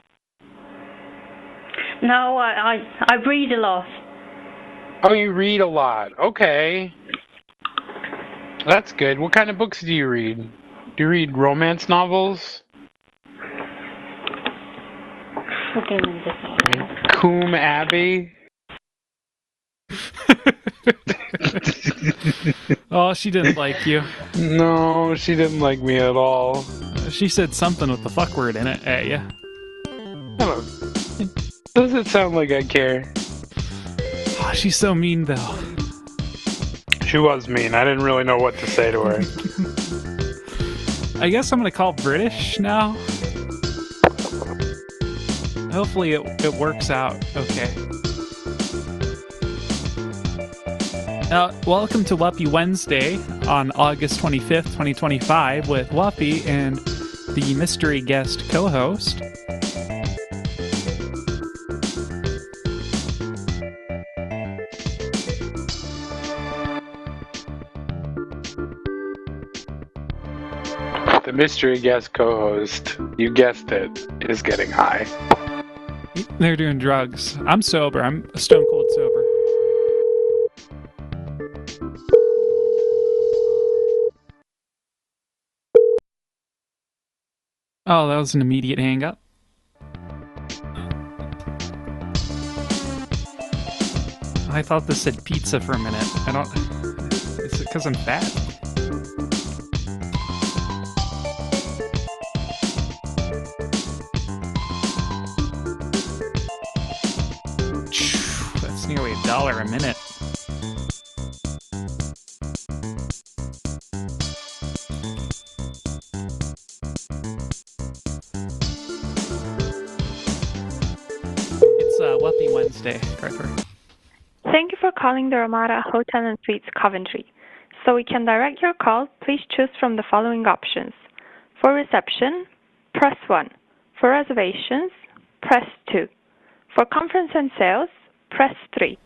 Speaker 21: No, I, I I read a lot.
Speaker 2: Oh, you read a lot. Okay. That's good. What kind of books do you read? Do you read romance novels? Coombe Abbey?
Speaker 1: Oh, she didn't like you.
Speaker 2: No, she didn't like me at all.
Speaker 1: She said something with the fuck word in it at you.
Speaker 2: Does it sound like I care?
Speaker 1: Oh, she's so mean, though.
Speaker 2: She was mean. I didn't really know what to say to her.
Speaker 1: I guess I'm gonna call British now. Hopefully it, it works out okay. Now, welcome to Whuppie Wednesday on August twenty-fifth, twenty twenty-five with Whuppie and the mystery guest co-host.
Speaker 2: The mystery guest co-host, you guessed it, is getting high.
Speaker 1: They're doing drugs. I'm sober. I'm stone cold sober. Oh, that was an immediate hang up. I thought this said pizza for a minute. I don't... Is it because I'm fat? That's nearly a dollar a minute. It's uh, Whuppie Wednesday, Harper.
Speaker 23: Thank you for calling the Ramada Hotel and Suites Coventry. So we can direct your call, please choose from the following options. For reception, press one. For reservations, press two. For conference and sales, press three.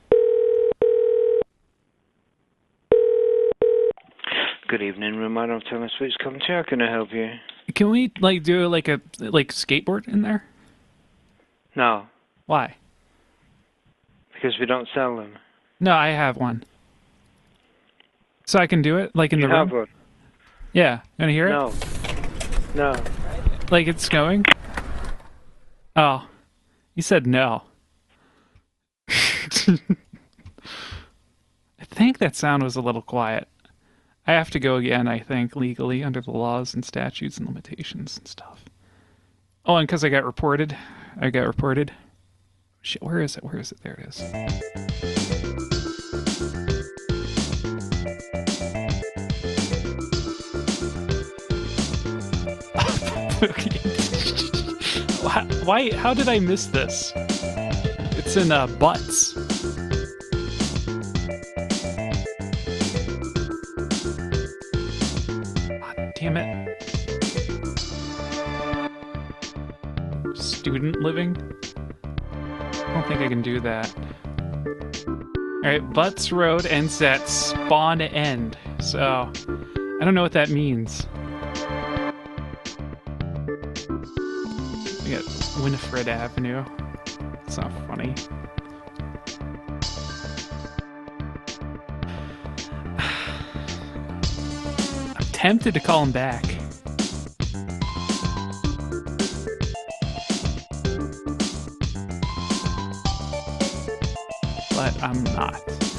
Speaker 5: Good evening, Ramada Hotel and Suites Coventry. How can I help you?
Speaker 1: Can we like do like a like skateboard in there?
Speaker 5: No.
Speaker 1: Why?
Speaker 5: Because we don't sell them.
Speaker 1: No, I have one. So I can do it like in
Speaker 5: you
Speaker 1: the room.
Speaker 5: have one?
Speaker 1: Yeah. You wanna hear it?
Speaker 5: No. No.
Speaker 1: Like it's going? Oh. You said no. I think that sound was a little quiet. I have to go again, I think, legally, under the laws and statutes and limitations and stuff. Oh, and because I got reported. I got reported. Shit, where is it? Where is it? There it is. why, why? How did I miss this? It's in uh, Butts. God damn it. Student living? I don't think I can do that. Alright, Butts Road ends at Spawn End. So, I don't know what that means. We got Winifred Avenue. It's not funny. I'm tempted to call him back. But I'm not.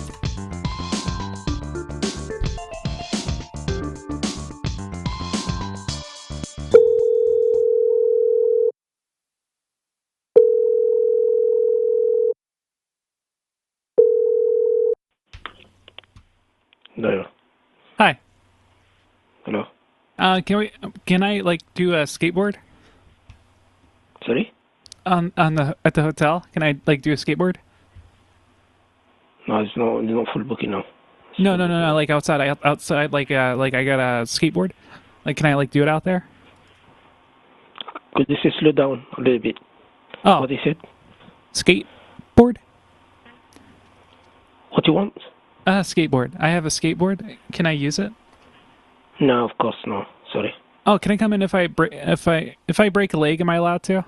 Speaker 13: No.
Speaker 1: Hi.
Speaker 13: Hello.
Speaker 1: Uh, can we? Can I like do a skateboard?
Speaker 13: Sorry?
Speaker 1: On on the at the hotel? Can I like do a skateboard?
Speaker 13: No, it's not. It's not full booking now.
Speaker 1: No, no, no, no. Like outside, I, outside, like uh, like I got a skateboard. Like, can I like do it out there?
Speaker 13: Could you slow down a little bit?
Speaker 1: Oh.
Speaker 13: What is it?
Speaker 1: Skateboard.
Speaker 13: What you want?
Speaker 1: Uh, skateboard. I have a skateboard. Can I use it?
Speaker 13: No, of course no. Sorry.
Speaker 1: Oh, can I come in if I break if I if I break a leg? Am I allowed to?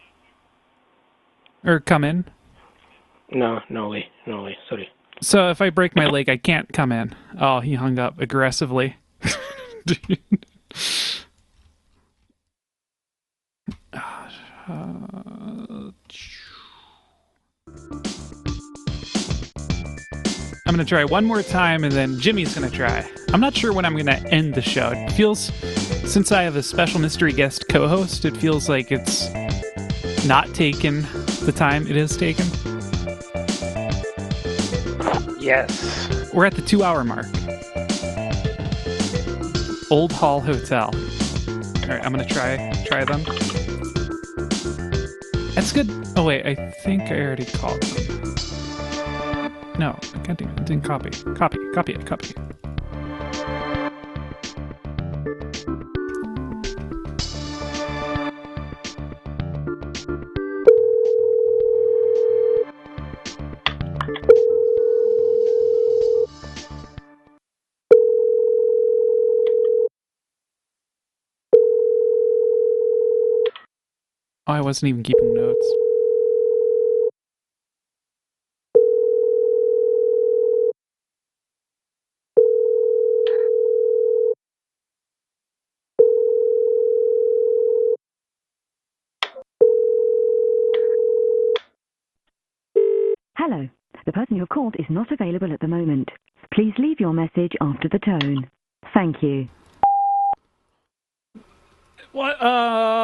Speaker 1: Or come in?
Speaker 13: No, no way, no way. Sorry.
Speaker 1: So if I break my leg, I can't come in. Oh, he hung up aggressively. Uh, I'm going to try one more time, and then Jimmy's going to try. I'm not sure when I'm going to end the show. It feels, since I have a special mystery guest co-host, it feels like it's not taken the time it is taken.
Speaker 2: Yes.
Speaker 1: We're at the two-hour mark. Old Hall Hotel. All right, I'm going to try try them. That's good. Oh, wait, I think I already called them. No, I can't do it. I didn't copy. Copy, copy it, copy. Oh, I wasn't even keeping notes.
Speaker 4: Hello. The person you have called is not available at the moment. Please leave your message after the tone. Thank you.
Speaker 1: What? Uh...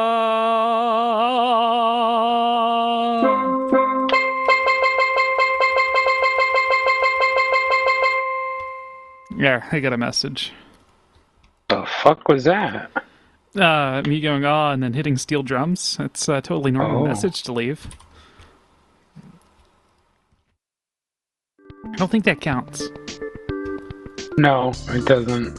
Speaker 1: Yeah, I got a message.
Speaker 2: The fuck was that?
Speaker 1: Uh, me going, ah, and then hitting steel drums. That's a totally normal
Speaker 2: Oh.
Speaker 1: message to leave. I don't think that counts.
Speaker 2: No, it doesn't.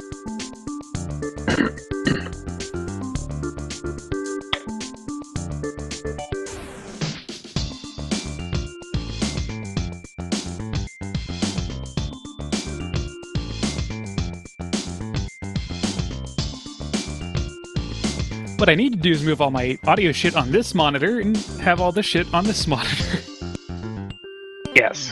Speaker 1: What I need to do is move all my audio shit on this monitor and have all the shit on this monitor.
Speaker 2: Yes.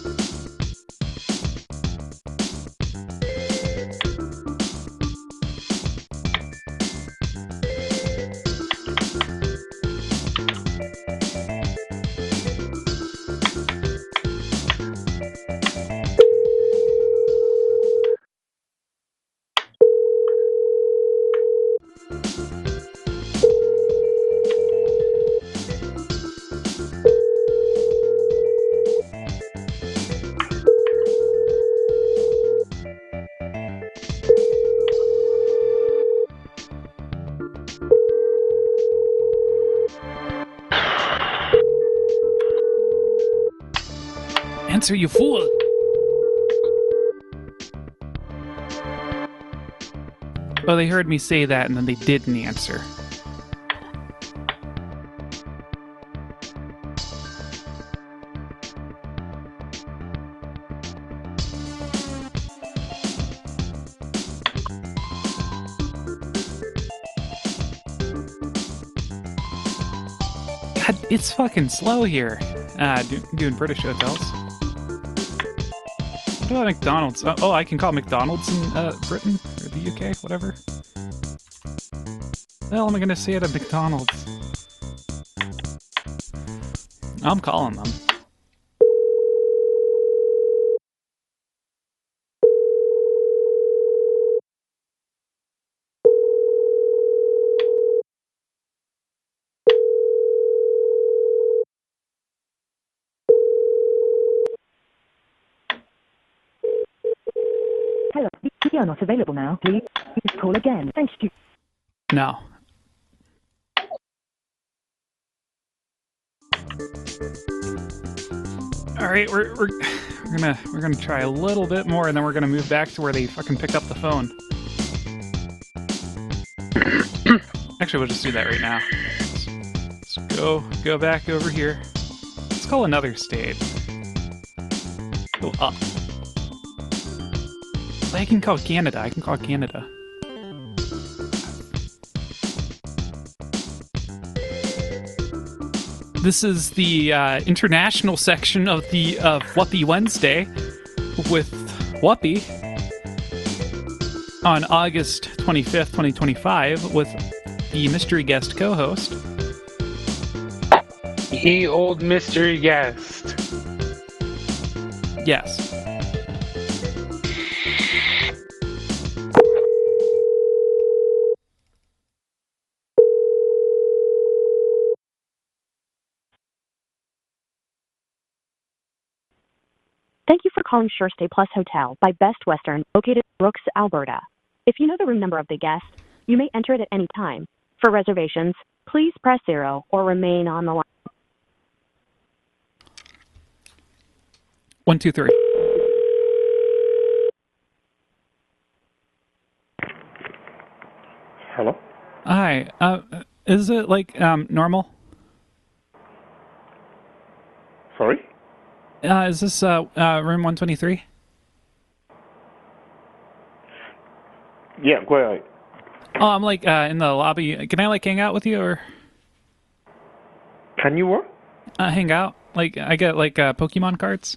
Speaker 1: Answer, you fool! Oh, they heard me say that and then they didn't answer. God, it's fucking slow here. Uh, do, doing British hotels. What about McDonald's? Uh, oh, I can call McDonald's in uh, Britain or the U K, whatever. The hell am I gonna say at a McDonald's? I'm calling them.
Speaker 4: Hello. You are not available now. Please, please call again. Thank you.
Speaker 1: No. All right, we're we're we're gonna we're gonna try a little bit more, and then we're gonna move back to where they fucking pick up the phone. Actually, we'll just do that right now. Let's, let's go go back over here. Let's call another state. Go up. I can call Canada. I can call Canada. This is the uh, international section of the of Whoopee Wednesday with Whoopee on August twenty-fifth, twenty twenty-five with the mystery guest co-host.
Speaker 2: Ye old mystery guest.
Speaker 1: Yes.
Speaker 15: Thank you for calling Sure Stay Plus Hotel by Best Western, located in Brooks, Alberta. If you know the room number of the guest, you may enter it at any time. For reservations, please press zero or remain on the line.
Speaker 1: One, two, three.
Speaker 16: Hello?
Speaker 1: Hi. Uh, is it like um, normal?
Speaker 16: Sorry?
Speaker 1: Uh, is this uh, uh, room one twenty-three?
Speaker 16: Yeah, go ahead.
Speaker 1: Oh, I'm like uh, in the lobby. Can I like hang out with you or?
Speaker 16: Can you what?
Speaker 1: Uh, hang out. Like I get like uh, Pokemon cards.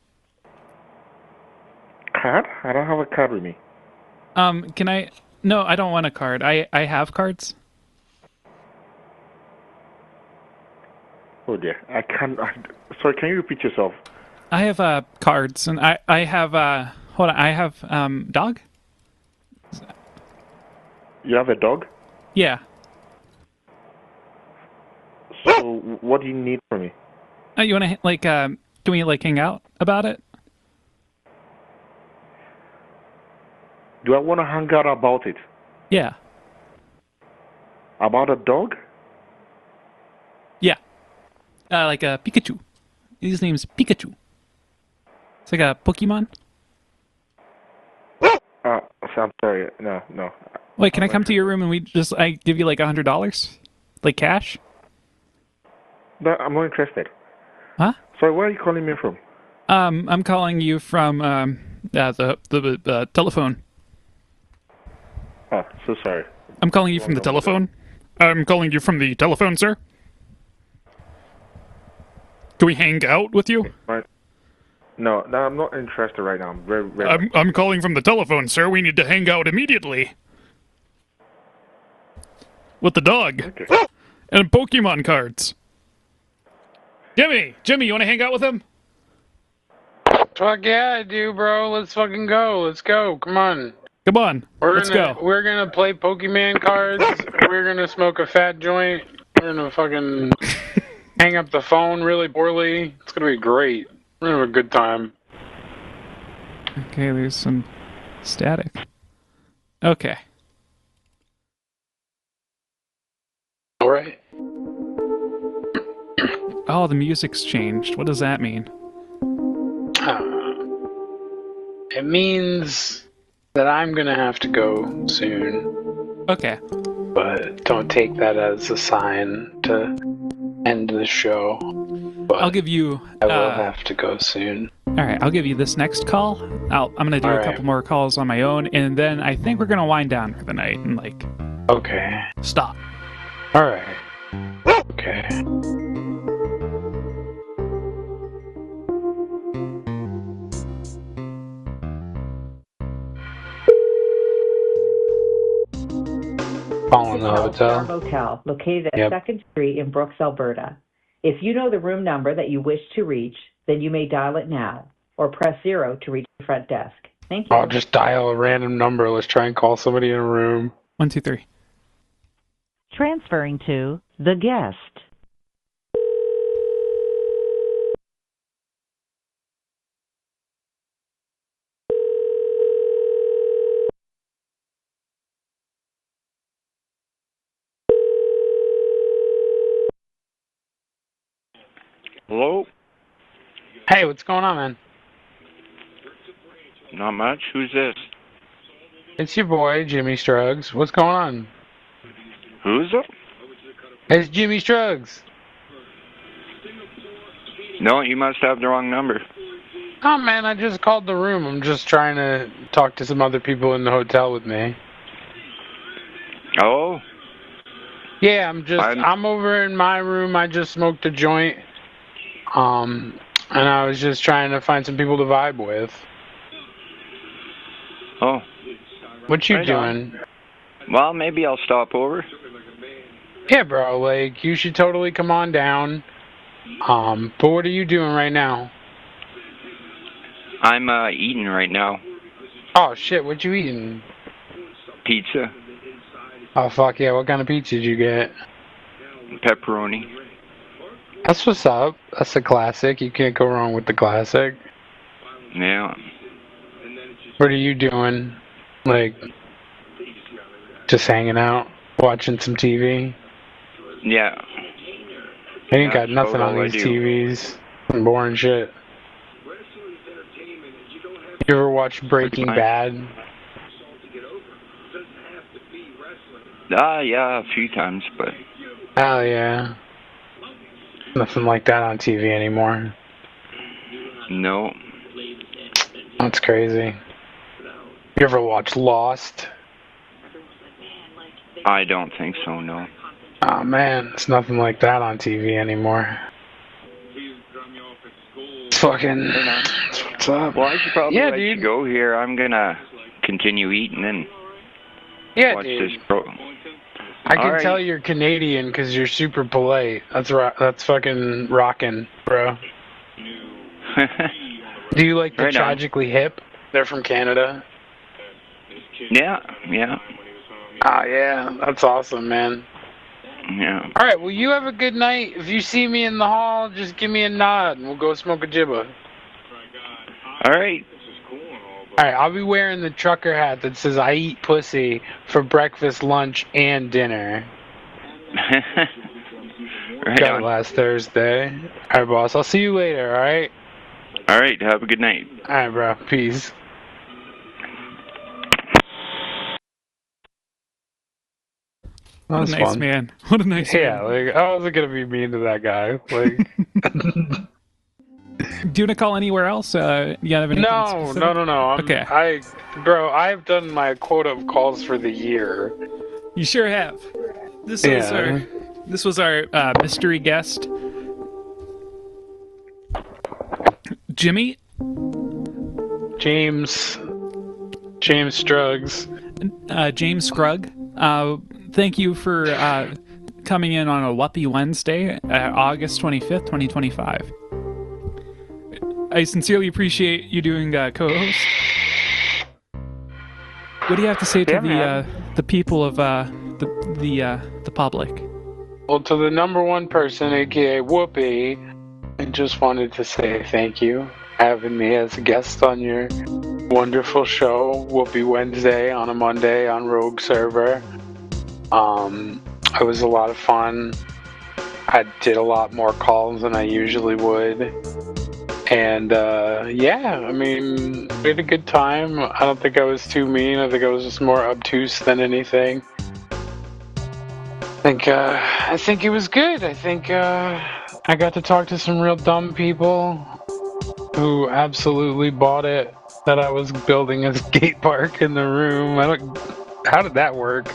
Speaker 16: Card? I don't have a card with me.
Speaker 1: Um, can I? No, I don't want a card. I I have cards.
Speaker 16: Oh dear, I can't. I, sorry, can you repeat yourself?
Speaker 1: I have uh cards, and I I have uh hold on. I have um dog.
Speaker 16: You have a dog?
Speaker 1: Yeah.
Speaker 16: So what do you need from me?
Speaker 1: Oh, you want to like uh, can we like hang out about it?
Speaker 16: Do I want to hang out about it?
Speaker 1: Yeah.
Speaker 16: About a dog?
Speaker 1: Yeah. Uh, like a Pikachu. His name's Pikachu. It's like a Pokemon.
Speaker 16: Uh, I'm sorry. No, no.
Speaker 1: Wait, can I come to your room and we just I give you like a hundred dollars, like cash?
Speaker 16: No, I'm not interested.
Speaker 1: Huh?
Speaker 16: Sorry, where are you calling me from?
Speaker 1: Um, I'm calling you from um uh, the the uh, telephone.
Speaker 16: Oh, so sorry.
Speaker 1: I'm calling you from the telephone. I'm calling you from the telephone, sir. Can we hang out with you?
Speaker 16: Right. No, no, I'm not interested right now. I'm very, very.
Speaker 1: I'm I'm calling from the telephone, sir. We need to hang out immediately. With the dog.
Speaker 16: Okay.
Speaker 1: And Pokemon cards. Jimmy! Jimmy, you want to hang out with him?
Speaker 2: Fuck yeah, I do, bro. Let's fucking go. Let's go. Come on.
Speaker 1: Come on.
Speaker 2: We're
Speaker 1: Let's
Speaker 2: gonna,
Speaker 1: go.
Speaker 2: We're gonna play Pokemon cards. We're gonna smoke a fat joint. We're gonna fucking hang up the phone really poorly. It's gonna be great. We're gonna have a good time.
Speaker 1: Okay, there's some static. Okay.
Speaker 2: Alright.
Speaker 1: Oh, the music's changed. What does that mean?
Speaker 2: Uh, it means that I'm gonna have to go soon.
Speaker 1: Okay.
Speaker 2: But don't take that as a sign to end the show. But
Speaker 1: I'll give you...
Speaker 2: I will
Speaker 1: uh,
Speaker 2: have to go soon.
Speaker 1: Alright, I'll give you this next call. I'll, I'm gonna do
Speaker 2: All
Speaker 1: a
Speaker 2: right.
Speaker 1: couple more calls on my own, and then I think we're gonna wind down for the night and, like...
Speaker 2: Okay.
Speaker 1: Stop.
Speaker 2: Alright. Okay. Calling the hotel.
Speaker 17: Motel, located at
Speaker 2: Yep.
Speaker 17: second Street in Brooks, Alberta. If you know the room number that you wish to reach, then you may dial it now, or press zero to reach the front desk. Thank you.
Speaker 2: I'll just dial a random number. Let's try and call somebody in a room.
Speaker 1: One, two, three.
Speaker 17: Transferring to the guest.
Speaker 12: Hello?
Speaker 2: Hey, what's going on, man?
Speaker 12: Not much. Who's this?
Speaker 2: It's your boy, Jimmy Struggs. What's going on?
Speaker 12: Who's it?
Speaker 2: It's Jimmy Struggs.
Speaker 12: No, you must have the wrong number.
Speaker 2: Oh man, I just called the room. I'm just trying to talk to some other people in the hotel with me.
Speaker 14: Oh?
Speaker 2: Yeah, I'm just
Speaker 14: I'm,
Speaker 2: I'm over in my room. I just smoked a joint. Um and I was just trying to find some people to vibe with.
Speaker 14: Oh.
Speaker 2: What you
Speaker 14: Right
Speaker 2: doing?
Speaker 14: on. Well, maybe I'll stop over.
Speaker 2: Yeah, bro, like you should totally come on down. Um, but what are you doing right now?
Speaker 14: I'm uh, eating right now.
Speaker 2: Oh shit, what you eating?
Speaker 14: Pizza.
Speaker 2: Oh fuck yeah, what kind of pizza did you get?
Speaker 14: Pepperoni.
Speaker 2: That's what's up. That's a classic. You can't go wrong with the classic.
Speaker 14: Yeah.
Speaker 2: What are you doing? Like, just hanging out, watching some T V?
Speaker 14: Yeah.
Speaker 2: I ain't
Speaker 14: Yeah,
Speaker 2: got nothing
Speaker 14: about
Speaker 2: on
Speaker 14: all I
Speaker 2: these
Speaker 14: do.
Speaker 2: T Vs. Some boring shit. You ever watch Breaking
Speaker 14: Fine.
Speaker 2: Bad?
Speaker 14: Ah, yeah, a few times, but
Speaker 2: Hell yeah. Nothing like that on T V anymore.
Speaker 14: no.
Speaker 2: That's crazy. You ever watch Lost?
Speaker 14: I don't think so, no.
Speaker 2: Oh man, it's nothing like that on T V anymore. It's fucking. That's what's up.
Speaker 14: Well, I should probably
Speaker 2: Yeah,
Speaker 14: let
Speaker 2: dude.
Speaker 14: you go here. I'm gonna continue eating and
Speaker 2: Yeah,
Speaker 14: watch
Speaker 2: dude.
Speaker 14: this pro.
Speaker 2: I can
Speaker 14: Alright.
Speaker 2: tell you're Canadian because you're super polite. That's ro- that's fucking rocking, bro. Do you like the
Speaker 14: Right on.
Speaker 2: Tragically Hip? They're from Canada.
Speaker 14: Yeah, yeah,
Speaker 2: Ah, yeah, that's awesome, man.
Speaker 14: yeah.
Speaker 2: All right, well, you have a good night. If you see me in the hall, just give me a nod, and we'll go smoke a jibba.
Speaker 14: All right.
Speaker 2: All right, I'll be wearing the trucker hat that says "I eat pussy for breakfast, lunch, and dinner."
Speaker 14: Right
Speaker 2: Got
Speaker 14: on.
Speaker 2: it last Thursday. All right, boss. I'll see you later. All right.
Speaker 14: All right. Have a good night.
Speaker 2: All right, bro. Peace. That
Speaker 1: What
Speaker 2: was
Speaker 1: a nice
Speaker 2: fun.
Speaker 1: man. What a nice
Speaker 2: Yeah,
Speaker 1: man.
Speaker 2: like I wasn't gonna be mean to that guy. Like,
Speaker 1: Do you want to call anywhere else? Uh, you have anything
Speaker 2: no,
Speaker 1: specific?
Speaker 2: no, no, no. I'm,
Speaker 1: Okay.
Speaker 2: I, bro, I've done my quota of calls for the year.
Speaker 1: You sure have. This was
Speaker 2: Yeah.
Speaker 1: our this was our uh, mystery guest, Jimmy.
Speaker 2: James. James Struggs.
Speaker 1: Uh, James Scrugg. Uh, thank you for uh, coming in on a Whoopee Wednesday, uh, August twenty-fifth, twenty twenty-five. I sincerely appreciate you doing uh, co-host. What do you have to say to
Speaker 2: Yeah,
Speaker 1: the
Speaker 2: man.
Speaker 1: uh, the people of uh, the the uh, the public?
Speaker 2: Well, to the number one person, aka Whoopi, I just wanted to say thank you for having me as a guest on your wonderful show, Whoopi Wednesday on a Monday on Rogue Server. Um, it was a lot of fun. I did a lot more calls than I usually would. And, uh, yeah, I mean, we had a good time. I don't think I was too mean. I think I was just more obtuse than anything. I think, uh, I think it was good. I think, uh, I got to talk to some real dumb people who absolutely bought it that I was building a skate park in the room. I don't, how did that work?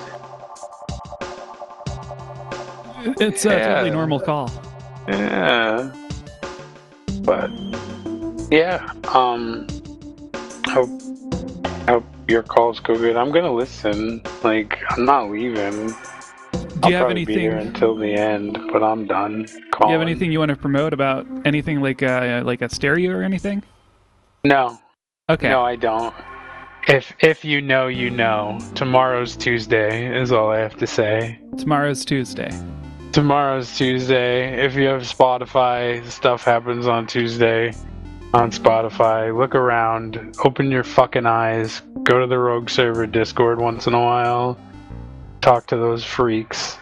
Speaker 1: It's a
Speaker 2: Yeah.
Speaker 1: totally normal call.
Speaker 2: Yeah. But yeah, um hope hope your calls go good. I'm gonna listen. Like, I'm not leaving.
Speaker 1: Do
Speaker 2: I'll
Speaker 1: you have
Speaker 2: probably be
Speaker 1: anything?
Speaker 2: here until the end, but I'm done
Speaker 1: Do
Speaker 2: calling.
Speaker 1: you have anything you want to promote about anything like uh, like a stereo or anything?
Speaker 2: No.
Speaker 1: Okay.
Speaker 2: No, I don't. If if you know, you know. Tomorrow's Tuesday is all I have to say.
Speaker 1: Tomorrow's Tuesday.
Speaker 2: Tomorrow's Tuesday. If you have Spotify, stuff happens on Tuesday on Spotify. Look around. Open your fucking eyes. Go to the Rogue Server Discord once in a while. Talk to those freaks.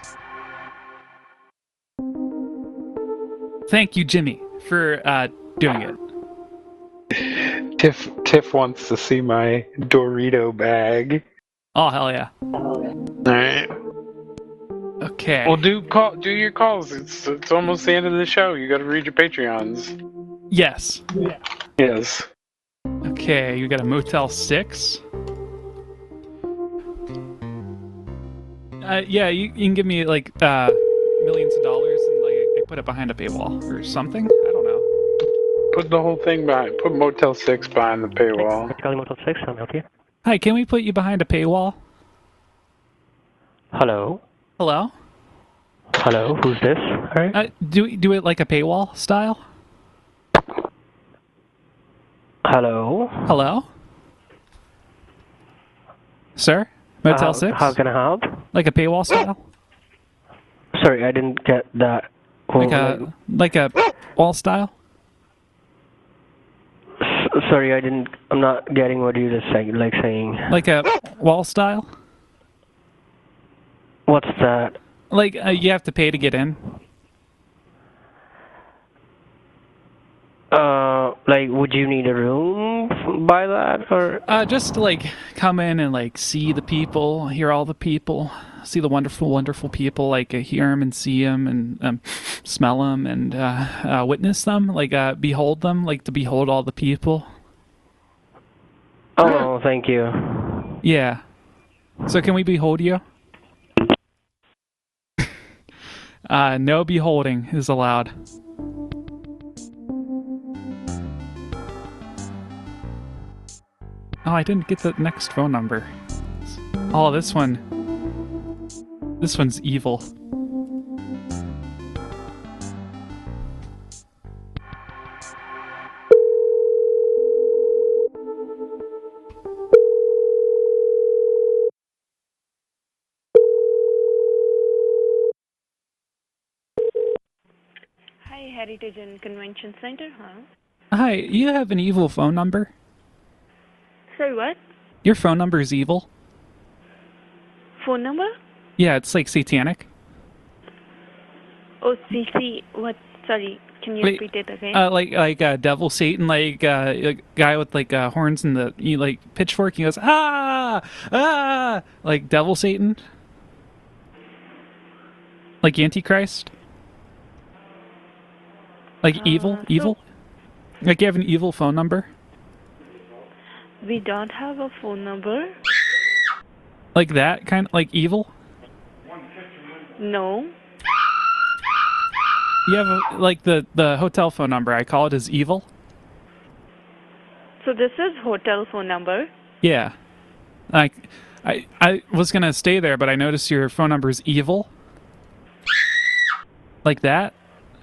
Speaker 1: Thank you, Jimmy, for uh, doing it.
Speaker 2: Tiff Tiff wants to see my Dorito bag.
Speaker 1: Oh hell yeah!
Speaker 2: Alright.
Speaker 1: Okay.
Speaker 2: Well, do call, do your calls. It's it's almost the end of the show. You got to read your Patreons.
Speaker 1: Yes.
Speaker 2: Yes.
Speaker 1: Okay, you got a Motel six. Uh, yeah, you, you can give me like uh, millions of dollars and like I put it behind a paywall or something. I don't know.
Speaker 2: Put the whole thing behind. Put Motel six behind the paywall.
Speaker 10: Calling Motel six, how may I help you?
Speaker 1: Hi, can we put you behind a paywall?
Speaker 10: Hello?
Speaker 1: Hello?
Speaker 10: Hello, who's this? All right.
Speaker 1: Uh, do do it like a paywall style?
Speaker 10: Hello?
Speaker 1: Hello? Sir? Motel
Speaker 10: Uh,
Speaker 1: six?
Speaker 10: How can I help?
Speaker 1: Like a paywall style?
Speaker 10: Sorry, I didn't get that.
Speaker 1: Like a like a wall style?
Speaker 10: S- sorry, I didn't. I'm not getting what you're just saying. Like saying.
Speaker 1: Like a wall style?
Speaker 10: What's that?
Speaker 1: Like uh, you have to pay to get in.
Speaker 10: Uh, like, would you need a room by that, or?
Speaker 1: Uh, just to like come in and like see the people, hear all the people, see the wonderful, wonderful people, like uh, hear them and see them and um, smell them and uh, uh, witness them, like uh, behold them, like to behold all the people.
Speaker 10: Oh, thank you.
Speaker 1: Yeah. So can we behold you? uh, no beholding is allowed. Oh, I didn't get the next phone number. Oh, this one. This one's evil.
Speaker 18: Hi, Heritage and Convention Center, huh?
Speaker 1: Hi, you have an evil phone number?
Speaker 18: Sorry, what?
Speaker 1: Your phone number is evil?
Speaker 18: Phone number?
Speaker 1: Yeah, it's like satanic.
Speaker 18: Oh, C C, what? Sorry, can you
Speaker 1: Wait,
Speaker 18: repeat it again?
Speaker 1: Uh, like like uh, devil Satan, like uh, a guy with like uh, horns and the he, like pitchfork. He goes ah ah like devil Satan, like Antichrist, like
Speaker 18: Uh,
Speaker 1: evil
Speaker 18: so-
Speaker 1: evil. Like you have an evil phone number,
Speaker 18: We don't have a phone number.
Speaker 1: like that kind of like evil.
Speaker 18: No.
Speaker 1: You have a, like the the hotel phone number. I call it as evil.
Speaker 18: So this is hotel phone number.
Speaker 1: Yeah, like I I was gonna stay there, but I noticed your phone number is evil. Like that.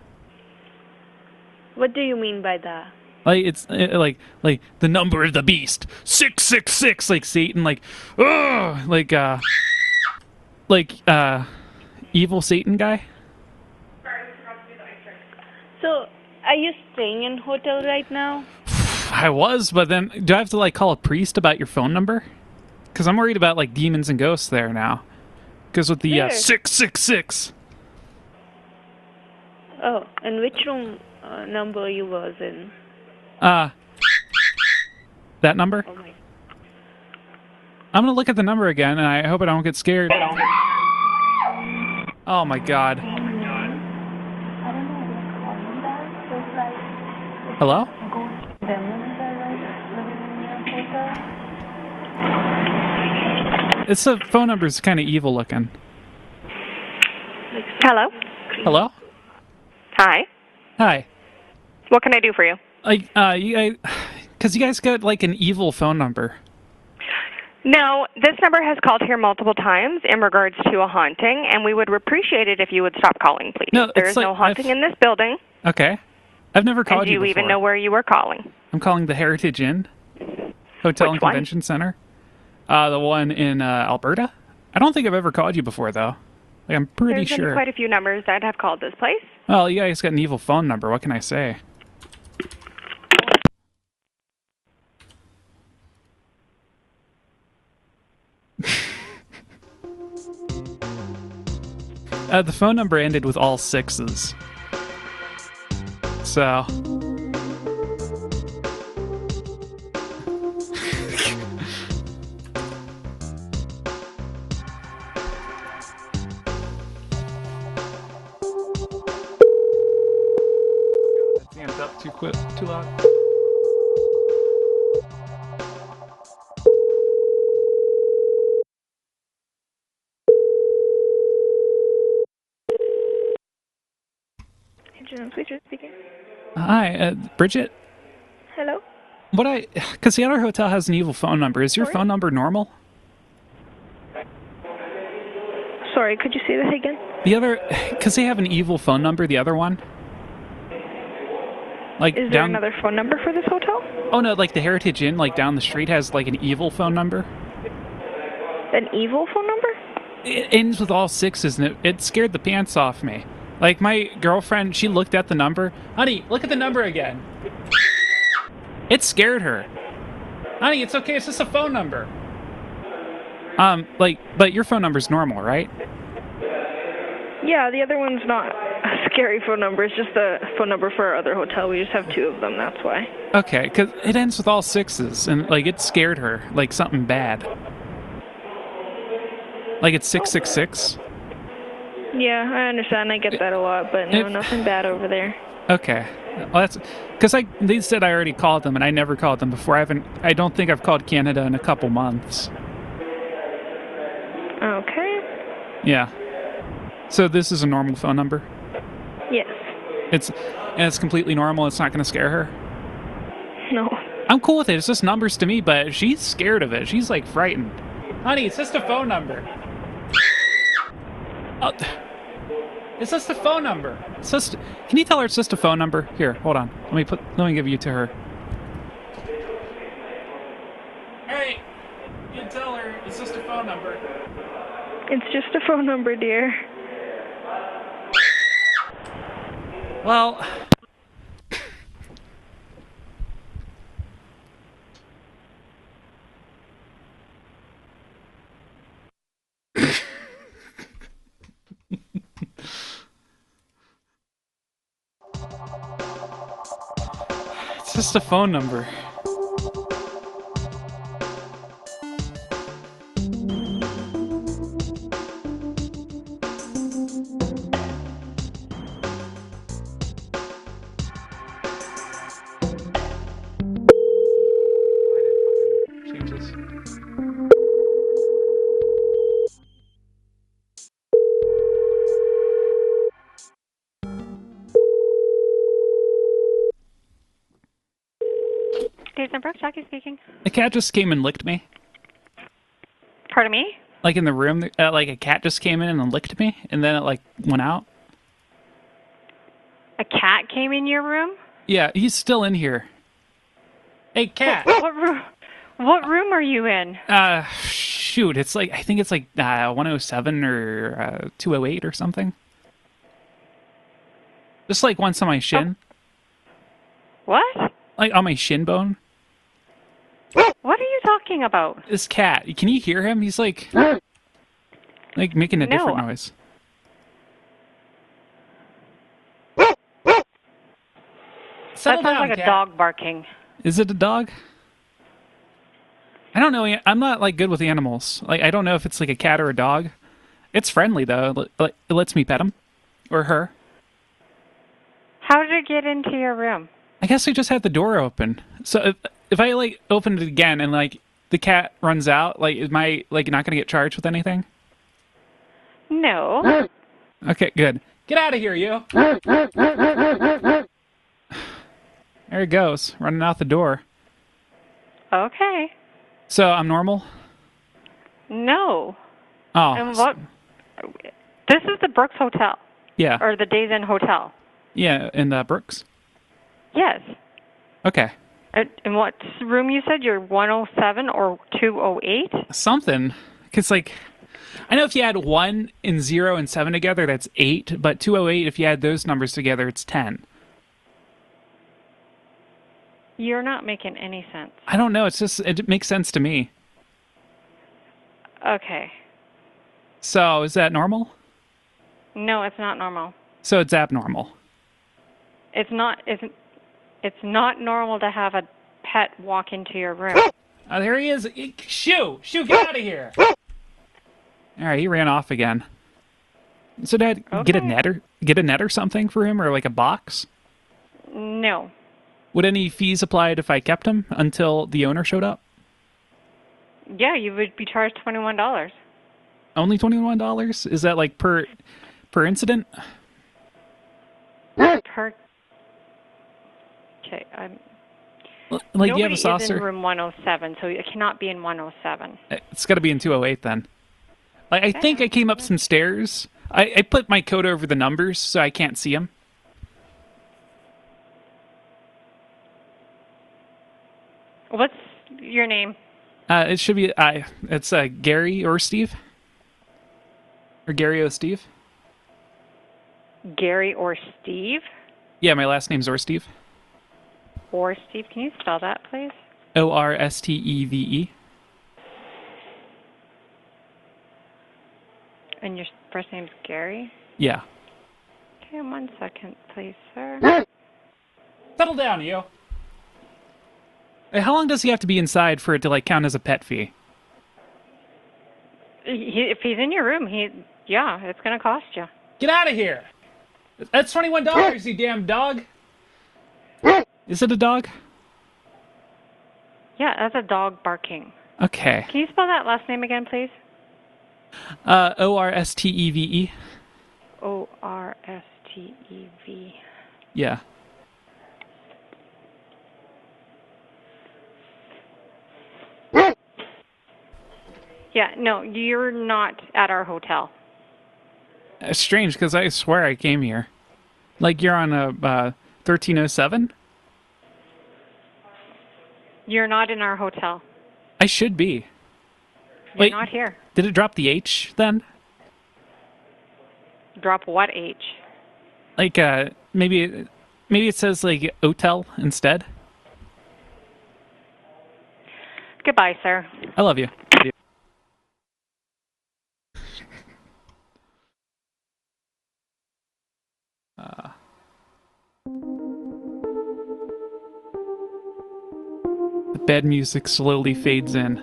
Speaker 18: What do you mean by that?
Speaker 1: Like it's uh, like like the number of the beast, six six six, like Satan, like oh, like uh, like uh, evil Satan guy.
Speaker 18: So, are you staying in hotel right now?
Speaker 1: I was, but then do I have to like call a priest about your phone number? Because I'm worried about like demons and ghosts there now. Because with the uh,
Speaker 18: Where?
Speaker 1: six six six.
Speaker 18: Oh, and which room uh, number you was in?
Speaker 1: Uh, that number?
Speaker 18: Oh my.
Speaker 1: I'm gonna look at the number again, and I hope I don't get scared. Oh my god. Hello? It's the phone number's kind of evil looking.
Speaker 19: Hello?
Speaker 1: Hello?
Speaker 19: Hi.
Speaker 1: Hi.
Speaker 19: What can I do for you?
Speaker 1: Like, uh, you guys, because you guys got like an evil phone number.
Speaker 19: No, this number has called here multiple times in regards to a haunting, and we would appreciate it if you would stop calling, please.
Speaker 1: No,
Speaker 19: there
Speaker 1: it's
Speaker 19: is
Speaker 1: like
Speaker 19: no haunting
Speaker 1: I've-
Speaker 19: in this building.
Speaker 1: Okay. I've never called
Speaker 19: And do
Speaker 1: you
Speaker 19: you
Speaker 1: before.
Speaker 19: even know where you were calling?
Speaker 1: I'm calling the Heritage Inn Hotel
Speaker 19: Which
Speaker 1: and
Speaker 19: one?
Speaker 1: Convention Center. Uh, the one in uh, Alberta. I don't think I've ever called you before, though. Like, I'm pretty
Speaker 19: There's been
Speaker 1: sure.
Speaker 19: quite a few numbers that have called this place.
Speaker 1: Well, you guys got an evil phone number. What can I say? uh, the phone number ended with all sixes. So. That's amped up too quick, too loud.
Speaker 18: Washington Suites speaking.
Speaker 1: Hi, uh, Bridget?
Speaker 18: Hello?
Speaker 1: What I... Because the other hotel has an evil phone number. Is your
Speaker 18: Sorry?
Speaker 1: phone number normal?
Speaker 18: Sorry, could you say that again?
Speaker 1: The other... Because they have an evil phone number, the other one. Like
Speaker 18: Is there
Speaker 1: down...
Speaker 18: another phone number for this hotel?
Speaker 1: Oh, no, like the Heritage Inn, like down the street, has like an evil phone number.
Speaker 18: An evil phone number?
Speaker 1: It ends with all sixes, and it, it scared the pants off me. Like, my girlfriend, she looked at the number. Honey, look at the number again. It scared her. Honey, it's okay, it's just a phone number. Um, like, but your phone number's normal, right?
Speaker 18: Yeah, the other one's not a scary phone number. It's just a phone number for our other hotel. We just have two of them, that's why.
Speaker 1: Okay, because it ends with all sixes, and, like, it scared her, like something bad. Like it's six six six?
Speaker 18: Yeah, I understand. I get that a lot, but no,
Speaker 1: It-
Speaker 18: nothing bad over there.
Speaker 1: Okay. Well, that's... Because I, they said I already called them, and I never called them before. I haven't... I don't think I've called Canada in a couple months.
Speaker 18: Okay.
Speaker 1: Yeah. So this is a normal phone number?
Speaker 18: Yes.
Speaker 1: It's... And it's completely normal? It's not going to scare her?
Speaker 18: No.
Speaker 1: I'm cool with it. It's just numbers to me, but she's scared of it. She's, like, frightened. Honey, it's just a phone number. Oh, it's just a phone number. It's just, can you tell her it's just a phone number? Here, hold on. Let me put. Let me give you to her. Hey, you tell her it's just a phone number.
Speaker 18: It's just a phone number, dear.
Speaker 1: Well. It's just a phone number. Changes.
Speaker 19: Days and Brooks, Jackie speaking.
Speaker 1: A cat just came and licked me.
Speaker 19: Pardon me?
Speaker 1: Like in the room, uh, like a cat just came in and licked me, and then it like went out.
Speaker 19: A cat came in your room?
Speaker 1: Yeah, he's still in here. Hey, cat.
Speaker 19: What, what, room, what room are you in?
Speaker 1: Uh, shoot, it's like, I think it's like uh, one oh seven or uh, two oh eight or something. Just like once on my shin.
Speaker 19: What?
Speaker 1: Like on my shin bone.
Speaker 19: What are you talking about?
Speaker 1: This cat, can you hear him? He's like, like making a
Speaker 19: No.
Speaker 1: different noise. Settle
Speaker 19: that sounds
Speaker 1: down,
Speaker 19: like
Speaker 1: cat.
Speaker 19: a dog barking.
Speaker 1: Is it a dog? I don't know. I'm not like good with animals. Like I don't know if it's like a cat or a dog. It's friendly though. It it lets me pet him or her.
Speaker 19: How did it get into your room?
Speaker 1: I guess I just had the door open. So if if I like open it again and like the cat runs out, like am I like not gonna get charged with anything?
Speaker 19: No.
Speaker 1: Okay, good. Get out of here, you. There he goes, running out the door.
Speaker 19: Okay.
Speaker 1: So I'm normal?
Speaker 19: No.
Speaker 1: Oh.
Speaker 19: And what? This is the Brooks Hotel.
Speaker 1: Yeah.
Speaker 19: Or the Days Inn Hotel.
Speaker 1: Yeah, in the Brooks.
Speaker 19: Yes.
Speaker 1: Okay.
Speaker 19: And in what room you said? You're one oh seven or two oh eight?
Speaker 1: Something. Because, like, I know if you add one and zero and seven together, that's eight. But two oh eight, if you add those numbers together, it's ten.
Speaker 19: You're not making any sense.
Speaker 1: I don't know. It's just, it makes sense to me.
Speaker 19: Okay.
Speaker 1: So, is that normal?
Speaker 19: No, it's not normal.
Speaker 1: So it's abnormal.
Speaker 19: It's not. It's, it's not normal to have a pet walk into your room.
Speaker 1: Oh, there he is. Shoo! Shoo, get out of here! All right, he ran off again. So, Dad, get a net or get a net or something for him, or like a box.
Speaker 19: No.
Speaker 1: Would any fees apply if I kept him until the owner showed up?
Speaker 19: Yeah, you would be charged twenty-one dollars.
Speaker 1: Only twenty-one dollars? Is that like per per incident?
Speaker 19: Per. Okay, I'm.
Speaker 1: Like,
Speaker 19: Nobody
Speaker 1: you have a
Speaker 19: is
Speaker 1: saucer?
Speaker 19: in room one oh seven, so it cannot be in one oh seven.
Speaker 1: It's got to be in two oh eight then. Like, I think I came up some stairs. I, I put my coat over the numbers so I can't see them.
Speaker 19: What's your name?
Speaker 1: Uh, it should be, uh, it's uh, Gary or Steve. Or Gary O. Steve.
Speaker 19: Gary or Steve?
Speaker 1: Yeah, my last name's Or Steve.
Speaker 19: Or Steve, can you spell that, please?
Speaker 1: O R S T E V E.
Speaker 19: And your first name's Gary?
Speaker 1: Yeah.
Speaker 19: Okay, one second, please, sir.
Speaker 1: Settle down, you. Hey, how long does he have to be inside for it to, like, count as a pet fee?
Speaker 19: He, if he's in your room, he, yeah, it's going to cost you.
Speaker 1: Get out of here! That's twenty-one dollars, you damn dog! Is it a dog?
Speaker 19: Yeah, that's a dog barking.
Speaker 1: Okay.
Speaker 19: Can you spell that last name again, please?
Speaker 1: Uh, O R S T E V E.
Speaker 19: O R S T E V.
Speaker 1: Yeah.
Speaker 19: Yeah, no, you're not at our hotel.
Speaker 1: It's strange, because I swear I came here. Like, you're on a uh, thirteen oh seven?
Speaker 19: You're not in our hotel.
Speaker 1: I should be.
Speaker 19: You're
Speaker 1: Wait,
Speaker 19: not here.
Speaker 1: Did it drop the H, then?
Speaker 19: Drop what H?
Speaker 1: Like, uh, maybe, maybe it says, like, hotel instead?
Speaker 19: Goodbye, sir.
Speaker 1: I love you. Uh, the bed music slowly fades in.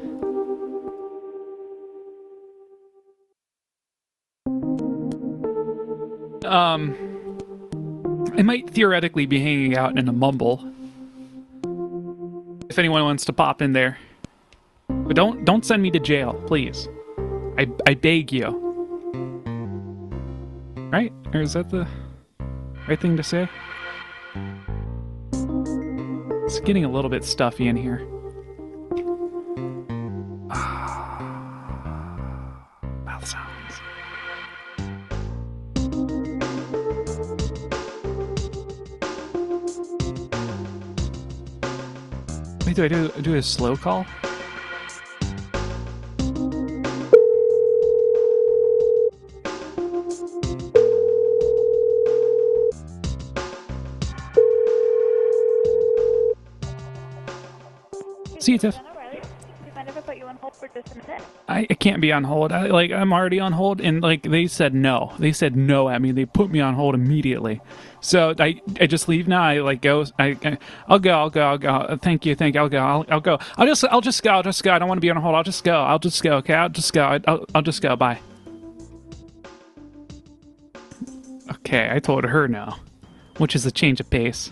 Speaker 1: Um, I might theoretically be hanging out in a mumble. If anyone wants to pop in there. But don't don't send me to jail, please. I I beg you. Right? Or is that the right thing to say? It's getting a little bit stuffy in here. Mouth sounds. Wait, do I do, do a slow call? See you, Tiff. I, I can't be on hold. I, like, I'm already on hold, and, like, they said no. They said no at me. They put me on hold immediately. So I I just leave now. I, like, go. I, I I'll go. I'll go. I'll go. Thank you. Thank you. I'll go. I'll, I'll go. I'll just I'll just go. I'll just go. I don't want to be on hold. I'll just go. I'll just go. Okay. I'll just go. I, I'll I'll just go. Bye. Okay. I told her no, which is a change of pace.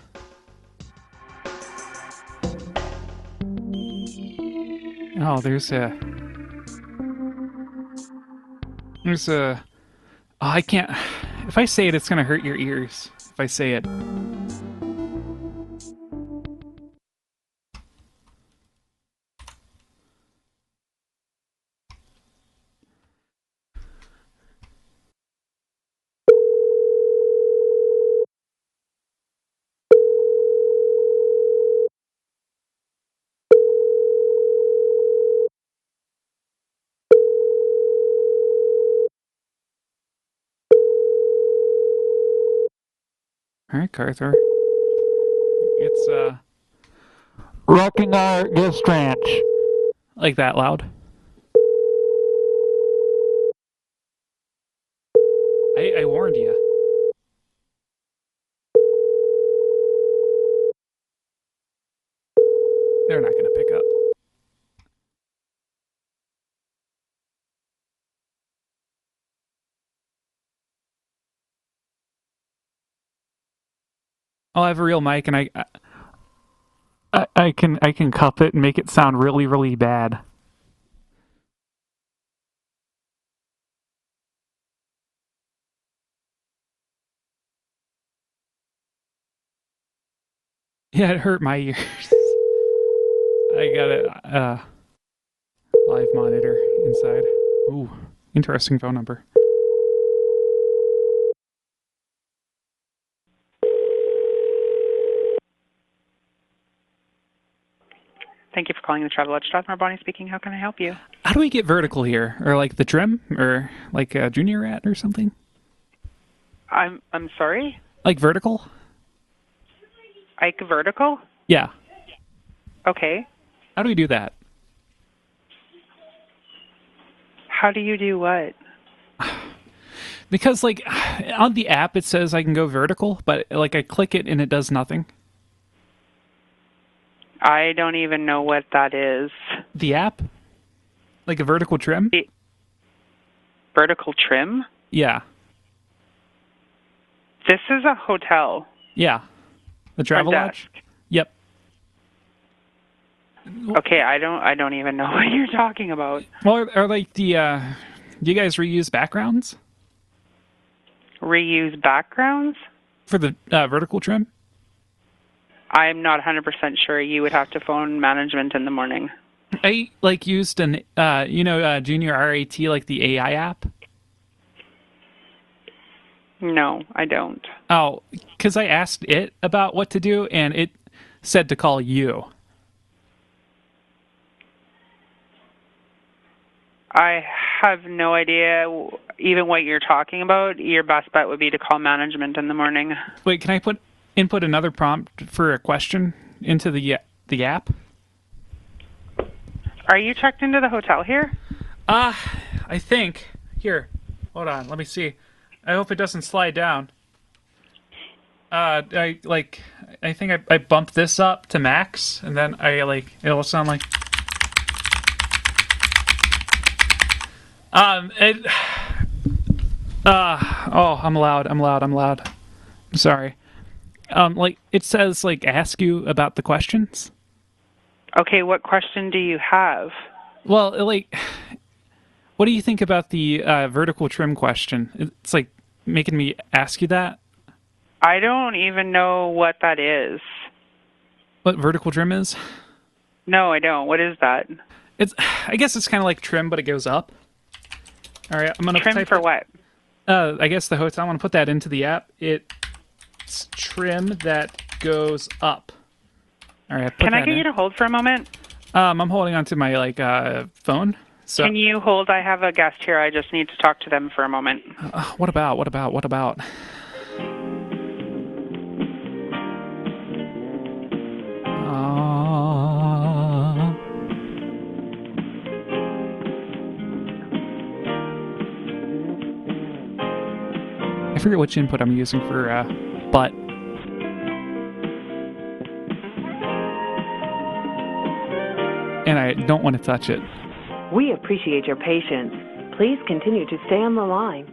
Speaker 1: Oh, there's a... There's a... Oh, I can't... If I say it, it's gonna hurt your ears. If I say it. Alright, Carther. It's, uh...
Speaker 3: Rocking our guest ranch.
Speaker 1: Like that loud. I, I warned you. They're not gonna pick up. I'll have a real mic, and I, I, I can, I can cup it and make it sound really, really bad. Yeah, it hurt my ears. I got a uh, live monitor inside. Ooh, interesting phone number.
Speaker 7: Thank you for calling the Travel Edge. Strathmore Bonnie speaking. How can I help you?
Speaker 1: How do we get vertical here? Or like the trim? Or like a junior rat or something?
Speaker 7: I'm I'm sorry?
Speaker 1: Like vertical?
Speaker 7: Ike Vertical?
Speaker 1: Yeah.
Speaker 7: Okay.
Speaker 1: How do we do that?
Speaker 7: How do you do what?
Speaker 1: Because like on the app it says I can go vertical, but like I click it and it does nothing.
Speaker 7: I don't even know what that is.
Speaker 1: The app? Like a vertical trim?
Speaker 7: The vertical trim?
Speaker 1: Yeah.
Speaker 7: This is a hotel.
Speaker 1: Yeah. The travel lodge? Yep.
Speaker 7: Okay, I don't I don't even know what you're talking about.
Speaker 1: Well, are, are like the, uh, do you guys reuse backgrounds?
Speaker 7: Reuse backgrounds?
Speaker 1: For the uh, vertical trim?
Speaker 7: I'm not one hundred percent sure. You would have to phone management in the morning.
Speaker 1: I like used an, uh, you know, uh, Junior R A T, like the A I app.
Speaker 7: No, I don't.
Speaker 1: Oh, because I asked it about what to do, and it said to call you.
Speaker 7: I have no idea even what you're talking about. Your best bet would be to call management in the morning.
Speaker 1: Wait, can I put input another prompt for a question into the the app?
Speaker 7: Are you checked into the hotel here?
Speaker 1: Uh, I think. Here, hold on, let me see. I hope it doesn't slide down. Uh, I, like, I think I, I bumped this up to max, and then I, like, it'll sound like... Um, it... Uh, oh, I'm loud, I'm loud, I'm loud. I'm sorry. Um, like, it says, like, ask you about the questions.
Speaker 7: Okay, what question do you have?
Speaker 1: Well, like, what do you think about the uh, vertical trim question? It's, like, making me ask you that.
Speaker 7: I don't even know what that is.
Speaker 1: What vertical trim is?
Speaker 7: No, I don't. What is that?
Speaker 1: It's, I guess it's kind of like trim, but it goes up. All right, I'm gonna
Speaker 7: trim
Speaker 1: type
Speaker 7: for
Speaker 1: it,
Speaker 7: what?
Speaker 1: Uh, I guess the hotel. I'm gonna put that into the app. It's trim that goes up. All right.
Speaker 7: Can I get in. you to hold for a moment?
Speaker 1: Um, I'm holding onto my like uh phone. So.
Speaker 7: Can you hold? I have a guest here. I just need to talk to them for a moment.
Speaker 1: Uh, what about? What about? What about? Uh... I forget which input I'm using for uh, but. And I don't want to touch it.
Speaker 11: We appreciate your patience. Please continue to stay on the line.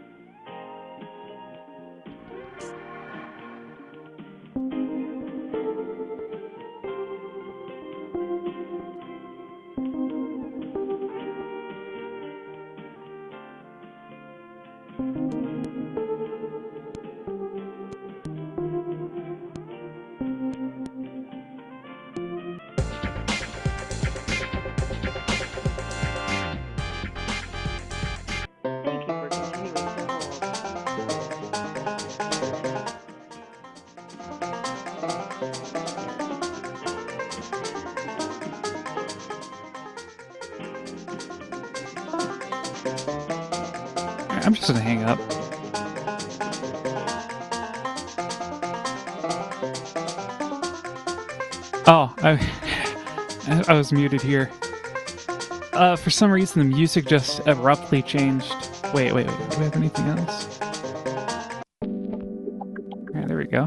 Speaker 1: I'm just gonna hang up. Oh, I, I was muted here. Uh, for some reason, the music just abruptly changed. Wait, wait, wait. Do we have anything else? Alright, there we go.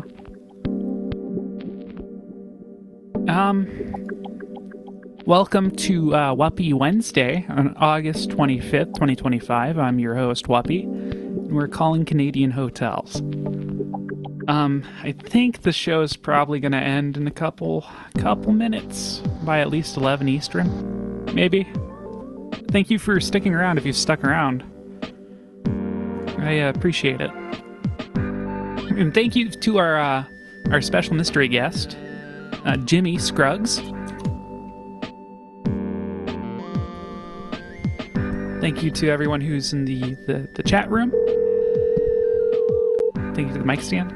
Speaker 1: Um, welcome to uh, Whuppie Wednesday on August twenty-fifth, twenty twenty-five. I'm your host, Whuppie, and we're calling Canadian hotels. Um, I think the show is probably going to end in a couple couple minutes by at least eleven Eastern, maybe. Thank you for sticking around if you've stuck around. I uh, appreciate it. And thank you to our uh, our special mystery guest. uh, Jimmy Scruggs. Thank you to everyone who's in the, the, the chat room. Thank you to the mic stand.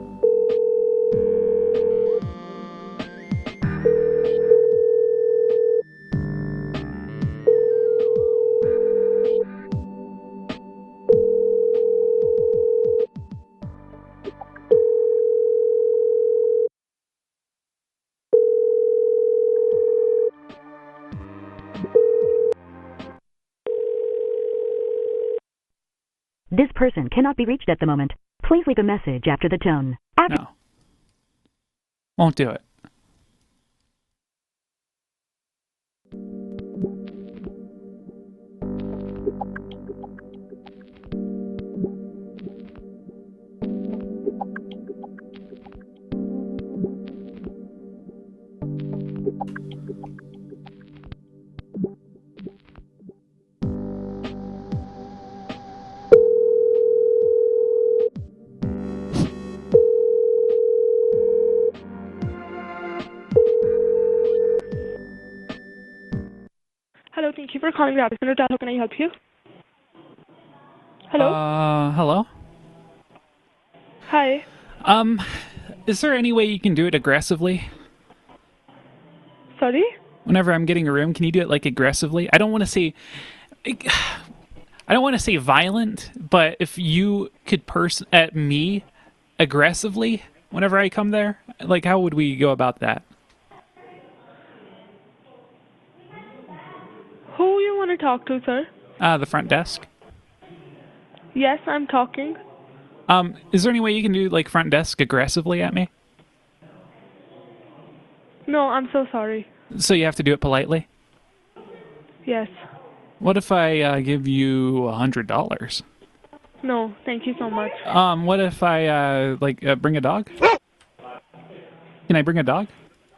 Speaker 4: This person cannot be reached at the moment. Please leave a message after the tone. After
Speaker 1: No. Won't do it.
Speaker 18: Hello, thank you for calling Radisson Hotel. How can I help you? Hello?
Speaker 1: Uh, hello?
Speaker 18: Hi.
Speaker 1: Um, is there any way you can do it aggressively?
Speaker 18: Sorry?
Speaker 1: Whenever I'm getting a room, can you do it, like, aggressively? I don't want to say... I don't want to say violent, but if you could pers- at me aggressively whenever I come there, like, how would we go about that?
Speaker 18: Who you want to talk to, sir?
Speaker 1: Uh, the front desk.
Speaker 18: Yes, I'm talking.
Speaker 1: Um, is there any way you can do, like, front desk aggressively at me?
Speaker 18: No, I'm so sorry.
Speaker 1: So you have to do it politely?
Speaker 18: Yes.
Speaker 1: What if I uh, give you a hundred dollars?
Speaker 18: No, thank you so much.
Speaker 1: Um, what if I, uh, like, uh, bring a dog? Can I bring a dog?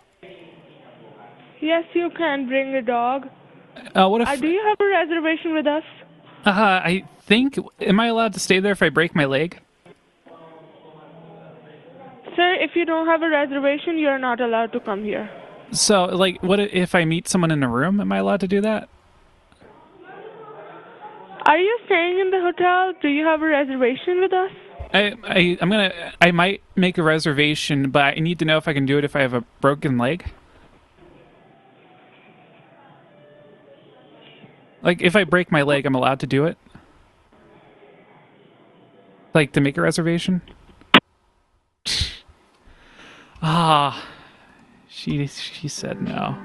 Speaker 18: Yes, you can bring a dog.
Speaker 1: Uh, what if...
Speaker 18: Uh, do you have a reservation with us?
Speaker 1: Uh, I think... Am I allowed to stay there if I break my leg?
Speaker 18: Sir, if you don't have a reservation, you're not allowed to come here.
Speaker 1: So, like, what if I meet someone in a room? Am I allowed to do that?
Speaker 18: Are you staying in the hotel? Do you have a reservation with us?
Speaker 1: I, I, I'm gonna... I might make a reservation, but I need to know if I can do it if I have a broken leg. Like, if I break my leg, I'm allowed to do it? Like, to make a reservation? Ah, she she said no.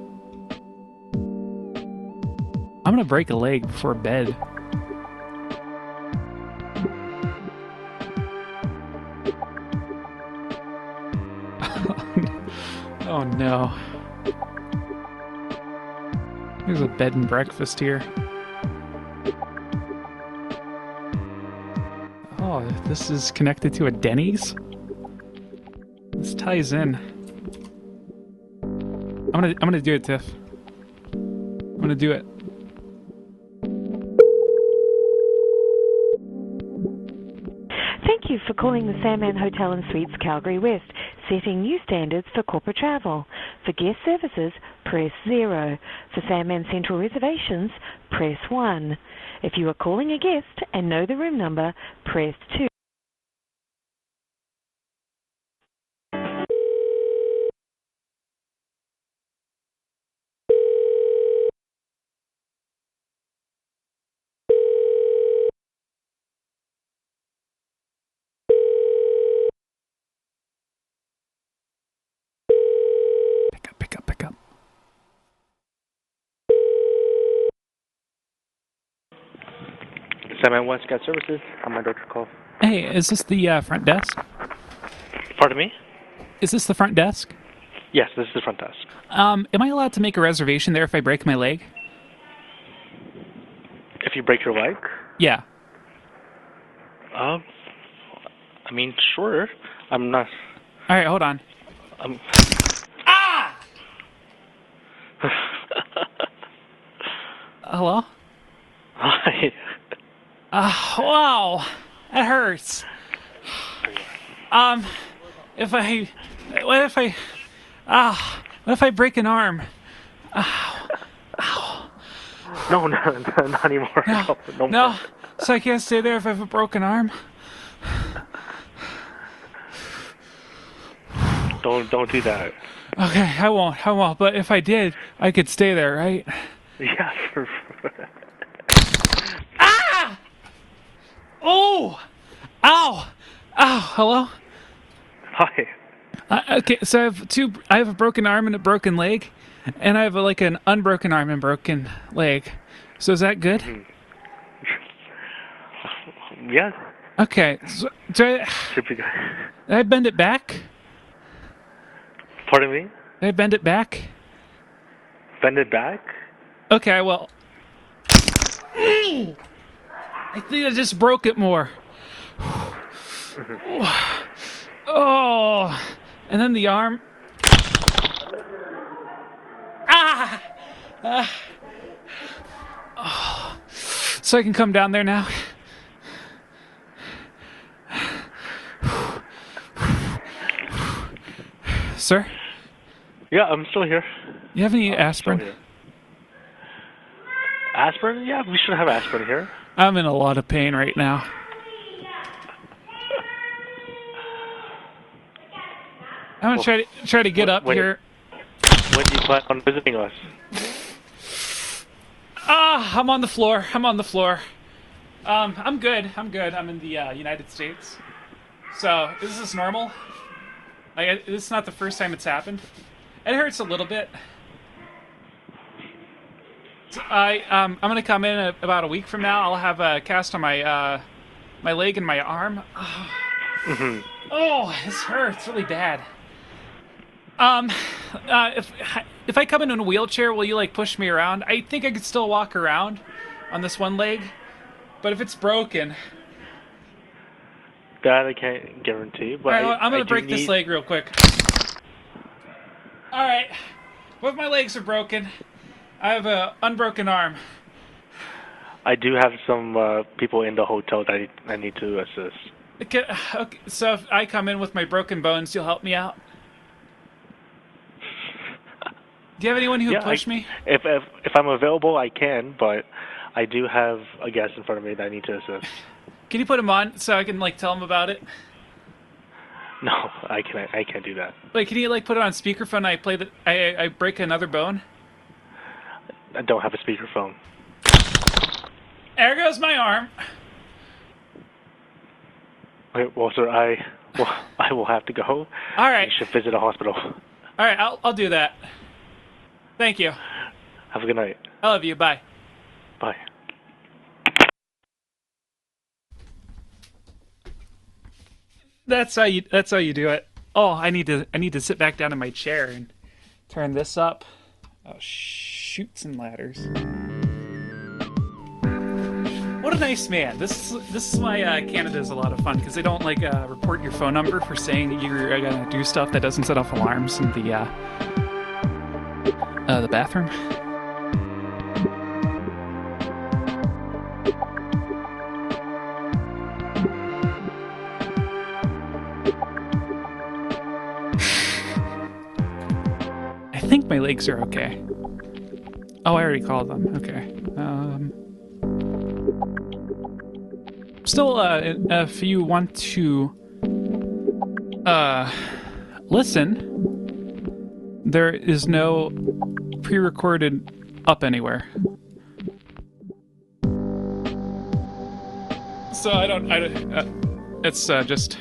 Speaker 1: I'm gonna break a leg before bed. Oh no. There's a bed and breakfast here. Oh, this is connected to a Denny's? This ties in. I'm gonna I'm gonna do it, Tiff. I'm gonna do it.
Speaker 6: Thank you for calling the Sandman Hotel and Suites Calgary West, setting new standards for corporate travel. For guest services, press zero. For Sandman Central reservations, press one. If you are calling a guest and know the room number, press two.
Speaker 20: Sandman West Guest Services. How may I direct your call?
Speaker 1: Hey, is this the uh, front desk?
Speaker 20: Pardon me?
Speaker 1: Is this the front desk?
Speaker 20: Yes, this is the front desk.
Speaker 1: Um, am I allowed to make a reservation there if I break my leg?
Speaker 20: If you break your leg?
Speaker 1: Yeah.
Speaker 20: Um, I mean, sure. I'm not...
Speaker 1: All right, hold on.
Speaker 20: Um...
Speaker 1: Ah! Hello?
Speaker 20: Hi.
Speaker 1: Uh, wow, that hurts. Um, if I, what if I, Ah, what if I break an arm? Ow. Ow.
Speaker 20: No, no, no, not anymore.
Speaker 1: No,
Speaker 20: no,
Speaker 1: no.
Speaker 20: more.
Speaker 1: So I can't stay there if I have a broken arm?
Speaker 20: Don't, don't do that.
Speaker 1: Okay, I won't, I won't. But if I did, I could stay there, right?
Speaker 20: Yeah. For,
Speaker 1: Ah! Oh! Ow! Ow! Hello?
Speaker 20: Hi.
Speaker 1: Uh, okay, so I have two. I have a broken arm and a broken leg, and I have a, like an unbroken arm and broken leg. So is that good?
Speaker 20: Mm-hmm. Yeah.
Speaker 1: Okay. So, do I,
Speaker 20: Should be good.
Speaker 1: did I bend it back?
Speaker 20: Pardon me?
Speaker 1: Did I bend it back?
Speaker 20: Bend it back?
Speaker 1: Okay. Well, I think I just broke it more. Oh, and then the arm. Ah! ah. Oh. So I can come down there now. Sir?
Speaker 20: Yeah, I'm still here.
Speaker 1: You have any
Speaker 20: I'm
Speaker 1: aspirin?
Speaker 20: still here. Aspirin? Yeah, we should have aspirin here.
Speaker 1: I'm in a lot of pain right now. I'm gonna
Speaker 20: Well,
Speaker 1: try to try to get
Speaker 20: when-
Speaker 1: up
Speaker 20: when-
Speaker 1: here.
Speaker 20: When do you plan on visiting us?
Speaker 1: Ah, I'm on the floor. I'm on the floor. Um, I'm good. I'm good. I'm in the uh, United States. So, is this normal? Like, this is not the first time it's happened. It hurts a little bit. So I um I'm gonna come in a, about a week from now. I'll have a cast on my uh my leg and my arm. Oh,
Speaker 20: Mm-hmm.
Speaker 1: oh this hurts really bad. Um, uh, if if I come in in a wheelchair, will you like push me around? I think I could still walk around on this one leg, but if it's broken,
Speaker 20: That I can't guarantee, but
Speaker 1: all right,
Speaker 20: I,
Speaker 1: well, I'm gonna
Speaker 20: I do
Speaker 1: break this
Speaker 20: need-
Speaker 1: leg real quick. All right, both my legs are broken. I have a unbroken arm.
Speaker 20: I do have some uh, people in the hotel that I, I need to assist.
Speaker 1: Okay, okay, so if I come in with my broken bones, you'll help me out. Do you have anyone who
Speaker 20: Yeah,
Speaker 1: would push
Speaker 20: I-
Speaker 1: me?
Speaker 20: If, if if I'm available, I can, but I do have a guest in front of me that I need to assist.
Speaker 1: Can you put him on so I can like tell him about it?
Speaker 20: No, I can't. I can't do that.
Speaker 1: Like, can you like put it on speakerphone? And I play the. I I break another bone.
Speaker 20: I don't have a speakerphone.
Speaker 1: There goes my arm.
Speaker 20: Okay, well, sir, I well, I will have to go.
Speaker 1: All right.
Speaker 20: You should visit a hospital.
Speaker 1: All right, I'll I'll do that. Thank you.
Speaker 20: Have a good night.
Speaker 1: I love you. Bye.
Speaker 20: Bye.
Speaker 1: That's how you. That's how you do it. Oh, I need to. I need to sit back down in my chair and turn this up. Oh, shoots and ladders. What a nice man. This this is why uh, Canada's a lot of fun, because they don't like uh, report your phone number for saying that you're gonna do stuff that doesn't set off alarms in the uh, uh, the bathroom. I think my legs are okay. Oh, I already called them. Okay. Um, still, uh, if you want to uh, listen, there is no pre-recorded up anywhere. So I don't. I don't. Uh, it's uh, just.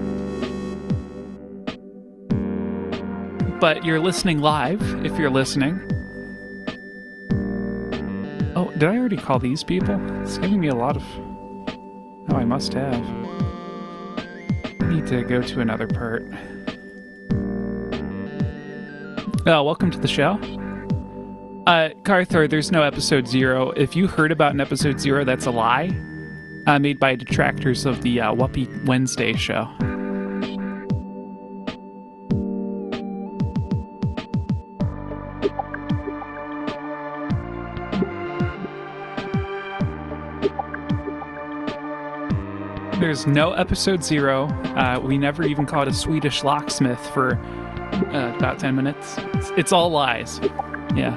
Speaker 1: But you're listening live if you're listening. Oh, did I already call these people? It's giving me a lot of... Oh, I must have. I need to go to another part. Oh, welcome to the show. Uh, Carthor, there's no episode zero. If you heard about an episode zero, that's a lie. Uh, made by detractors of the uh, Whoopee Wednesday show. There's no episode zero. Uh, we never even called a Swedish locksmith for Uh, about ten minutes. It's, it's all lies. Yeah.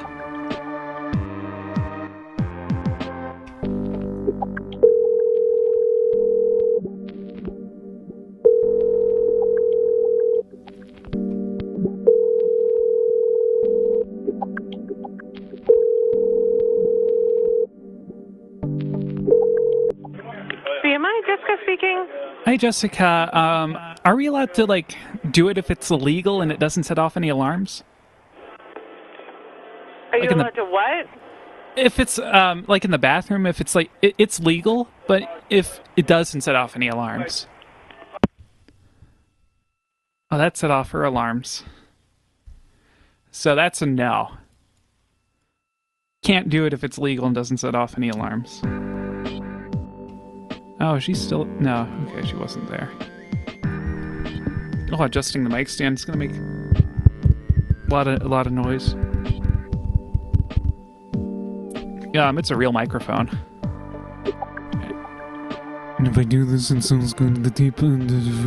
Speaker 8: B M I, Jessica speaking.
Speaker 1: Hi, Jessica. Um, are we allowed to, like, do it if it's illegal and it doesn't set off any alarms?
Speaker 8: Are you
Speaker 1: Like in the-
Speaker 8: allowed to what?
Speaker 1: If it's, um, like, in the bathroom, if it's, like, it, it's legal, but if it doesn't set off any alarms. Oh, that set off her alarms. So that's a no. Can't do it if it's legal and doesn't set off any alarms. Oh, she's still... No, okay, she wasn't there. Oh, adjusting the mic stand is going to make a lot of, a lot of noise. Yeah, um, it's a real microphone. And if I do this and someone's going to the deep end...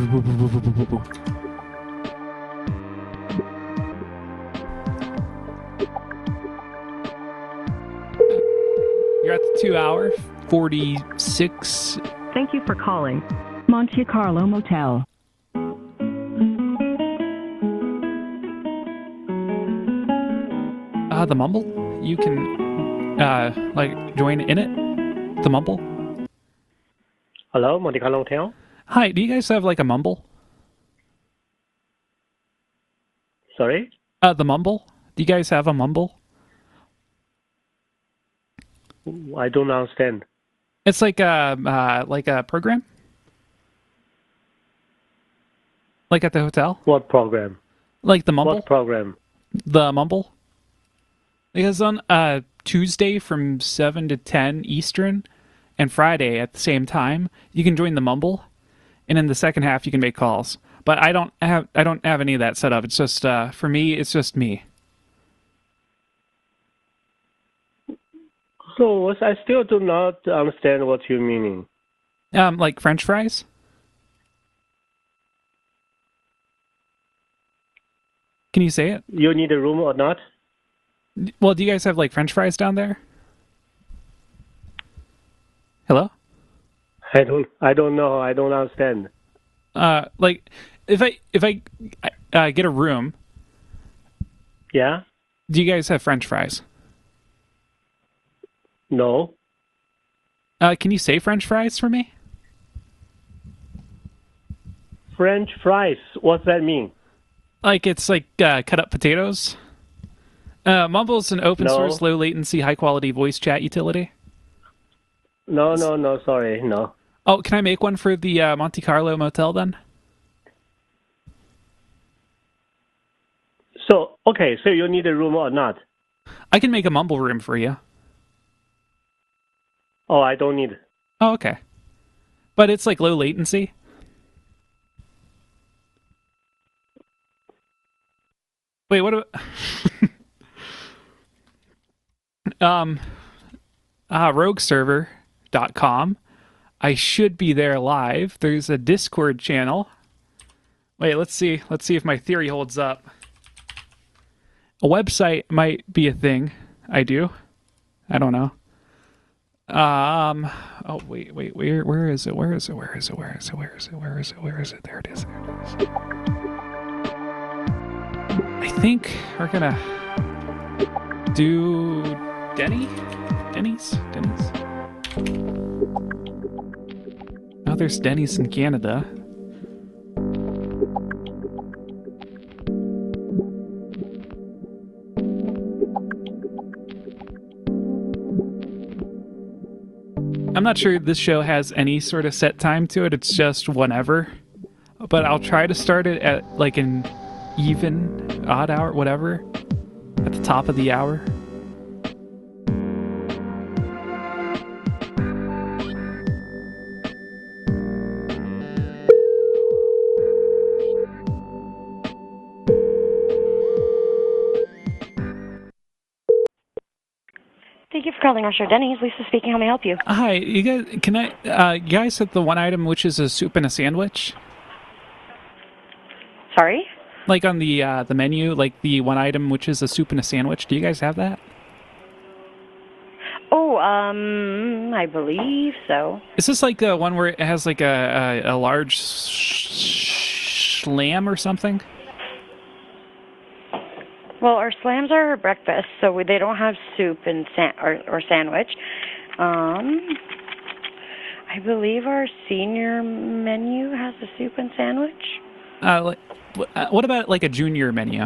Speaker 1: You're at the two hour, forty-six...
Speaker 4: Thank you for calling Monte Carlo Motel.
Speaker 1: Uh, the Mumble? You can, uh, like, join in it? The Mumble?
Speaker 10: Hello, Monte Carlo Hotel.
Speaker 1: Hi, do you guys have, like, a Mumble?
Speaker 10: Sorry?
Speaker 1: Uh, the Mumble? Do you guys have a Mumble?
Speaker 10: I don't understand.
Speaker 1: It's like a, uh, like a program? Like at the hotel?
Speaker 10: What program?
Speaker 1: Like the Mumble?
Speaker 10: What program?
Speaker 1: The Mumble? Because on uh, Tuesday from seven to ten Eastern and Friday at the same time, you can join the Mumble, and in the second half you can make calls. But I don't have I don't have any of that set up. It's just, uh, for me, it's just me.
Speaker 10: So I still do not understand what you meaning.
Speaker 1: Um, like French fries? Can you say it?
Speaker 10: You need a room or not?
Speaker 1: Well, do you guys have like French fries down there? Hello?
Speaker 10: I don't. I don't know. I don't understand.
Speaker 1: Uh, like if I if I uh, get a room.
Speaker 10: Yeah.
Speaker 1: Do you guys have French fries?
Speaker 10: No.
Speaker 1: Uh, can you say French fries for me?
Speaker 10: French fries. What's that mean?
Speaker 1: Like it's like uh, cut up potatoes. Uh, Mumble's an open
Speaker 10: No.
Speaker 1: source, low latency, high quality voice chat utility.
Speaker 10: No, no, no. Sorry, no.
Speaker 1: Oh, can I make one for the uh, Monte Carlo Motel then?
Speaker 10: So okay, so you need a room or not?
Speaker 1: I can make a Mumble room for you.
Speaker 10: Oh, I don't need.
Speaker 1: Oh, okay. But it's like low latency. Wait, what about... um, uh, rogue server dot com. I should be there live. There's a Discord channel. Wait, let's see. Let's see if my theory holds up. A website might be a thing. I do. I don't know. Um. Oh wait, wait. Where? Where is it? Where is it? Where is it? Where is it? Where is it? Where is it? Where is it? There it is. There it is. I think we're gonna do Denny. Denny's. Denny's. Oh, there's Denny's in Canada. I'm not sure this show has any sort of set time to it. It's just whenever. But I'll try to start it at like an even, odd hour, whatever. At the top of the hour.
Speaker 15: Thank you for calling our show, Denny's. Lisa speaking. How may I help you?
Speaker 1: Hi, you guys, can I, uh, you guys have the one item which is a soup and a sandwich?
Speaker 15: Sorry?
Speaker 1: Like on the uh, the menu, like the one item which is a soup and a sandwich. Do you guys have that?
Speaker 9: Oh, um, I believe so.
Speaker 1: Is this like the one where it has like a a, a large sh- slam or something?
Speaker 9: Well, our slams are our breakfast, so we, they don't have soup and san- or, or sandwich. Um, I believe our senior menu has a soup and sandwich.
Speaker 1: Uh, like, what about like a junior menu?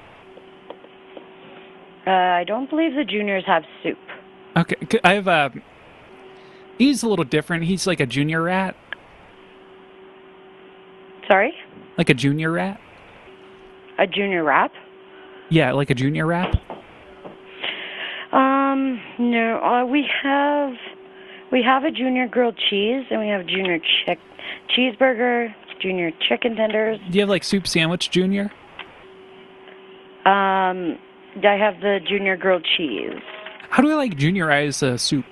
Speaker 9: Uh, I don't believe the juniors have soup.
Speaker 1: Okay, c- I have a. He's a little different. He's like a junior rat.
Speaker 9: Sorry?
Speaker 1: Like a junior rat?
Speaker 9: A junior wrap?
Speaker 1: Yeah, like a junior wrap.
Speaker 9: Um, no. Uh, we have we have a junior grilled cheese, and we have junior chick cheeseburger, junior chicken tenders.
Speaker 1: Do you have like soup sandwich junior?
Speaker 9: Um, I have the junior grilled cheese.
Speaker 1: How do I like juniorize a soup?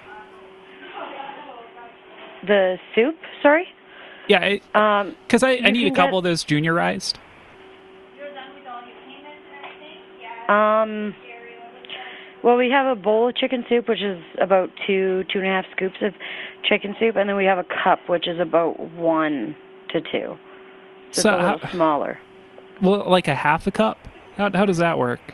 Speaker 9: The soup? Sorry?
Speaker 1: Yeah,
Speaker 9: Um,
Speaker 1: because I, I
Speaker 9: you
Speaker 1: need a
Speaker 9: can
Speaker 1: couple
Speaker 9: get-
Speaker 1: of those juniorized.
Speaker 9: Um, well, we have a bowl of chicken soup, which is about two, two and a half scoops of chicken soup, and then we have a cup, which is about one to two. So,
Speaker 1: So
Speaker 9: it's a little
Speaker 1: how-
Speaker 9: smaller.
Speaker 1: Well, like a half a cup? How how does that work?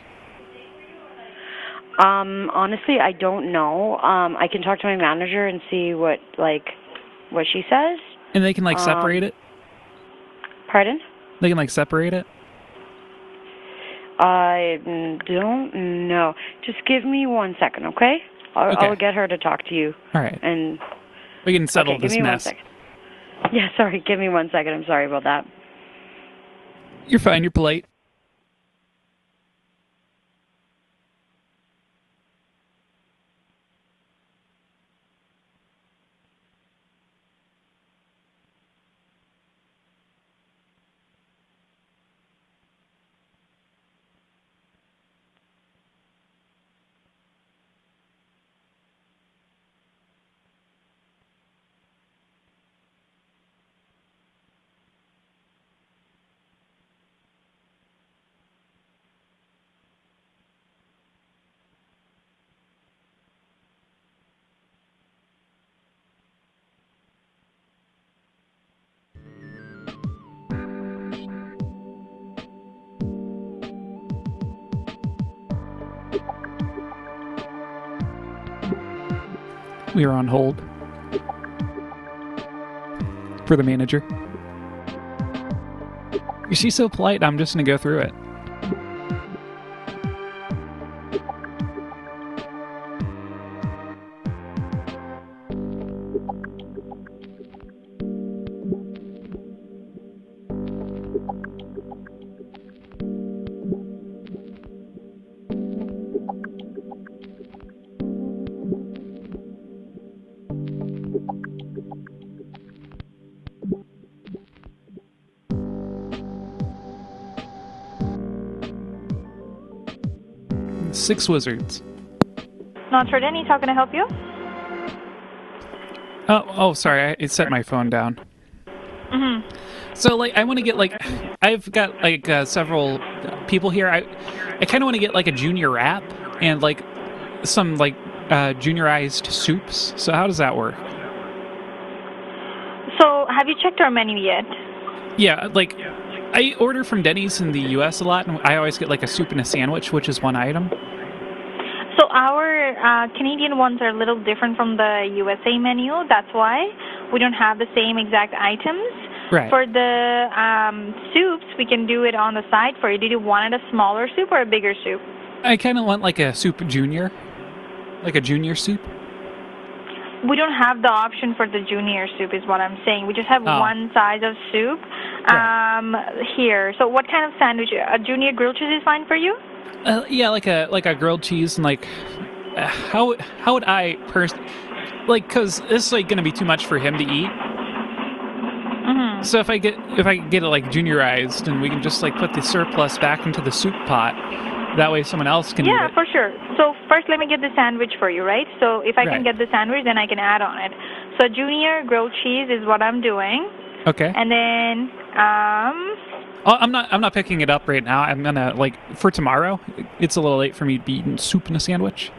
Speaker 9: Um, honestly, I don't know. Um, I can talk to my manager and see what, like, what she says.
Speaker 1: And they can like separate
Speaker 9: Um,
Speaker 1: it?
Speaker 9: Pardon?
Speaker 1: They can like separate it?
Speaker 9: I mm, don't know. Just give me one second, okay? I'll,
Speaker 1: Okay.
Speaker 9: I'll get her to talk to you.
Speaker 1: All right.
Speaker 9: And
Speaker 1: We can settle
Speaker 9: okay,
Speaker 1: this
Speaker 9: give me
Speaker 1: mess.
Speaker 9: one second. Yeah, sorry. Give me one second. I'm sorry about that.
Speaker 1: You're fine, you're polite. We are on hold for the manager. She's so polite, I'm just going to go through it. Six wizards.
Speaker 23: Not for Denny's, how can I help you?
Speaker 1: Oh, oh, sorry, I it set my phone down.
Speaker 23: Mm-hmm.
Speaker 1: So, like, I want to get, like, I've got, like, uh, several people here. I I kind of want to get, like, a junior wrap and, like, some, like, uh, juniorized soups. So how does that work?
Speaker 23: So, have you checked our menu yet?
Speaker 1: Yeah, like, I order from Denny's in the U S a lot, and I always get, like, a soup and a sandwich, which is one item.
Speaker 23: So, our uh, Canadian ones are a little different from the U S A menu. That's why we don't have the same exact items.
Speaker 1: Right.
Speaker 23: For the um, soups, we can do it on the side for you. Did you want it a smaller soup or a bigger soup?
Speaker 1: I kind of want, like, a soup junior. Like a junior soup.
Speaker 23: We don't have the option for the junior soup is what I'm saying. We just have
Speaker 1: Oh.
Speaker 23: one size of soup um, here. So what kind of sandwich? A junior grilled cheese is fine for you?
Speaker 1: Uh, yeah, like a like a grilled cheese and, like, uh, how, how would I, pers- like, because this is, like, going to be too much for him to eat.
Speaker 23: Mm-hmm.
Speaker 1: So if I get if I get it like juniorized, and we can just like put the surplus back into the soup pot, that way someone else can
Speaker 23: Yeah,
Speaker 1: eat it.
Speaker 23: for sure. So first let me get the sandwich for you, right? So if I
Speaker 1: Right.
Speaker 23: can get the sandwich, then I can add on it. So junior grilled cheese is what I'm doing.
Speaker 1: Okay.
Speaker 23: And then um,
Speaker 1: Oh, I'm not. I'm not picking it up right now. I'm gonna like for tomorrow. It's a little late for me to be eating soup in a sandwich.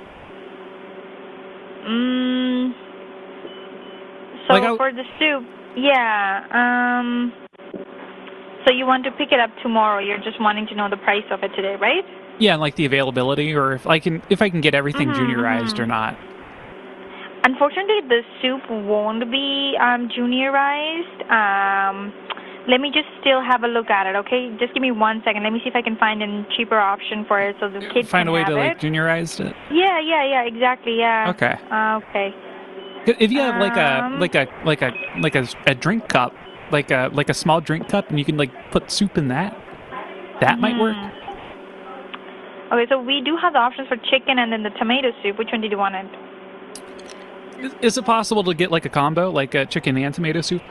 Speaker 5: Mm. So
Speaker 1: Like, I'll-
Speaker 5: for the soup, yeah. Um. So you want to pick it up tomorrow? You're just wanting to know the price of it today, right?
Speaker 1: Yeah, and like the availability, or if I can if I can get everything
Speaker 5: Mhm,
Speaker 1: juniorized or
Speaker 5: mhm.
Speaker 1: not.
Speaker 5: Unfortunately, the soup won't be um, juniorized. Um, let me just still have a look at it, okay? Just give me one second. Let me see if I can find a cheaper option for it so the kids
Speaker 1: Find
Speaker 5: can
Speaker 1: a way
Speaker 5: have
Speaker 1: to
Speaker 5: it.
Speaker 1: like juniorize it.
Speaker 5: Yeah, yeah, yeah, exactly, yeah.
Speaker 1: Okay.
Speaker 5: Uh, okay.
Speaker 1: If you have like a
Speaker 5: Um,
Speaker 1: like a like a like a, a drink cup, like a like a small drink cup, and you can like put soup in that, that might work.
Speaker 5: Okay, so we do have the options for chicken and then the tomato soup. Which one did you want it?
Speaker 1: Is, is it possible to get like a combo, like a chicken and tomato soup?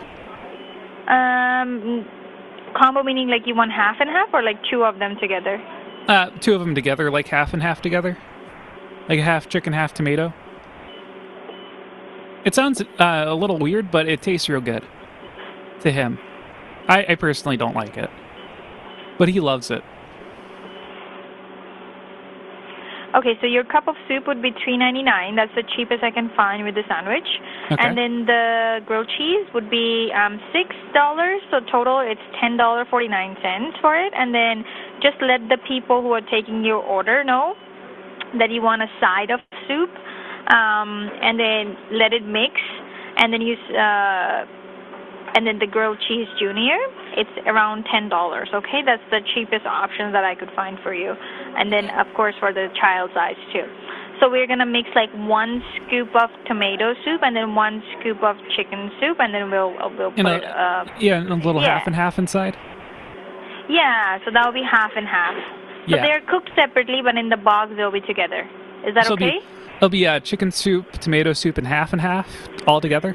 Speaker 5: Um, combo meaning like you want half and half or like two of them together?
Speaker 1: Uh, two of them together, like half and half together, like half chicken, half tomato. It sounds uh, a little weird, but it tastes real good to him. I, I personally don't like it, but he loves it.
Speaker 5: Okay, so your cup of soup would be three ninety-nine. That's the cheapest I can find with the sandwich.
Speaker 1: Okay.
Speaker 5: And then the grilled cheese would be um, six dollars. So total, it's ten dollars and forty-nine cents for it. And then just let the people who are taking your order know that you want a side of soup, um, and then let it mix. And then use uh, and then the grilled cheese junior. It's around ten dollars. Okay, that's the cheapest option that I could find for you. And then, of course, for the child size, too. So we're going to mix, like, one scoop of tomato soup and then one scoop of chicken soup, and then we'll we'll put
Speaker 1: In a,
Speaker 5: it, uh,
Speaker 1: yeah, and a little
Speaker 5: yeah.
Speaker 1: half and half inside.
Speaker 5: yeah, so that will be half and half. So
Speaker 1: Yeah.
Speaker 5: they're cooked separately, but in the box they'll be together. Is that
Speaker 1: So
Speaker 5: okay?
Speaker 1: It'll be, it'll be uh, chicken soup, tomato soup, and half and half all together.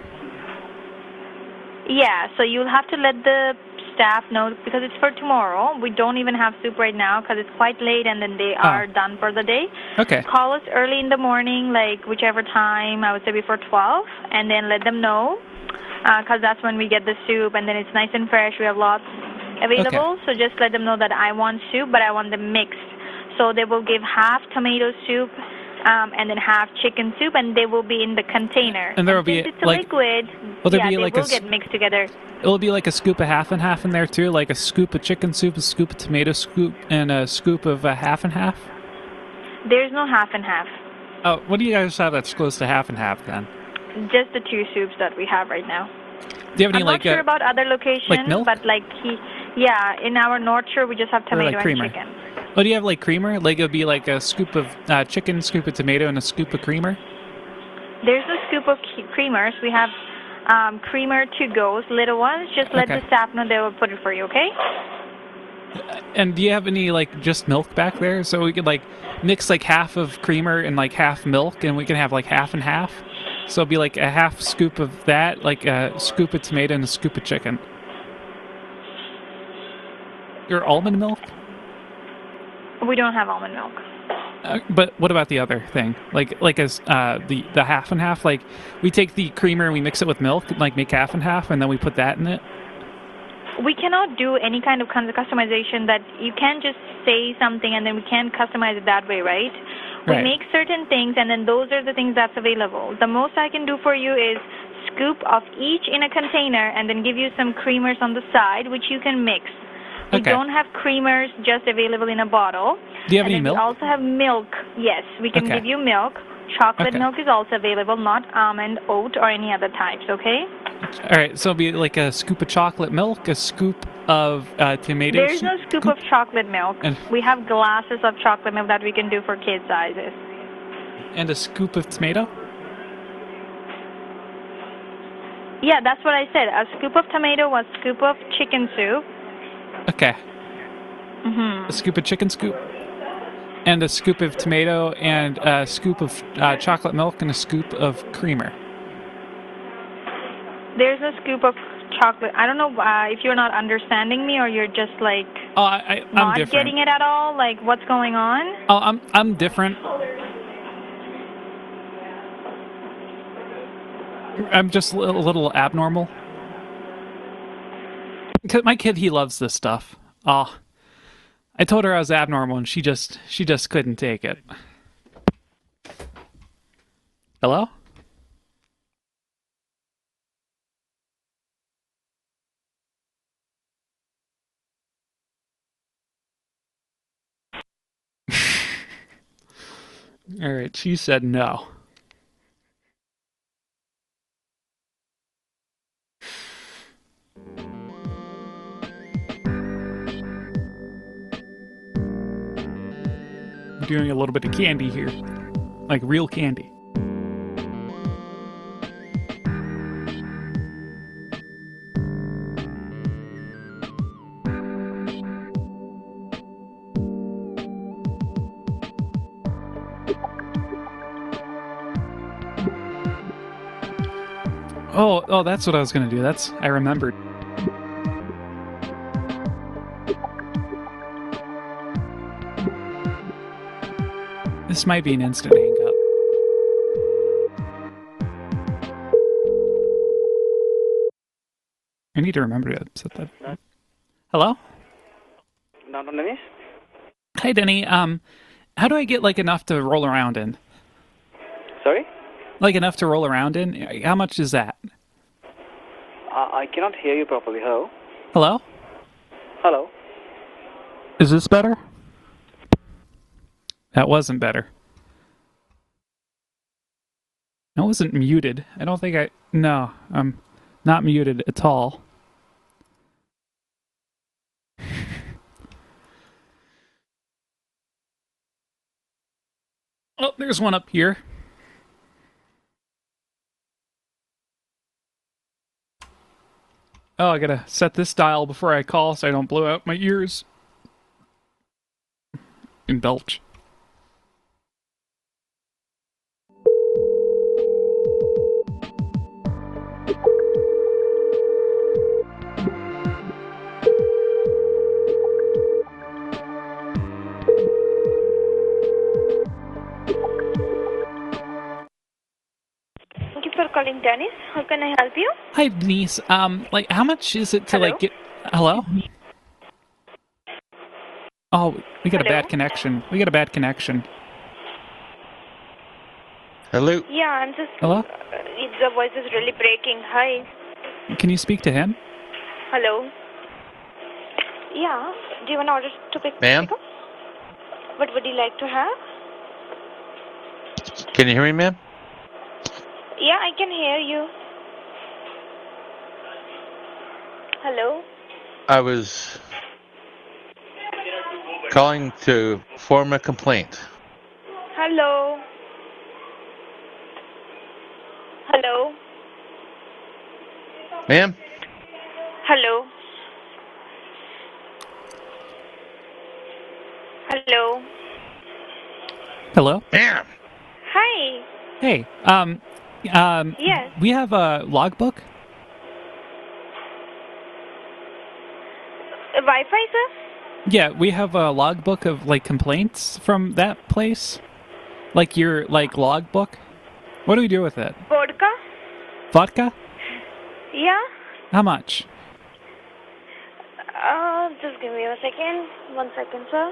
Speaker 5: Yeah, so you'll have to let the staff know because it's for tomorrow. We don't even have soup right now because it's quite late and then they
Speaker 1: Oh.
Speaker 5: are done for the day.
Speaker 1: Okay.
Speaker 5: Call us early in the morning, like whichever time, I would say before twelve, and then let them know because that's when we get the soup and then it's nice and fresh. We have lots available, so just let them know that I want soup, but I want them mixed. So they will give half tomato soup um, and then half chicken soup, and they will be in the container.
Speaker 1: And there will be,
Speaker 5: Since it's a
Speaker 1: like-
Speaker 5: liquid,
Speaker 1: will there
Speaker 5: yeah,
Speaker 1: be,
Speaker 5: they
Speaker 1: like, a
Speaker 5: will
Speaker 1: s-
Speaker 5: get mixed together.
Speaker 1: It'll be like a scoop of half and half in there too, like a scoop of chicken soup, a scoop of tomato scoop, and a scoop of uh, half and half.
Speaker 5: There's no half and half.
Speaker 1: Oh, what do you guys have that's close to half and half then?
Speaker 5: Just the two soups that we have right now.
Speaker 1: Do you have any
Speaker 5: I'm
Speaker 1: like
Speaker 5: not sure
Speaker 1: uh,
Speaker 5: about other locations,
Speaker 1: like milk?
Speaker 5: but like he, yeah, in our North Shore we just have
Speaker 1: or
Speaker 5: tomato
Speaker 1: like creamer?
Speaker 5: and chicken.
Speaker 1: Oh, do you have like creamer? Like it'll be like a scoop of uh, chicken, scoop of tomato, and a scoop of creamer.
Speaker 5: There's a scoop of ke- creamers. We have um, creamer to goes, little ones. Just let
Speaker 1: Okay.
Speaker 5: the staff know they will put it for you, okay?
Speaker 1: And do you have any like just milk back there, so we could like mix like half of creamer and like half milk, and we can have like half and half. So it'll be like a half scoop of that, like a scoop of tomato and a scoop of chicken. Or almond milk.
Speaker 5: We don't have almond milk.
Speaker 1: Uh, but what about the other thing? Like like as uh, the the half and half. Like we take the creamer and we mix it with milk, like make half and half, and then we put that in it.
Speaker 5: We cannot do any kind of kind of customization that you can't just say something and then we can't customize it that way, right? We
Speaker 1: Right.
Speaker 5: make certain things and then those are the things that's available. The most I can do for you is scoop of each in a container and then give you some creamers on the side, which you can mix. We
Speaker 1: Okay.
Speaker 5: don't have creamers just available in a bottle.
Speaker 1: Do you have
Speaker 5: and
Speaker 1: any
Speaker 5: then
Speaker 1: milk?
Speaker 5: We also have milk. Yes, we can
Speaker 1: Okay.
Speaker 5: give you milk. Chocolate
Speaker 1: Okay.
Speaker 5: milk is also available, not almond, oat, or any other types, okay?
Speaker 1: All right, so it'll be like a scoop of chocolate milk, a scoop of uh, tomato
Speaker 5: There's
Speaker 1: soup,
Speaker 5: no scoop of chocolate milk.
Speaker 1: And-
Speaker 5: We have glasses of chocolate milk that we can do for kid sizes.
Speaker 1: and a scoop of tomato.
Speaker 5: Yeah, that's what I said. A scoop of tomato, a scoop of chicken soup.
Speaker 1: Okay,
Speaker 5: Mm-hmm.
Speaker 1: a scoop of chicken scoop, and a scoop of tomato, and a scoop of uh, chocolate milk, and a scoop of creamer.
Speaker 5: There's a scoop of chocolate. I don't know uh, if you're not understanding me or you're just like
Speaker 1: Oh, I, I, I'm
Speaker 5: not
Speaker 1: different.
Speaker 5: getting it at all. Like, what's going on?
Speaker 1: Oh, I'm I'm different. I'm just a little, a little abnormal. 'Cause my kid, he loves this stuff. Oh, I told her I was abnormal, and she just she just couldn't take it. Hello? All right, she said no. I'm doing a little bit of candy here, like real candy. Oh, oh, that's what I was gonna do. That's I remembered. This might be an instant hang up. I need to remember to set that. Hello?
Speaker 13: Not on Dennis?
Speaker 1: Hi, Denny. Um, how do I get like enough to roll around in?
Speaker 13: Sorry?
Speaker 1: Like enough to roll around in? How much is that?
Speaker 13: Uh, I cannot hear you properly. Hello?
Speaker 1: Hello?
Speaker 13: Hello?
Speaker 1: Is this better? That wasn't better. I wasn't muted. I don't think I... No, I'm not muted at all. Oh, there's one up here. Oh, I gotta set this dial before I call so I don't blow out my ears and belch.
Speaker 5: Thank you for calling Dennis. How can I help you?
Speaker 1: Hi, Denise. Um, like, how much is it to,
Speaker 5: Hello?
Speaker 1: like, get... Hello? Oh, we got
Speaker 5: Hello?
Speaker 1: a bad connection. We got a bad connection.
Speaker 21: Hello?
Speaker 5: Yeah, I'm just...
Speaker 1: Hello?
Speaker 5: Uh, the voice is really breaking. Hi.
Speaker 1: Can you speak to him?
Speaker 5: Hello. Yeah. Do you want to order to pick
Speaker 21: Ma'am?
Speaker 5: pick up? What would you like to have?
Speaker 21: Can you hear me, ma'am?
Speaker 5: Yeah, I can hear you. Hello?
Speaker 21: I was calling to form a complaint.
Speaker 5: Hello? Hello?
Speaker 21: Ma'am?
Speaker 5: Hello? Hello?
Speaker 1: Hello?
Speaker 21: Ma'am!
Speaker 5: Hi.
Speaker 1: Hey, um, um,
Speaker 5: Yes.
Speaker 1: we have a logbook.
Speaker 5: Uh, Wi-Fi, sir?
Speaker 1: Yeah, we have a logbook of, like, complaints from that place. Like your, like, logbook. What do we do with it?
Speaker 5: Vodka?
Speaker 1: Vodka?
Speaker 5: Yeah?
Speaker 1: How much?
Speaker 5: Uh, just give me a second. One second, sir.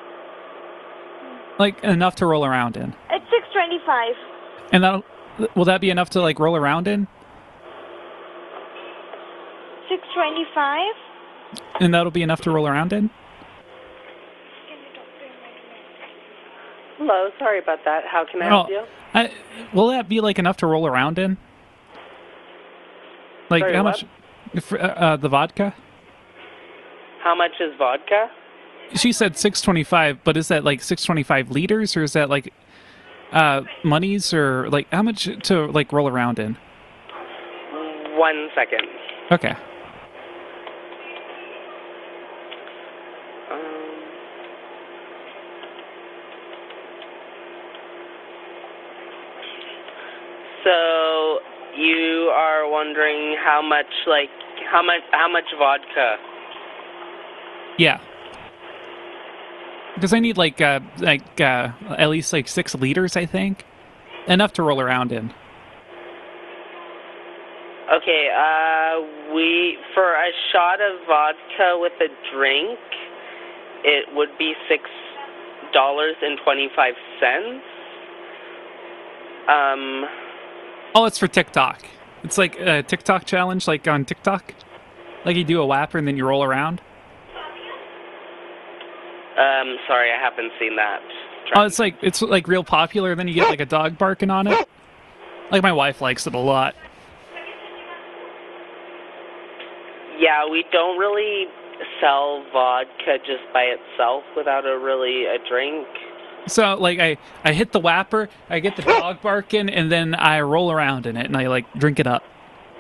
Speaker 1: Like, enough to roll around in.
Speaker 5: It's six twenty-five.
Speaker 1: And that'll... Will that be enough to, like, roll around in?
Speaker 5: six twenty-five?
Speaker 1: And that'll be enough to roll around in?
Speaker 8: Hello, sorry about that. How can I
Speaker 1: Oh,
Speaker 8: help you?
Speaker 1: I, will that be, like, enough to roll around in? Like,
Speaker 8: Sorry,
Speaker 1: how
Speaker 8: what?
Speaker 1: much... For, uh, uh, the vodka?
Speaker 8: How much is vodka?
Speaker 1: She said six twenty-five, but is that, like, six twenty-five liters, or is that, like, uh, monies, or, like, how much to, like, roll around in?
Speaker 8: One second.
Speaker 1: Okay.
Speaker 8: So you are wondering how much, like, how much, how much vodka?
Speaker 1: Yeah. Because I need, like, uh, like, uh, at least, like, six liters, I think. Enough to roll around in.
Speaker 8: Okay, uh, we, for a shot of vodka with a drink, it would be six dollars and twenty-five cents. Um,
Speaker 1: Oh, it's for TikTok. It's like a TikTok challenge, like on TikTok. Like you do a whapper and then you roll around.
Speaker 8: um, sorry, I haven't seen that.
Speaker 1: Oh, it's like it's like real popular. Then you get like a dog barking on it. Like my wife likes it a lot.
Speaker 8: Yeah, we don't really sell vodka just by itself without a really a drink.
Speaker 1: So like I I hit the whapper, I get the dog barking, and then I roll around in it and I like drink it up.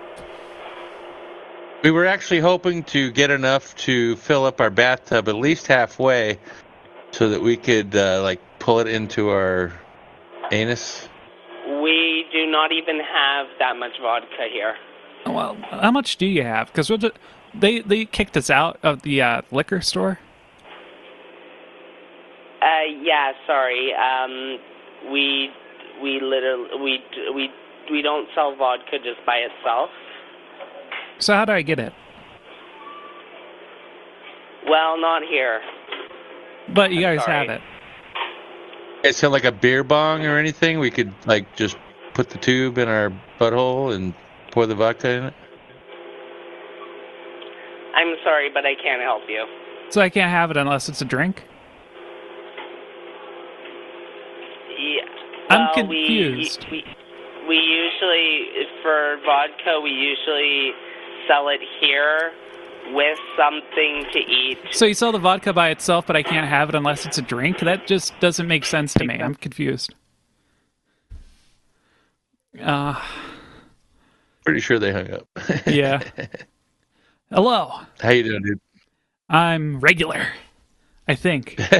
Speaker 21: We were actually hoping to get enough to fill up our bathtub at least halfway, so that we could uh, like pull it into our anus.
Speaker 8: We do not even have that much vodka here.
Speaker 1: Well, how much do you have? Because we'll just, they they kicked us out of the uh, liquor store.
Speaker 8: Uh, yeah, sorry. Um, we we literally we we we don't sell vodka just by itself.
Speaker 1: So how do I get it?
Speaker 8: Well, not here.
Speaker 1: But you guys
Speaker 8: sorry.
Speaker 1: have it.
Speaker 21: It's not like a beer bong or anything. We could like just put the tube in our butthole and pour the vodka in it.
Speaker 8: I'm sorry, but I can't help you.
Speaker 1: So I can't have it unless it's a drink?
Speaker 8: Yeah.
Speaker 1: I'm
Speaker 8: well,
Speaker 1: confused.
Speaker 8: We, we we usually for vodka we usually sell it here with something to eat.
Speaker 1: So you sell the vodka by itself, but I can't have it unless it's a drink? That just doesn't make sense to me. I'm confused. Uh,
Speaker 21: Pretty sure they hung up.
Speaker 1: yeah. Hello.
Speaker 21: How you doing, dude?
Speaker 1: I'm regular. I think. I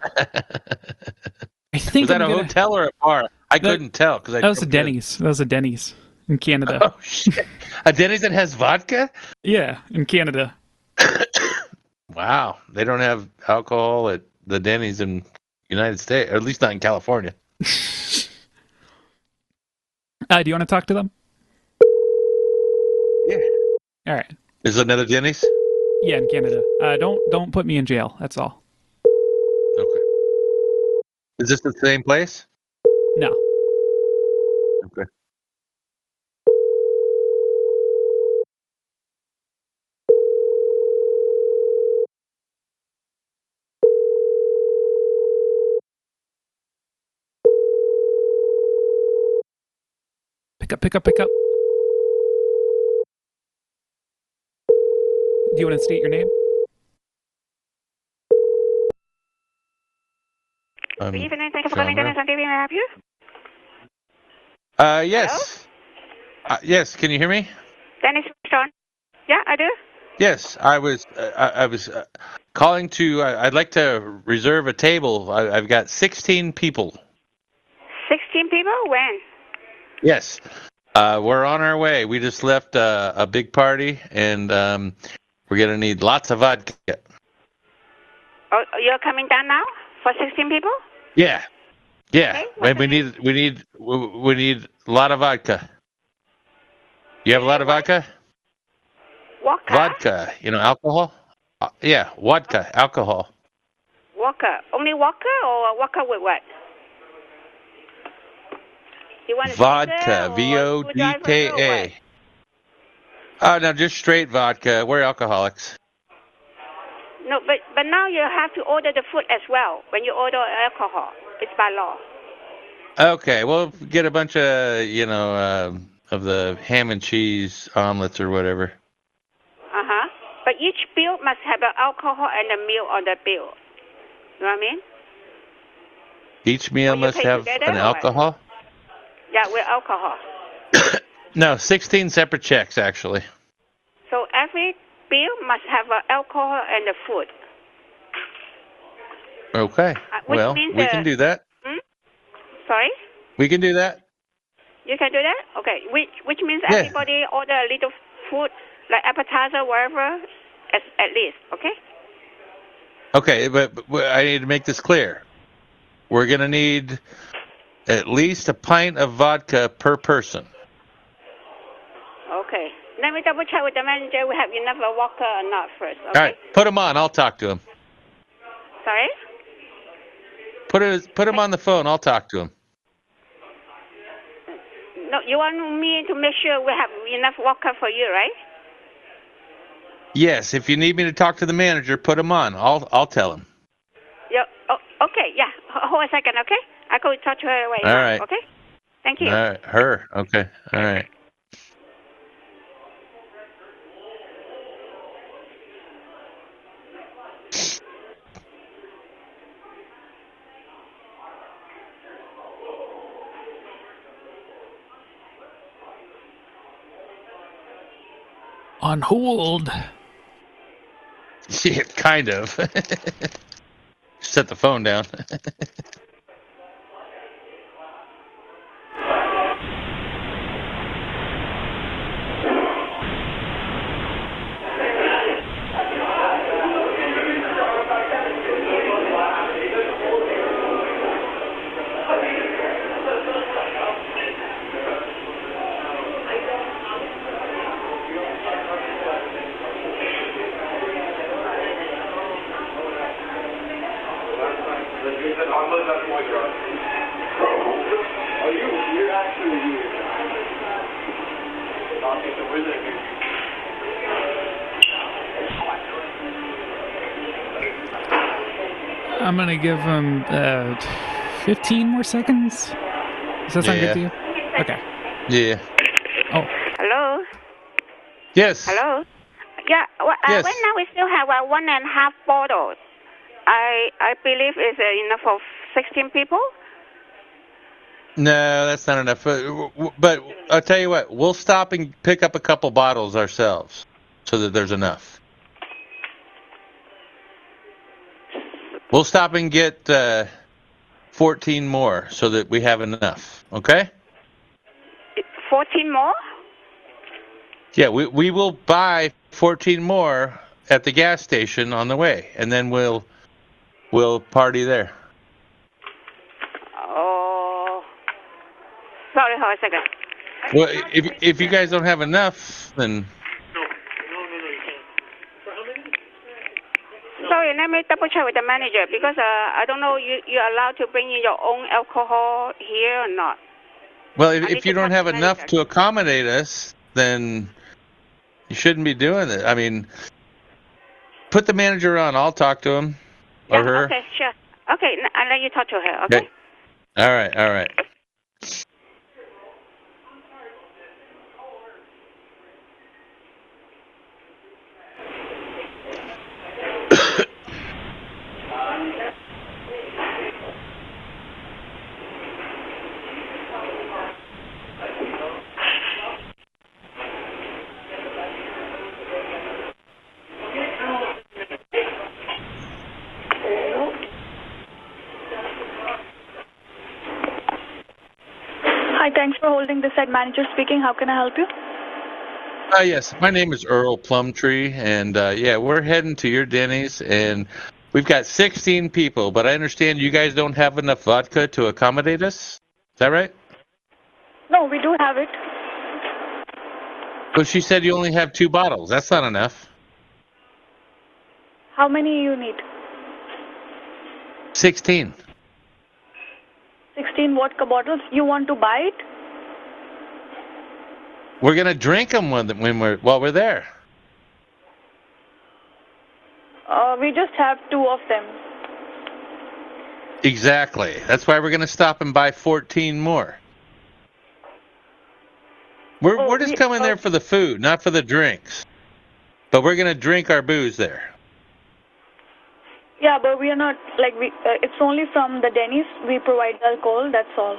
Speaker 1: think
Speaker 21: Was that
Speaker 1: I'm
Speaker 21: a
Speaker 1: gonna...
Speaker 21: hotel or a bar? I
Speaker 1: That-
Speaker 21: couldn't tell because I
Speaker 1: That was a
Speaker 21: jumped in.
Speaker 1: Denny's. That was a Denny's in Canada.
Speaker 21: Oh shit! A Denny's that has vodka?
Speaker 1: Yeah, in Canada.
Speaker 21: Wow, they don't have alcohol at the Denny's in United States, or at least not in California.
Speaker 1: Uh, do you want to talk to them?
Speaker 21: Yeah.
Speaker 1: All right.
Speaker 21: Is there another Denny's?
Speaker 1: Yeah, in Canada. Uh, don't don't put me in jail. That's all.
Speaker 21: Okay. Is this the same place?
Speaker 1: No.
Speaker 21: Okay.
Speaker 1: Pick up, pick up, pick up. Do you want to state your name?
Speaker 21: Um,
Speaker 19: Good evening. Thank you for calling Dennis on T V. May I help you?
Speaker 21: Uh, yes. Uh, yes. Can you hear me?
Speaker 19: Dennis restaurant. Yeah, I do.
Speaker 21: Yes, I was. Uh, I, I was uh, calling to. Uh, I'd like to reserve a table. I, I've got sixteen people.
Speaker 19: Sixteen people. When?
Speaker 21: Yes. Uh, we're on our way. We just left uh, a big party, and um, we're gonna need lots of vodka.
Speaker 19: Oh, you're coming down now for sixteen people?
Speaker 21: Yeah. Yeah.
Speaker 19: Okay,
Speaker 21: And we need. We need. We, we need a lot of vodka. You have a lot of vodka?
Speaker 19: Vodka.
Speaker 21: Vodka. You know, alcohol. Uh, yeah, vodka, alcohol.
Speaker 19: Vodka. Only vodka or vodka with what? You want a
Speaker 21: Vodka,
Speaker 19: chaser
Speaker 21: V
Speaker 19: or
Speaker 21: O D
Speaker 19: screwdriver
Speaker 21: K
Speaker 19: or
Speaker 21: A. Oh, no, just straight vodka. We're alcoholics.
Speaker 19: what? No, but but now you have to order the food as well when you order alcohol. It's by law.
Speaker 21: Okay, well, get a bunch of, you know, uh, of the ham and cheese omelets or whatever.
Speaker 19: Uh huh. But each bill must have an alcohol and a meal on the bill. You know what I mean?
Speaker 21: Each meal
Speaker 19: Will you
Speaker 21: must
Speaker 19: pay
Speaker 21: have
Speaker 19: together
Speaker 21: an
Speaker 19: or what?
Speaker 21: alcohol?
Speaker 19: Yeah, with alcohol.
Speaker 21: No, sixteen separate checks, actually.
Speaker 19: So every bill must have an alcohol and a food.
Speaker 21: Okay,
Speaker 19: Uh, which
Speaker 21: well,
Speaker 19: means,
Speaker 21: we
Speaker 19: uh,
Speaker 21: can do that.
Speaker 19: Hmm? Sorry?
Speaker 21: We can do that.
Speaker 19: You can do that? Okay. Which which means
Speaker 21: Yeah.
Speaker 19: everybody order a little food, like appetizer, whatever, at, at least, okay?
Speaker 21: Okay, but, but I need to make this clear. We're going to need at least a pint of vodka per person.
Speaker 19: Okay.
Speaker 16: let me double check with the manager. We have enough a walker or not first. Okay?
Speaker 21: All right, put him on. I'll talk to him.
Speaker 16: Sorry?
Speaker 21: Put it, put him on the phone. I'll talk to him.
Speaker 16: No, you want me to make sure we have enough walker for you, right?
Speaker 21: Yes, if you need me to talk to the manager, put him on. I'll I'll tell him.
Speaker 16: Yeah. Oh, okay. Yeah. H- hold a second. Okay. I go talk to her right
Speaker 21: All
Speaker 16: now.
Speaker 21: right.
Speaker 16: Okay. Thank you.
Speaker 21: All right, her. Okay. All right.
Speaker 1: On hold.
Speaker 21: Yeah, kind of. Set the phone down.
Speaker 1: I'm gonna give him uh, fifteen more seconds. Does that sound
Speaker 21: Yeah.
Speaker 1: good to you? Okay.
Speaker 21: Yeah.
Speaker 1: Oh.
Speaker 16: Hello.
Speaker 21: Yes.
Speaker 16: Hello. Yeah. Well, uh,
Speaker 21: Yes.
Speaker 16: Right now we still have uh, one and a half bottles. I I believe it's uh, enough for sixteen people.
Speaker 21: No, that's not enough. But, but I'll tell you what, we'll stop and pick up a couple bottles ourselves so that there's enough. We'll stop and get uh, fourteen more so that we have enough. Okay?
Speaker 16: Fourteen more.
Speaker 21: Yeah, we, we will buy fourteen more at the gas station on the way, and then we'll we'll party there.
Speaker 16: Oh. Sorry, hold a second.
Speaker 21: Well, if if you guys don't have enough, then
Speaker 16: Sorry, let me double check with the manager because uh, I don't know you you're allowed to bring in your own alcohol here or not.
Speaker 21: well, if,
Speaker 16: I need
Speaker 21: if you
Speaker 16: to
Speaker 21: don't
Speaker 16: talk
Speaker 21: have
Speaker 16: to the
Speaker 21: enough
Speaker 16: manager.
Speaker 21: to accommodate us, then you shouldn't be doing it. I mean, put the manager on. I'll talk to him or
Speaker 16: Yeah,
Speaker 21: her.
Speaker 16: okay, sure. Okay, n- I'll let you talk to her. Okay.
Speaker 21: Okay. All right. All right.
Speaker 17: Hi, thanks for holding. This side manager speaking. How can I help you?
Speaker 21: Uh, yes, my name is Earl Plumtree, and uh, yeah, we're heading to your Denny's, and we've got sixteen people, but I understand you guys don't have enough vodka to accommodate us. Is that right?
Speaker 17: No, we do have it.
Speaker 21: Well, she said you only have two bottles. That's not enough.
Speaker 17: How many you need?
Speaker 21: sixteen.
Speaker 17: sixteen vodka bottles. You want to buy it?
Speaker 21: We're gonna drink them when when we're while we're there.
Speaker 17: Uh, we just have two of them.
Speaker 21: Exactly. That's why we're gonna stop and buy fourteen more. We're
Speaker 17: Oh,
Speaker 21: we're just
Speaker 17: we-
Speaker 21: coming there
Speaker 17: oh.
Speaker 21: for the food, not for the drinks. But we're gonna drink our booze there.
Speaker 17: Yeah, but we are not like we. Uh, it's only from the Denny's. We provide alcohol. That's all.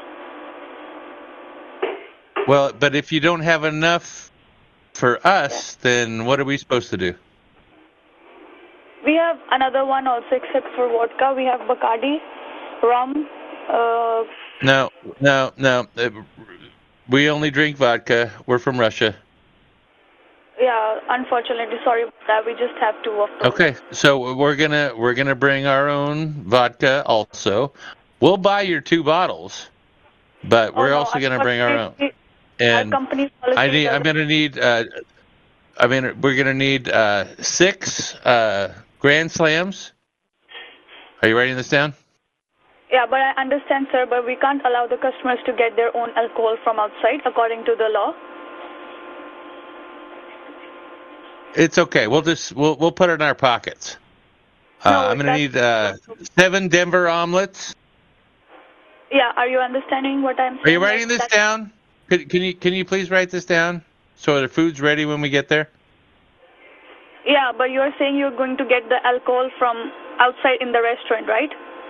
Speaker 21: Well, but if you don't have enough for us, then what are we supposed to do?
Speaker 17: We have another one also except for vodka. We have Bacardi, rum. Uh,
Speaker 21: No, no, no. Uh, We only drink vodka. We're from Russia.
Speaker 17: yeah, unfortunately, sorry about that. We just have two of them.
Speaker 21: Okay, so we're gonna we're gonna bring our own vodka also. We'll buy your two bottles, but we're
Speaker 17: Oh, no,
Speaker 21: also gonna bring our own.
Speaker 17: unfortunately,
Speaker 21: And
Speaker 17: our company's policy
Speaker 21: I need I'm
Speaker 17: doesn't-
Speaker 21: gonna need uh, I mean, we're gonna need uh, six uh, Grand Slams. Are you writing this down?
Speaker 17: Yeah, but I understand, sir, but we can't allow the customers to get their own alcohol from outside according to the law.
Speaker 21: It's okay. We'll just we'll we'll put it in our pockets. Uh,
Speaker 17: No,
Speaker 21: I'm gonna
Speaker 17: that's-
Speaker 21: need uh, seven Denver omelets.
Speaker 17: Yeah, are you understanding what I'm saying?
Speaker 21: Are you writing this
Speaker 17: That-
Speaker 21: down? Can, can you can you please write this down so the food's ready when we get there?
Speaker 17: Yeah, but you're saying you're going to get the alcohol from outside in the restaurant, right?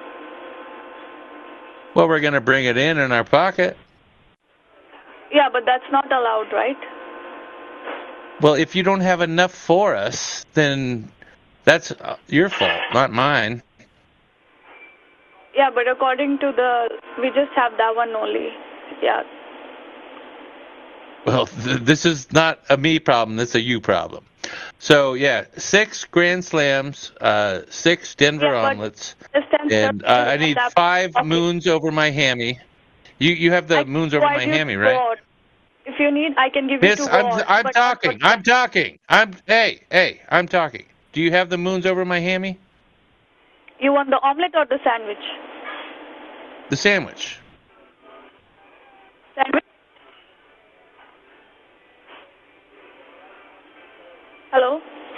Speaker 21: Well, we're gonna bring it in in our pocket.
Speaker 17: Yeah, but that's not allowed, right?
Speaker 21: Well, if you don't have enough for us, then that's uh, your fault, not mine.
Speaker 17: Yeah, but according to the, we just have that one only. Yeah.
Speaker 21: Well, th- this is not a me problem. This is a you problem. So yeah, six Grand Slams, uh, six Denver
Speaker 17: Yeah, but
Speaker 21: omelets,
Speaker 17: understand, sir,
Speaker 21: and uh, I need
Speaker 17: that-
Speaker 21: five
Speaker 17: okay.
Speaker 21: moons over my hammy. You you have the
Speaker 17: I
Speaker 21: moons over my
Speaker 17: provide you
Speaker 21: hammy,
Speaker 17: to
Speaker 21: right?
Speaker 17: go out. If you need, I can give you
Speaker 21: Miss,
Speaker 17: two
Speaker 21: I'm
Speaker 17: more,
Speaker 21: I'm
Speaker 17: but-
Speaker 21: talking. I'm talking. I'm hey hey. I'm talking. Do you have the moons over my hammy?
Speaker 17: You want the omelet or the sandwich?
Speaker 21: The sandwich.
Speaker 17: Sandwich? Hello?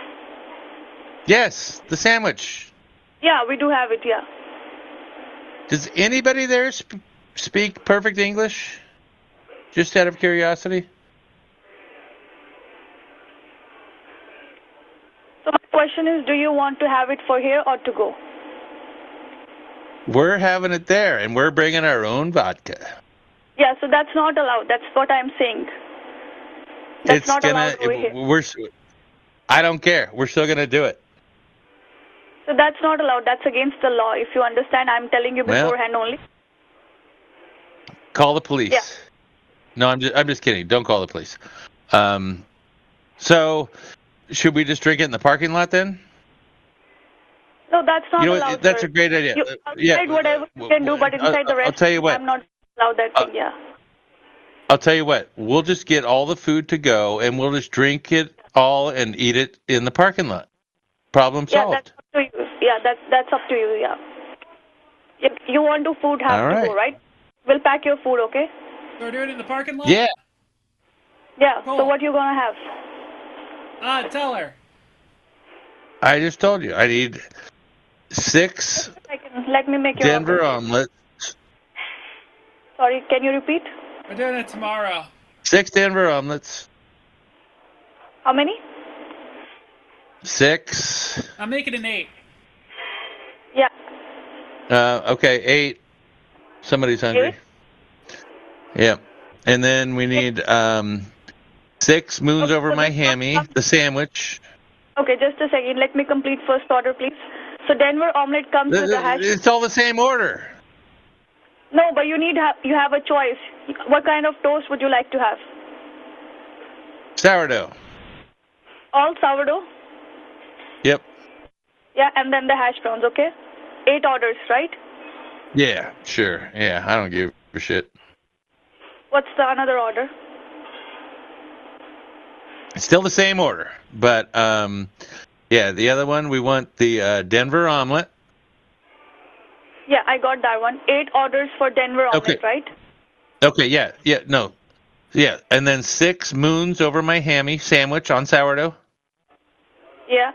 Speaker 21: Yes, the sandwich.
Speaker 17: Yeah, we do have it, yeah.
Speaker 21: Does anybody there sp- speak perfect English? Just out of curiosity.
Speaker 17: So my question is, do you want to have it for here or to go?
Speaker 21: We're having it there, and we're bringing our own vodka.
Speaker 17: Yeah, so that's not allowed. That's what I'm saying. That's
Speaker 21: it's
Speaker 17: not
Speaker 21: gonna.
Speaker 17: allowed over here.
Speaker 21: We're. s- I don't care. We're still gonna do it.
Speaker 17: So that's not allowed. That's against the law. If you understand, I'm telling you
Speaker 21: Well-
Speaker 17: beforehand only.
Speaker 21: Call the police.
Speaker 17: Yeah.
Speaker 21: No, I'm just. I'm just kidding. Don't call the police. Um. So, should we just drink it in the parking lot then?
Speaker 17: No, that's not
Speaker 21: You know
Speaker 17: allowed.
Speaker 21: what? That's
Speaker 17: sir.
Speaker 21: a great idea.
Speaker 17: You
Speaker 21: Uh,
Speaker 17: outside
Speaker 21: yeah.
Speaker 17: whatever you can do, but
Speaker 21: I'll-
Speaker 17: inside the
Speaker 21: I'll
Speaker 17: restaurant,
Speaker 21: tell you what.
Speaker 17: I'm not allowed that thing. Yeah.
Speaker 21: I'll tell you what. We'll just get all the food to go, and we'll just drink it all and eat it in the parking lot. Problem
Speaker 17: Yeah,
Speaker 21: solved.
Speaker 17: that's up to you. Yeah, that's that's up to you. Yeah. If you want to food, have
Speaker 21: All
Speaker 17: to
Speaker 21: right.
Speaker 17: go, right? We'll pack your food, okay?
Speaker 1: So we're doing it in the parking lot?
Speaker 21: Yeah.
Speaker 17: Yeah.
Speaker 1: Cool.
Speaker 17: So what you gonna have?
Speaker 1: Ah, tell her.
Speaker 21: I just told you. I need six
Speaker 17: I can, let me make your
Speaker 21: Denver
Speaker 17: order.
Speaker 21: omelets.
Speaker 17: Sorry, can you repeat?
Speaker 1: We're doing it tomorrow.
Speaker 21: Six Denver omelets.
Speaker 17: How many?
Speaker 21: Six.
Speaker 1: I'm making an eight.
Speaker 17: Yeah.
Speaker 21: Uh, okay, eight. Somebody's hungry. Yeah. And then we need um, six moons over my hammy, the sandwich.
Speaker 17: Okay, just a second. Let me complete first order, please. So Denver omelet comes with the hash.
Speaker 21: It's all the same order.
Speaker 17: No, but you need ha- you have a choice. What kind of toast would you like to have?
Speaker 21: Sourdough.
Speaker 17: All sourdough?
Speaker 21: Yep.
Speaker 17: Yeah, and then the hash browns, okay? Eight orders, right?
Speaker 21: Yeah, sure. Yeah, I don't give a shit.
Speaker 17: What's the another order?
Speaker 21: It's still the same order, but um, yeah, the other one we want the uh, Denver omelet.
Speaker 17: Yeah, I got that one. Eight orders for Denver omelet,
Speaker 21: Okay.
Speaker 17: right?
Speaker 21: Okay, yeah, yeah, no, yeah, and then six moons over my hammy sandwich on sourdough.
Speaker 17: Yeah.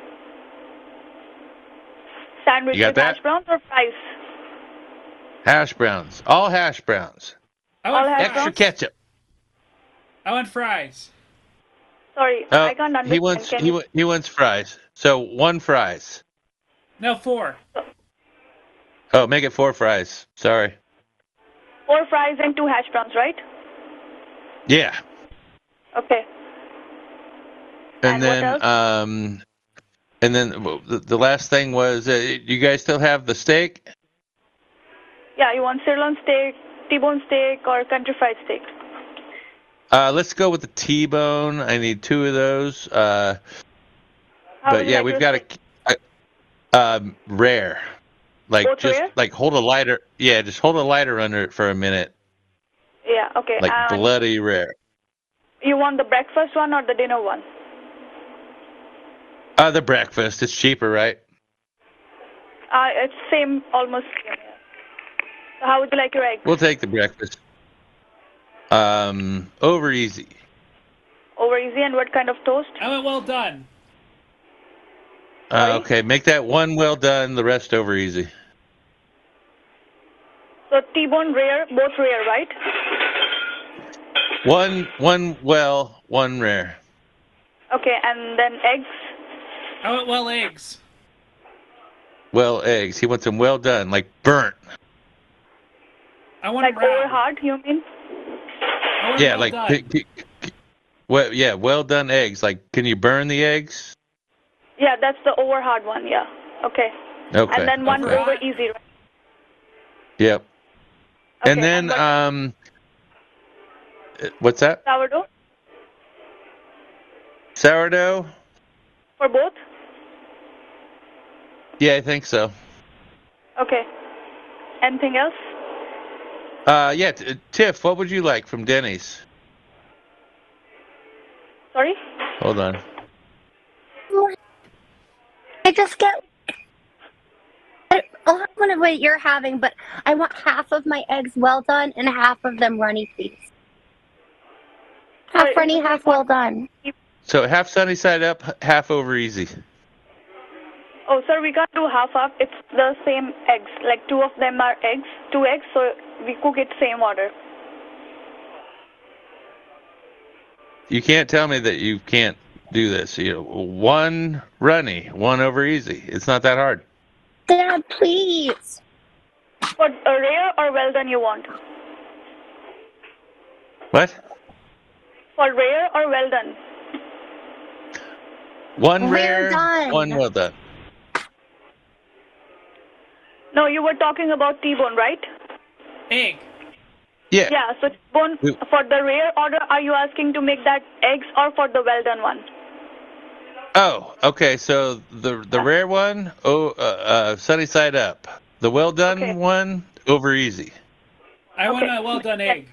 Speaker 17: Sandwich
Speaker 21: You got
Speaker 17: with
Speaker 21: that?
Speaker 17: hash browns or fries?
Speaker 21: Hash browns, all hash browns,
Speaker 1: I
Speaker 17: All
Speaker 1: want,
Speaker 17: hash
Speaker 21: extra
Speaker 17: browns?
Speaker 21: ketchup.
Speaker 1: I want fries.
Speaker 17: Sorry,
Speaker 21: Oh,
Speaker 17: I can't understand.
Speaker 21: he wants
Speaker 17: Can
Speaker 21: he,
Speaker 17: you-
Speaker 21: wa- he wants fries. So one fries.
Speaker 1: No, four.
Speaker 21: Oh, make it four fries. Sorry.
Speaker 17: Four fries and two hash browns, right?
Speaker 21: Yeah.
Speaker 17: Okay.
Speaker 21: And,
Speaker 17: And what
Speaker 21: then
Speaker 17: else?
Speaker 21: um, and then the, the last thing was, uh, you guys still have the steak?
Speaker 17: Yeah, you want sirloin steak, T-bone steak, or country fried steak?
Speaker 21: Uh, let's go with the T-bone. I need two of those. Uh,
Speaker 17: How
Speaker 21: but
Speaker 17: would you
Speaker 21: yeah,
Speaker 17: like
Speaker 21: we've
Speaker 17: your
Speaker 21: got a, a um, rare. Like
Speaker 17: Both
Speaker 21: just
Speaker 17: rare?
Speaker 21: like hold a lighter. Yeah, just hold a lighter under it for a minute.
Speaker 17: Yeah, okay.
Speaker 21: Like
Speaker 17: and
Speaker 21: bloody rare.
Speaker 17: you want the breakfast one or the dinner one?
Speaker 21: Uh, the breakfast. It's cheaper, right?
Speaker 17: Uh, it's same, almost same. So how would you like your eggs?
Speaker 21: We'll take the breakfast. Um, over easy.
Speaker 17: Over easy, and what kind of toast?
Speaker 1: I went well done.
Speaker 21: Uh, okay, make that one well done, the rest over easy.
Speaker 17: So T-bone rare, both rare, right?
Speaker 21: One one well, one rare.
Speaker 17: Okay, and then eggs?
Speaker 1: I went well eggs.
Speaker 21: Well eggs. He wants them well done, like burnt.
Speaker 1: I want
Speaker 17: like
Speaker 1: them round.
Speaker 17: over hard, you mean?
Speaker 1: I want
Speaker 21: Yeah,
Speaker 1: well
Speaker 21: like
Speaker 1: done.
Speaker 21: p- p- p- well, yeah, well done eggs. Like, can you burn the eggs?
Speaker 17: Yeah, that's the over hard one, yeah. Okay.
Speaker 21: Okay.
Speaker 17: And then one
Speaker 21: okay.
Speaker 17: over easy, right?
Speaker 21: Yep.
Speaker 17: Okay,
Speaker 21: and then
Speaker 17: and what-
Speaker 21: um, what's that?
Speaker 17: Sourdough?
Speaker 21: Sourdough?
Speaker 17: For both?
Speaker 21: Yeah, I think so.
Speaker 17: Okay. Anything else?
Speaker 21: Uh, yeah, t- Tiff, what would you like from Denny's?
Speaker 17: Sorry?
Speaker 21: Hold on.
Speaker 12: I just get. I I'll have one of what you're having, but I want half of my eggs well done and half of them runny, please. Half
Speaker 17: Sorry,
Speaker 12: runny, half well done.
Speaker 21: So half sunny side up, h- half over easy.
Speaker 17: Oh, sir, we can't do half-half. It's the same eggs. Like two of them are eggs, two eggs, so we cook it same order.
Speaker 21: You can't tell me that you can't do this. You know, one runny, one over easy. It's not that hard.
Speaker 12: Dad, please.
Speaker 17: For a rare or well done you want?
Speaker 21: What?
Speaker 17: For rare or well done?
Speaker 21: One
Speaker 17: Well
Speaker 21: rare,
Speaker 17: done.
Speaker 21: one well done.
Speaker 17: No, you were talking about T-bone, right?
Speaker 1: Egg.
Speaker 21: Yeah.
Speaker 17: Yeah, so T-bone,
Speaker 21: We-
Speaker 17: for the rare order, are you asking to make that eggs or for the well done one?
Speaker 21: Oh, okay. So the the rare one, oh, uh, uh, sunny side up. The well done one, over easy.
Speaker 1: I want a well done egg.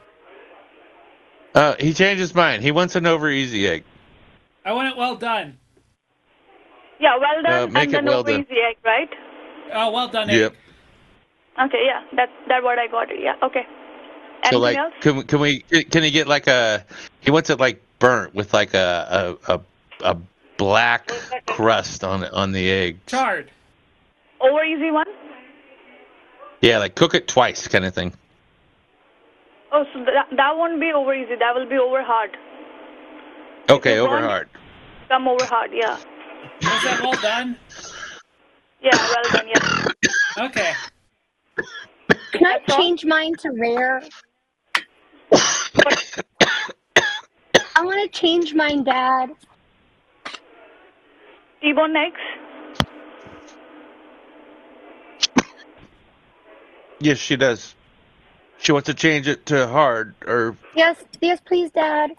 Speaker 21: Uh, he changed his mind. He wants an over easy egg.
Speaker 1: I want it well done.
Speaker 17: Yeah, well done
Speaker 21: Uh, make
Speaker 17: and
Speaker 21: it
Speaker 17: then
Speaker 21: well
Speaker 17: over
Speaker 21: done.
Speaker 17: easy egg, right?
Speaker 1: Oh, well done egg.
Speaker 21: Yep.
Speaker 17: Okay, yeah, that that what I got. Yeah, okay. Anything
Speaker 21: So like,
Speaker 17: else?
Speaker 21: can can we can he get like a? He wants it like burnt with like a a a, a black crust on on the egg.
Speaker 1: Charred.
Speaker 17: Over easy one?
Speaker 21: Yeah, like cook it twice, kind of thing.
Speaker 17: Oh, so that, that won't be over easy. That will be over hard.
Speaker 21: Okay,
Speaker 17: you
Speaker 21: over
Speaker 17: want-
Speaker 21: hard.
Speaker 17: Come over hard, yeah.
Speaker 1: Was that well done?
Speaker 17: Yeah, well done, yeah.
Speaker 1: Okay.
Speaker 12: Can I change mine to rare? I want to change mine, Dad.
Speaker 17: T-bone eggs?
Speaker 21: Yes, she does. She wants to change it to hard or
Speaker 12: Yes, yes, please, Dad.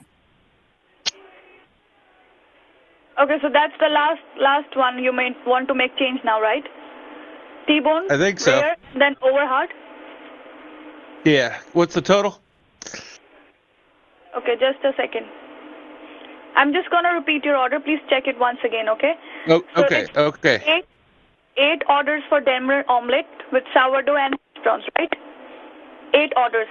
Speaker 17: Okay, so that's the last last one you may want to make change now, right? T-bone,
Speaker 21: I think so.
Speaker 17: rare, then over hard.
Speaker 21: yeah. What's the total?
Speaker 17: Okay, just a second. I'm just gonna repeat your order. Please check it once again, okay?
Speaker 21: Oh,
Speaker 17: So
Speaker 21: okay,
Speaker 17: it's
Speaker 21: okay.
Speaker 17: Eight, eight orders for Denver omelette with sourdough and hash browns, right? Eight orders.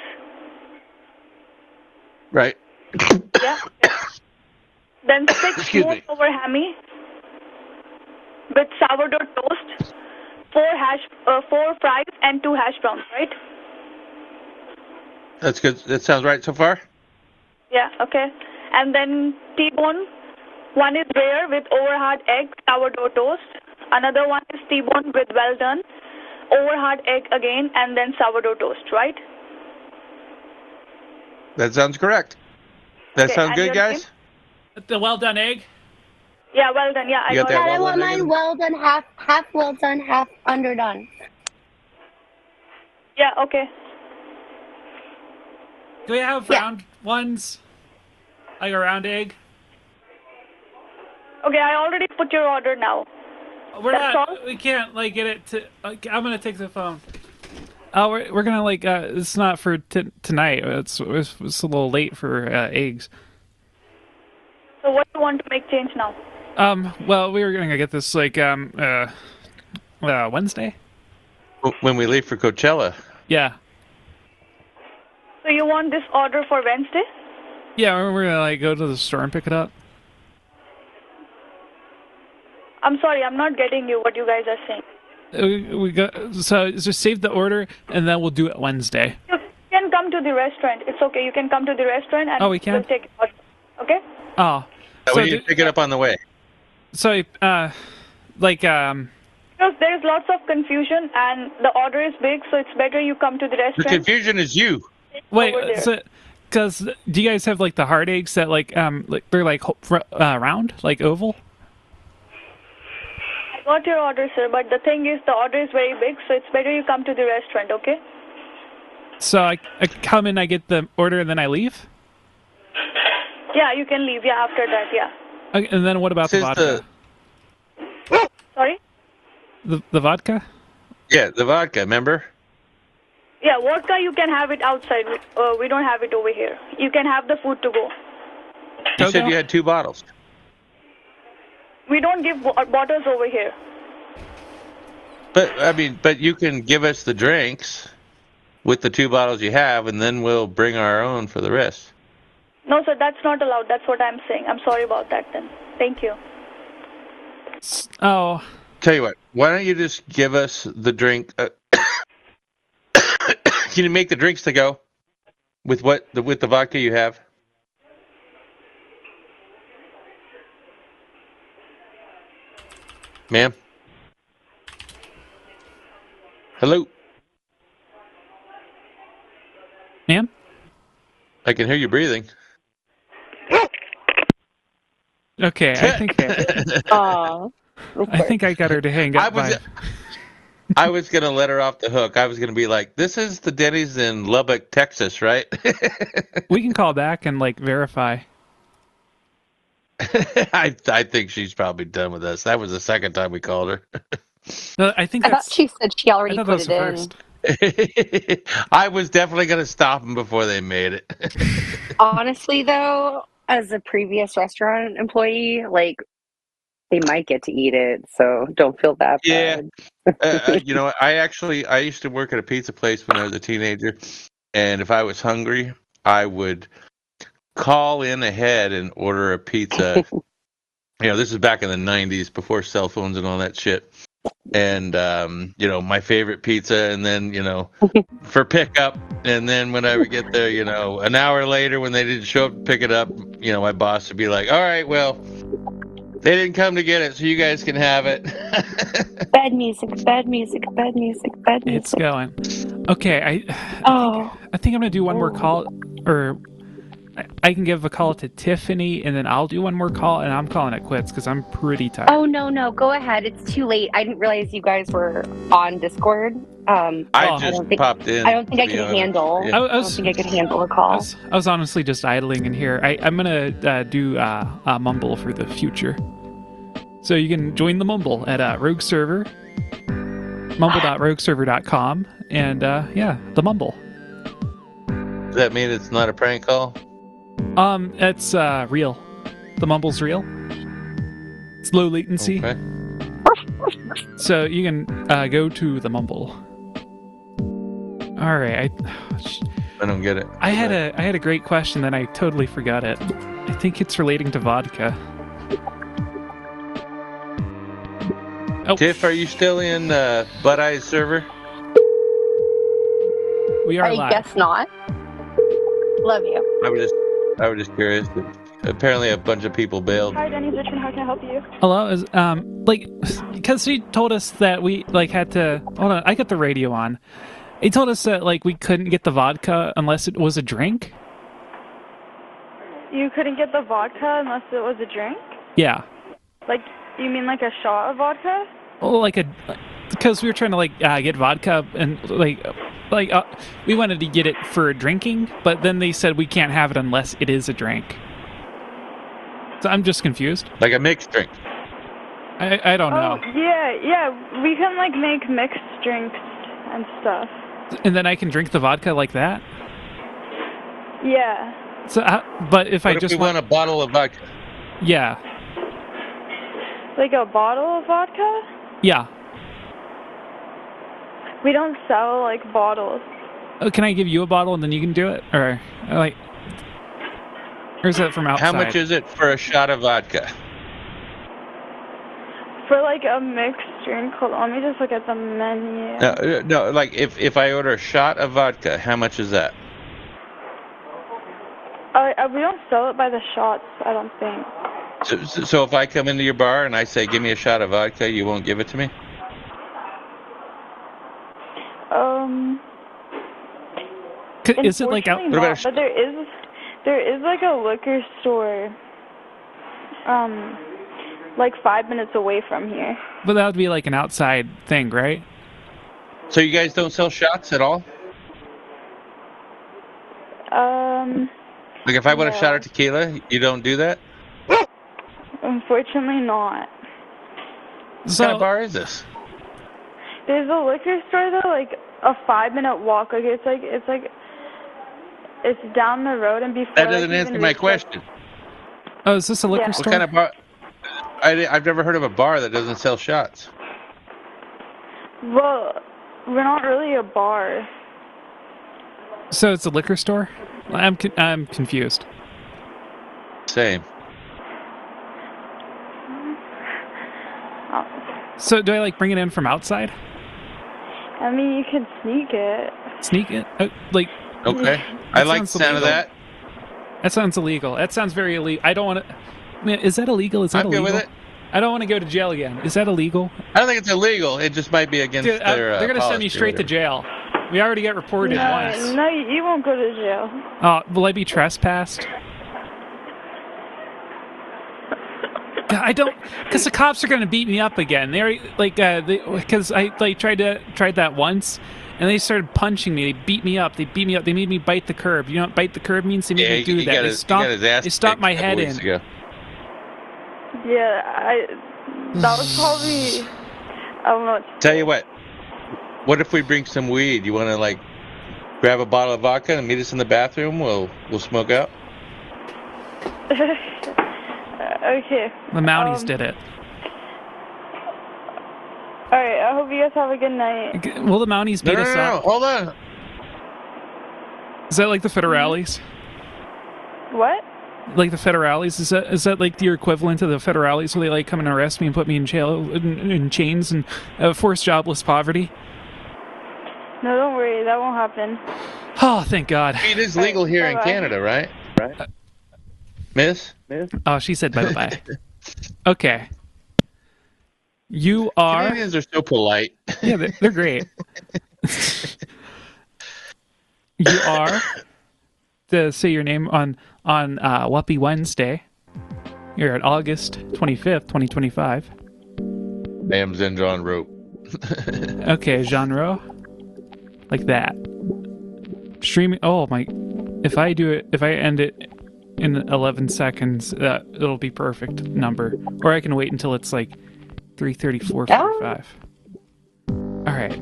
Speaker 21: Right.
Speaker 17: Yeah. Then six
Speaker 21: Excuse
Speaker 17: more
Speaker 21: me.
Speaker 17: over hammy with sourdough toast, four hash, uh, four fries and two hash browns, right?
Speaker 21: That's good. That sounds right so far.
Speaker 17: Yeah. Okay. And then T-bone, one is rare with over hard egg, sourdough toast. Another one is T-bone with well done, over hard egg again, and then sourdough toast, right?
Speaker 21: That sounds correct. That
Speaker 17: Okay,
Speaker 21: sounds
Speaker 17: and
Speaker 21: good,
Speaker 17: your
Speaker 21: guys.
Speaker 1: The well done egg.
Speaker 17: Yeah, well done. Yeah, I
Speaker 21: You got
Speaker 17: got
Speaker 21: that
Speaker 12: Dad,
Speaker 17: it.
Speaker 12: I
Speaker 21: well
Speaker 12: want
Speaker 21: done
Speaker 12: mine
Speaker 21: egg?
Speaker 12: well done, half half well done, half underdone.
Speaker 17: Yeah. Okay.
Speaker 1: Do we have round ones? Like a round egg?
Speaker 17: Okay, I already put your order now.
Speaker 1: We're
Speaker 17: That's
Speaker 1: not.
Speaker 17: all?
Speaker 1: We can't like get it to. Okay, I'm gonna take the phone. Oh, we're we're gonna like. Uh, it's not for t- tonight. It's, it's it's a little late for uh, eggs.
Speaker 17: So what do you want to make change now?
Speaker 1: Um, well, we were gonna get this like um uh, uh Wednesday.
Speaker 21: When we leave for Coachella.
Speaker 1: Yeah.
Speaker 17: So you want this order for Wednesday?
Speaker 1: Yeah, we're we're gonna like go to the store and pick it up.
Speaker 17: I'm sorry, I'm not getting you what you guys are saying.
Speaker 1: We, we got so just save the order and then we'll do it Wednesday.
Speaker 17: You can come to the restaurant. It's okay. You can come to the restaurant and
Speaker 1: Oh, we can?
Speaker 17: we'll take it out. Okay?
Speaker 1: Oh,
Speaker 21: So
Speaker 1: so
Speaker 21: we need to pick it up on the way.
Speaker 1: so uh, like um.
Speaker 17: Because there's lots of confusion and the order is big, so it's better you come to the
Speaker 21: The
Speaker 17: restaurant.
Speaker 21: confusion is you.
Speaker 1: Wait,
Speaker 17: over there.
Speaker 1: so because do you guys have like the hard eggs that like um like they're like ho- fr- uh, round like oval?
Speaker 17: I got your order, sir, but the thing is the order is very big, so it's better you come to the restaurant, okay?
Speaker 1: So I, I come in, I get the order, and then I leave.
Speaker 17: Yeah, you can leave. Yeah, after that, yeah.
Speaker 1: Okay, and then what about the
Speaker 21: This is
Speaker 1: vodka?
Speaker 17: Sorry?
Speaker 1: The the vodka?
Speaker 21: Yeah, the vodka, remember?
Speaker 17: Yeah, vodka, you can have it outside. Uh, we don't have it over here. You can have the food to go.
Speaker 21: You said you had two bottles.
Speaker 17: We don't give bo- bottles over here.
Speaker 21: But I mean, but you can give us the drinks with the two bottles you have, and then we'll bring our own for the rest.
Speaker 17: No, sir, that's not allowed. That's what I'm saying. I'm sorry about that then. Thank you.
Speaker 1: Oh.
Speaker 21: Tell you what, why don't you just give us the drink? Uh, can you make the drinks to go with what the, with the vodka you have? Ma'am? Hello?
Speaker 1: Ma'am?
Speaker 21: I can hear you breathing.
Speaker 1: Okay, I think
Speaker 12: Aw.
Speaker 1: I think I got her to hang up.
Speaker 21: I was,
Speaker 1: by-
Speaker 21: I was gonna let her off the hook. I was gonna be like, "This is the Denny's in Lubbock, Texas, right?"
Speaker 1: We can call back and like verify.
Speaker 21: I I think she's probably done with us. That was the second time we called her.
Speaker 1: No, I think
Speaker 12: I thought
Speaker 1: that's.
Speaker 12: she said she already
Speaker 1: I thought
Speaker 12: put
Speaker 1: that
Speaker 12: it
Speaker 1: was
Speaker 12: in.
Speaker 1: the first.
Speaker 21: I was definitely gonna stop them before they made it.
Speaker 12: Honestly, though, as a previous restaurant employee, like, they might get to eat it, so don't feel that
Speaker 21: Yeah.
Speaker 12: bad.
Speaker 21: uh, uh, you know, I actually I used to work at a pizza place when I was a teenager, and if I was hungry, I would call in ahead and order a pizza. You know, this is back in the nineties before cell phones and all that shit. And um, you know, my favorite pizza, and then you know, for pickup, and then when I would get there, you know, an hour later when they didn't show up to pick it up, you know, my boss would be like, "All right, well, they didn't come to get it, so you guys can have it."
Speaker 12: Bad music, bad music, bad music, bad music.
Speaker 1: It's going. Okay, I.
Speaker 12: Oh.
Speaker 1: I think I'm gonna do one more call, or I- I can give a call to Tiffany, and then I'll do one more call, and I'm calling it quits because I'm pretty tired.
Speaker 12: Oh, no, no, go ahead. It's too late. I didn't realize you guys were on Discord. Um,
Speaker 21: I
Speaker 12: don't
Speaker 21: just
Speaker 12: think-
Speaker 21: popped in.
Speaker 12: I don't think
Speaker 21: to
Speaker 12: I
Speaker 21: be
Speaker 12: can
Speaker 21: honest.
Speaker 12: handle.
Speaker 21: Yeah.
Speaker 1: I, I
Speaker 12: I don't
Speaker 1: was,
Speaker 12: think I could handle a
Speaker 1: I
Speaker 12: call.
Speaker 1: was, I was honestly just idling in here. I, I'm gonna uh, do uh, uh, Mumble for the future, so you can join the Mumble at uh, Rogue Server, mumble dot rogue server dot com, and uh, yeah, the Mumble.
Speaker 21: Does that mean it's not a prank call?
Speaker 1: Um, it's uh, real. The Mumble's real. It's low latency.
Speaker 21: Okay.
Speaker 1: So you can uh, go to the Mumble. All right. I,
Speaker 21: I don't get it.
Speaker 1: I had a I had a great question, then I totally forgot it. I think it's relating to vodka. Oh.
Speaker 21: Tiff, are you still in uh, Bud Eyes server?
Speaker 1: We are
Speaker 12: I
Speaker 1: live.
Speaker 12: guess not. Love you.
Speaker 21: I was just I was just curious. Apparently, a bunch of people bailed.
Speaker 17: Hi, Denny's Richmond. How can I help you?
Speaker 1: Hello, is um like because he told us that we like had to hold on. I got the radio on. He told us that like we couldn't get the vodka unless it was a drink.
Speaker 17: You couldn't get the vodka unless it was a drink?
Speaker 1: Yeah.
Speaker 17: Like, you mean like a shot of vodka?
Speaker 1: Well, like a because we were trying to like uh, get vodka and like like uh, we wanted to get it for drinking, but then they said we can't have it unless it is a drink. So I'm just confused.
Speaker 21: Like a mixed drink.
Speaker 1: I I don't know.
Speaker 17: Oh, yeah, yeah. We can, like, make mixed drinks and stuff.
Speaker 1: And then I can drink the vodka like that.
Speaker 17: Yeah.
Speaker 1: So, uh, but if
Speaker 21: What
Speaker 1: I
Speaker 21: if
Speaker 1: just
Speaker 21: we want a bottle of vodka?
Speaker 1: yeah.
Speaker 18: Like a bottle of vodka?
Speaker 1: Yeah.
Speaker 18: We don't sell like bottles.
Speaker 1: Oh, can I give you a bottle and then you can do it? Or like, or is that from outside?
Speaker 21: How much is it for a shot of vodka?
Speaker 18: For like a mixed drink, hold on, let me just look at the menu.
Speaker 21: No, uh, no. Like if if I order a shot of vodka, how much is that?
Speaker 18: Uh, uh, we don't sell it by the shots, I don't think.
Speaker 21: So, so so if I come into your bar and I say, "Give me a shot of vodka," you won't give it to me?
Speaker 18: Um.
Speaker 1: Is it like out?
Speaker 18: Unfortunately not, but there is there is like a liquor store, um, like five minutes away from here.
Speaker 1: But that would be like an outside thing, right?
Speaker 21: So you guys don't sell shots at all?
Speaker 18: Um.
Speaker 21: Like if I want a
Speaker 18: no.
Speaker 21: shot of tequila, you don't do that?
Speaker 18: Unfortunately not.
Speaker 21: What kind of bar is this?
Speaker 18: There's a liquor store though, like a five minute walk. Like it's like it's like it's down the road and before.
Speaker 21: That
Speaker 18: like,
Speaker 21: doesn't
Speaker 18: you
Speaker 21: answer
Speaker 18: even
Speaker 21: my
Speaker 18: reach,
Speaker 21: question.
Speaker 1: Oh, is this a liquor
Speaker 18: Yeah.
Speaker 1: store?
Speaker 21: What kind of bar? I, I've never heard of a bar that doesn't sell shots.
Speaker 18: Like, well, we're not really a bar.
Speaker 1: So it's a liquor store? I'm con- I'm confused.
Speaker 21: Same.
Speaker 1: So do I like bring it in from outside?
Speaker 18: I mean, you can sneak it.
Speaker 1: Sneak it? Uh, like.
Speaker 21: Okay. I
Speaker 1: That
Speaker 21: like the
Speaker 1: sounds
Speaker 21: sound of
Speaker 1: illegal.
Speaker 21: that.
Speaker 1: That sounds illegal. That sounds very illegal. I don't want to. Man, is that illegal? Is that
Speaker 21: I'm good
Speaker 1: illegal?
Speaker 21: with it.
Speaker 1: I don't want to go to jail again. Is that illegal?
Speaker 21: I don't think it's illegal. It just might be against
Speaker 1: Dude, I-
Speaker 21: their. Uh,
Speaker 1: they're gonna send me
Speaker 21: policy or
Speaker 1: straight to
Speaker 21: whatever.
Speaker 1: jail. We already got reported
Speaker 18: no,
Speaker 1: once.
Speaker 18: no, you you won't go to jail.
Speaker 1: Uh, will I be trespassed? God, I don't, because the cops are gonna beat me up again. They're like, uh, because I like tried to tried that once, and they started punching me. They beat me up. They beat me up. They made me bite the curb. You know what bite the curb means? They made
Speaker 21: Yeah,
Speaker 1: me
Speaker 21: he-
Speaker 1: do
Speaker 21: he
Speaker 1: that.
Speaker 21: got
Speaker 1: They
Speaker 21: his- he
Speaker 1: stomped.
Speaker 21: got his ass
Speaker 1: They stomped
Speaker 21: kicked
Speaker 1: my
Speaker 21: a couple
Speaker 1: head
Speaker 21: weeks
Speaker 1: in.
Speaker 21: ago.
Speaker 18: Yeah, I. That was probably. I don't know. What
Speaker 21: Tell you what. What if we bring some weed? You want to like grab a bottle of vodka and meet us in the bathroom? We'll we'll smoke out.
Speaker 18: Okay.
Speaker 1: The Mounties
Speaker 18: um,
Speaker 1: did it.
Speaker 18: All right. I hope you guys have a good night.
Speaker 1: Will the Mounties
Speaker 21: No,
Speaker 1: beat
Speaker 21: no,
Speaker 1: us
Speaker 21: no,
Speaker 1: up?
Speaker 21: no. Hold on.
Speaker 1: Is that like the federales?
Speaker 18: What?
Speaker 1: Like the federales? Is that is that like your equivalent to the federales where they like come and arrest me and put me in jail in, in chains and uh, forced jobless poverty?
Speaker 18: No, don't worry. That won't happen.
Speaker 1: Oh, thank God.
Speaker 21: It is legal here in
Speaker 18: bye-bye.
Speaker 21: Canada, right? Right. Miss? Miss?
Speaker 1: Oh, she said bye bye. Okay. You are.
Speaker 21: Canadians are so polite.
Speaker 1: Yeah, they're, they're great. You are to say your name on on uh, Whoopee Wednesday. You're at August twenty-fifth, twenty twenty-five.
Speaker 21: I am Zendron Rope.
Speaker 1: Okay, genre. Like that. Streaming. Oh my. If I do it, if I end it in eleven seconds, uh, it'll be perfect number. Or I can wait until it's like three thirty-four forty-five. All right.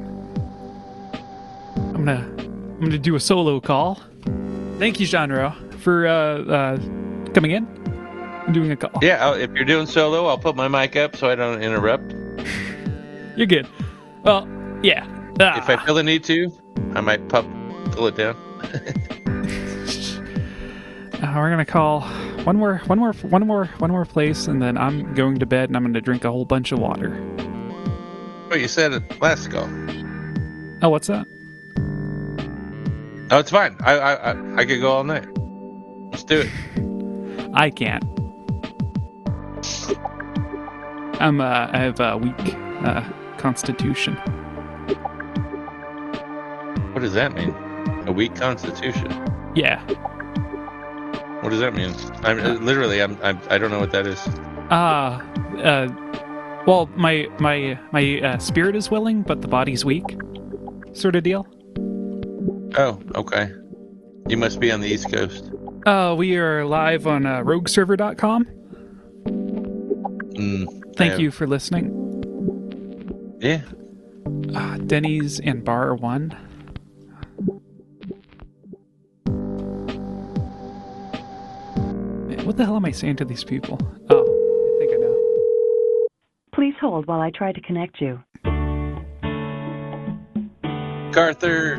Speaker 1: I'm gonna I'm gonna do a solo call. Thank you, Genre, for uh, uh, coming in and doing a call.
Speaker 21: Yeah, I'll, if you're doing solo, I'll put my mic up so I don't interrupt.
Speaker 1: You're good. Well, yeah. Ah.
Speaker 21: If I feel the need to, I might pop, pull it down.
Speaker 1: Uh, we're gonna call one more, one more, one more, one more place, and then I'm going to bed, and I'm gonna drink a whole bunch of water.
Speaker 21: Oh, you said it last call.
Speaker 1: Oh, what's that?
Speaker 21: Oh, it's fine. I I I, I could go all night. Let's do it.
Speaker 1: I can't. I'm uh, I have a weak uh, constitution.
Speaker 21: What does that mean? A weak constitution?
Speaker 1: Yeah.
Speaker 21: What does that mean? I'm literally. I'm. I'm I don't know what that is.
Speaker 1: Ah, uh, uh, well, my my my uh, spirit is willing, but the body's weak, sort of deal.
Speaker 21: Oh, okay. You must be on the East Coast.
Speaker 1: Uh, we are live on uh, rogue server dot com.
Speaker 21: Mm,
Speaker 1: Thank
Speaker 21: I-
Speaker 1: you for listening.
Speaker 21: Yeah.
Speaker 1: Uh, Denny's and Bar One. Man, what the hell am I saying to these people? Oh, I think I know.
Speaker 9: hold while I try to connect you.
Speaker 21: Arthur.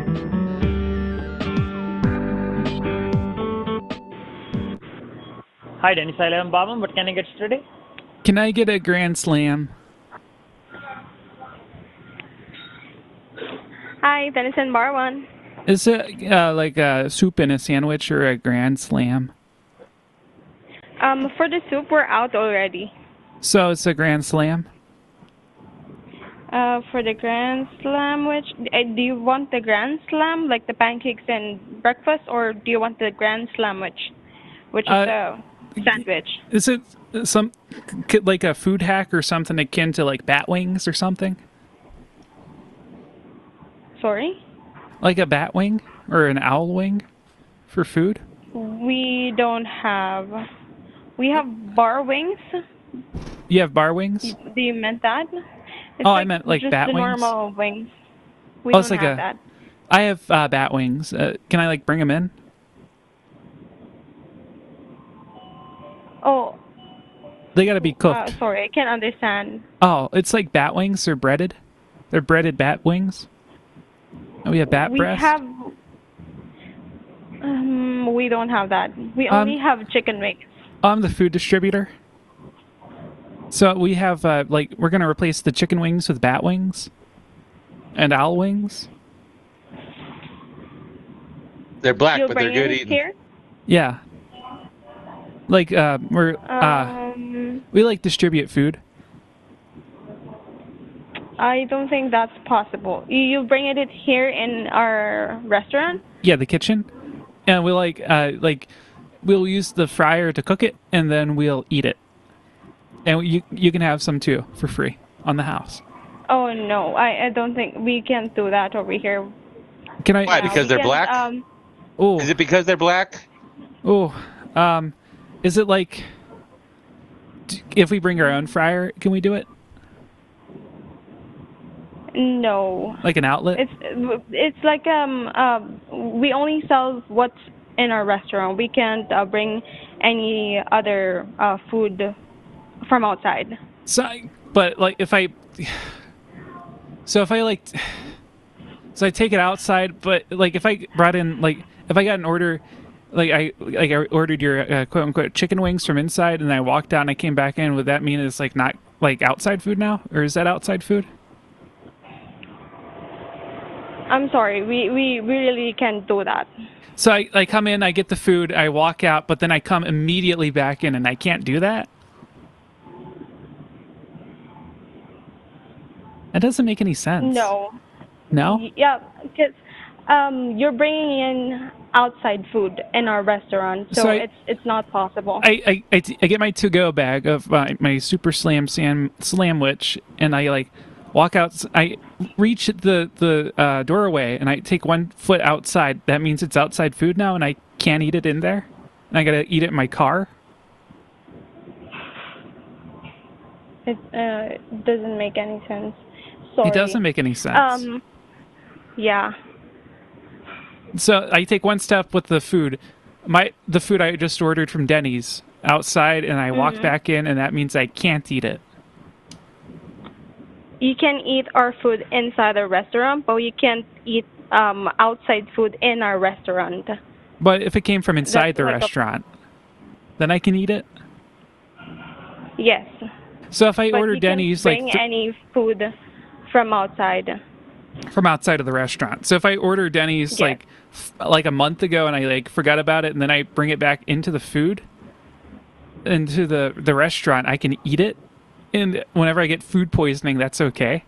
Speaker 3: Hi, Dennis. I am Babam. What can I get you today?
Speaker 1: Can I get a Grand Slam?
Speaker 19: Hi, Denison Bar One.
Speaker 1: Is it uh, like a soup in a sandwich or a Grand Slam?
Speaker 19: Um, for the soup, we're out already.
Speaker 1: So it's a Grand Slam?
Speaker 19: Uh, for the Grand Slam, which uh, do you want the Grand Slam, like the pancakes and breakfast, or do you want the Grand Slam, which, which is
Speaker 1: Uh,
Speaker 19: the sandwich?
Speaker 1: Is it some like a food hack or something akin to like bat wings or something?
Speaker 19: Sorry?
Speaker 1: Like a bat wing or an owl wing for food?
Speaker 19: We don't have. We have bar wings.
Speaker 1: You have bar wings?
Speaker 19: Do you meant that? It's
Speaker 1: Oh, I meant like
Speaker 19: just
Speaker 1: bat
Speaker 19: the
Speaker 1: wings?
Speaker 19: normal wings. We
Speaker 1: Oh,
Speaker 19: don't
Speaker 1: it's like
Speaker 19: have
Speaker 1: a-
Speaker 19: that.
Speaker 1: I have uh, bat wings. Uh, can I like bring them in?
Speaker 19: Oh,
Speaker 1: They got to be
Speaker 19: uh,
Speaker 1: cooked.
Speaker 19: sorry, I can't understand.
Speaker 1: Oh, it's like bat wings. They're breaded. They're breaded bat wings. Oh, we have bat
Speaker 19: we
Speaker 1: breast.
Speaker 19: have. Um, we don't have that. We
Speaker 1: Um,
Speaker 19: only have chicken wings.
Speaker 1: I'm the food distributor. So we have uh, like we're gonna replace the chicken wings with bat wings and owl wings.
Speaker 21: They're black,
Speaker 19: You'll
Speaker 21: but they're
Speaker 19: bring
Speaker 21: good
Speaker 19: it
Speaker 21: eating.
Speaker 19: here.
Speaker 1: Yeah. Like uh, we're uh,
Speaker 19: Um,
Speaker 1: we like distribute food.
Speaker 19: I don't think that's possible. You, you bring it here in our restaurant.
Speaker 1: Yeah, the kitchen, and we like uh like we'll use the fryer to cook it, and then we'll eat it. And you you can have some too for free on the house.
Speaker 19: Oh no, I, I don't think we can't do that over here.
Speaker 1: Can I?
Speaker 21: Why? Because
Speaker 19: we
Speaker 21: they're
Speaker 19: can,
Speaker 21: black?
Speaker 19: Um,
Speaker 1: Oh.
Speaker 21: Is it because they're black?
Speaker 1: Oh, um, is it like d- if we bring our own fryer, can we do it?
Speaker 19: no.
Speaker 1: Like an outlet?
Speaker 19: It's it's like um um we only sell what's in our restaurant. We can't uh, bring any other uh, food from outside.
Speaker 1: So, but like if I, so if I like, so I take it outside. But like if I brought in like if I got an order, like I like I ordered your uh, quote unquote chicken wings from inside, and I walked out and I came back in. Would that mean it's like not like outside food now, or is that outside food?
Speaker 19: I'm sorry, we, we really can't do that.
Speaker 1: So I, I come in, I get the food, I walk out, but then I come immediately back in, and I can't do that? That doesn't make any sense.
Speaker 19: No.
Speaker 1: No?
Speaker 19: Y- Yeah, because um, you're bringing in outside food in our restaurant, so,
Speaker 1: So I-
Speaker 19: it's it's not possible.
Speaker 1: I, I, I, t- I get my to-go bag of my, my Super Slam Sam Slamwich, and I like walk out. I reach the the uh, doorway, and I take one foot outside. That means it's outside food now, and I can't eat it in there. And I gotta eat it in my car.
Speaker 19: It uh, doesn't make any sense. Sorry.
Speaker 1: It doesn't make any sense.
Speaker 19: Um, yeah.
Speaker 1: So I take one step with the food, my the food I just ordered from Denny's outside, and I walk
Speaker 19: Mhm.
Speaker 1: back in, and that means I can't eat it.
Speaker 19: You can eat our food inside the restaurant, but you can't eat um, outside food in our restaurant.
Speaker 1: But if it came from inside
Speaker 19: That's
Speaker 1: the
Speaker 19: like a-
Speaker 1: restaurant, then I can eat it.
Speaker 19: Yes.
Speaker 1: So if I
Speaker 19: but
Speaker 1: order
Speaker 19: you
Speaker 1: Denny's
Speaker 19: can't
Speaker 1: like
Speaker 19: bring
Speaker 1: th-
Speaker 19: any food from outside.
Speaker 1: from outside of the restaurant. So if I order Denny's
Speaker 19: Yeah.
Speaker 1: like f- like a month ago and I like forgot about it, and then I bring it back into the food into the the restaurant, I can eat it. And whenever I get food poisoning, that's okay.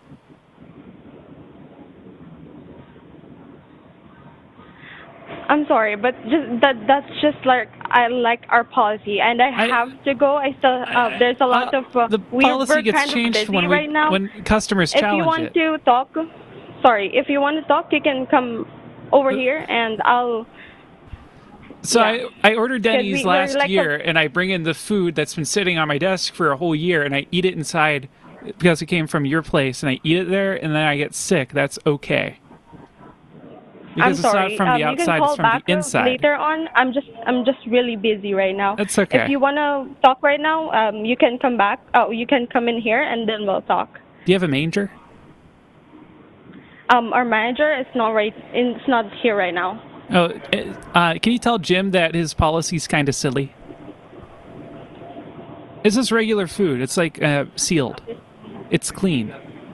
Speaker 19: I'm sorry, but just that that's just like I like our policy, and I, have to go. I still uh, there's a lot of uh,
Speaker 1: the
Speaker 19: we,
Speaker 1: policy
Speaker 19: we're
Speaker 1: gets
Speaker 19: kind
Speaker 1: changed
Speaker 19: of busy
Speaker 1: when we
Speaker 19: right now.
Speaker 1: when customers
Speaker 19: if
Speaker 1: challenge
Speaker 19: you want
Speaker 1: it.
Speaker 19: to talk, sorry, if you want to talk, you can come over here, and I'll.
Speaker 1: So
Speaker 19: yeah.
Speaker 1: I, I ordered
Speaker 19: 'Cause
Speaker 1: Denny's
Speaker 19: we- we're
Speaker 1: last
Speaker 19: like a-
Speaker 1: year, and I bring in the food that's been sitting on my desk for a whole year, and I eat it inside because it came from your place, and I eat it there, and then I get sick. That's okay. Because
Speaker 19: I'm
Speaker 1: it's
Speaker 19: sorry.
Speaker 1: not from
Speaker 19: um,
Speaker 1: the
Speaker 19: you
Speaker 1: outside,
Speaker 19: can call
Speaker 1: it's from
Speaker 19: back
Speaker 1: the inside.
Speaker 19: later on. I'm just I'm just really busy right now.
Speaker 1: That's okay.
Speaker 19: If you wanna talk right now, um, you can come back. Oh, you can come in here and then we'll talk.
Speaker 1: Do you have a manger?
Speaker 19: Um, our manager is not right. It's not here right now.
Speaker 1: Oh, uh, can you tell Jim that his policy's kind of silly? This is regular food. It's like uh, sealed. It's clean.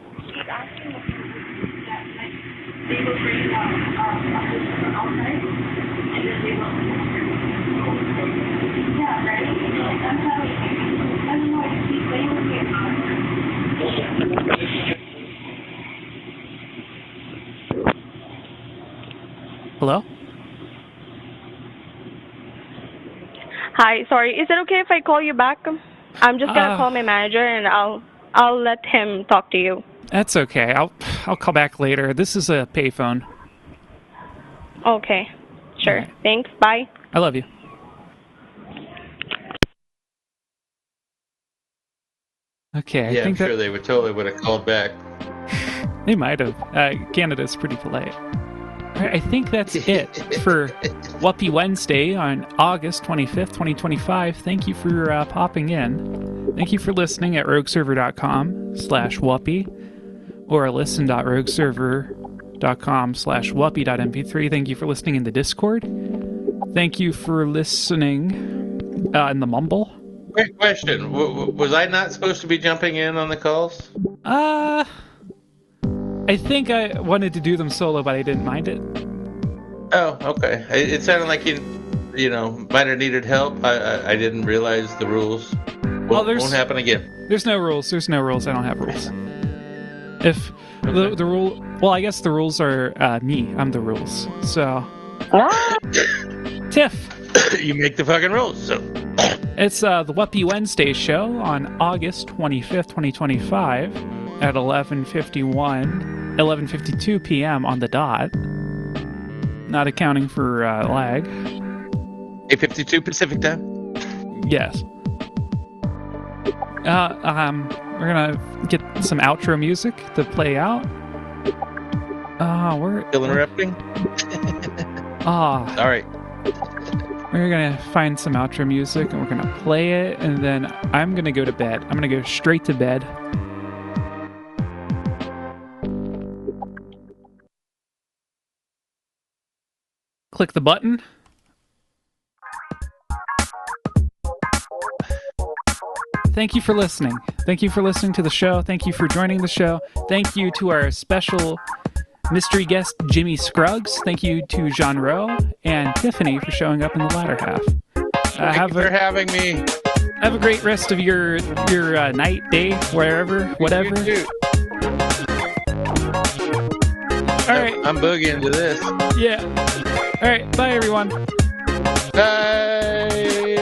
Speaker 1: Hello?
Speaker 19: Hi, sorry. Is it okay if I call you back? I'm just gonna
Speaker 1: Uh,
Speaker 19: call my manager and I'll I'll let him talk to you.
Speaker 1: That's okay. I'll I'll call back later. This is a payphone.
Speaker 19: Okay. Sure. Thanks. Bye.
Speaker 1: I love you. Okay, I
Speaker 21: yeah, I'm
Speaker 1: think
Speaker 21: sure
Speaker 1: that
Speaker 21: they would totally would have called back.
Speaker 1: they might have. Uh, Canada's pretty polite. All right, I think that's it for Whoopee Wednesday on August twenty-fifth, twenty twenty-five. Thank you for uh, popping in. Thank you for listening at rogueserver.com slash whoopee or listen.rogueserver.com slash whoopee.mp3. Thank you for listening in the Discord. Thank you for listening uh, in the Mumble.
Speaker 21: Quick question. W- w- was I not supposed to be jumping in on the calls?
Speaker 1: Uh, I think I wanted to do them solo, but I didn't mind it.
Speaker 21: Oh, okay. It, it sounded like you, you know, might have needed help. I, I, I didn't realize the rules. Won't,
Speaker 1: Well, there's-
Speaker 21: won't happen again.
Speaker 1: There's no rules. There's no rules. I don't have rules. If the the rule, well, I guess the rules are uh, me. I'm the rules. So, Tiff,
Speaker 21: you make the fucking rules. So,
Speaker 1: it's uh, the Whoopee Wednesday show on August twenty-fifth, twenty twenty-five, at eleven fifty-one, eleven fifty-two p.m. on the dot. Not accounting for uh, lag.
Speaker 21: eight fifty-two Pacific time.
Speaker 1: Yes. Uh, um, we're gonna get some outro music to play out. Uh, we're
Speaker 21: Still interrupting?
Speaker 1: Ah.
Speaker 21: All right.
Speaker 1: We're gonna find some outro music and we're gonna play it, and then I'm gonna go to bed. I'm gonna go straight to bed. Click the button. Thank you for listening. Thank you for listening to the show. Thank you for joining the show. Thank you to our special mystery guest, Jimmy Scruggs. Thank you to Jean Rowe and Tiffany for showing up in the latter half. Uh,
Speaker 21: Thank
Speaker 1: have
Speaker 21: you for
Speaker 1: a,
Speaker 21: having me.
Speaker 1: have a great rest of your your uh, night, day, wherever, whatever.
Speaker 21: You too.
Speaker 1: All right.
Speaker 21: I'm boogieing to this.
Speaker 1: Yeah. All right. Bye, everyone.
Speaker 21: Bye.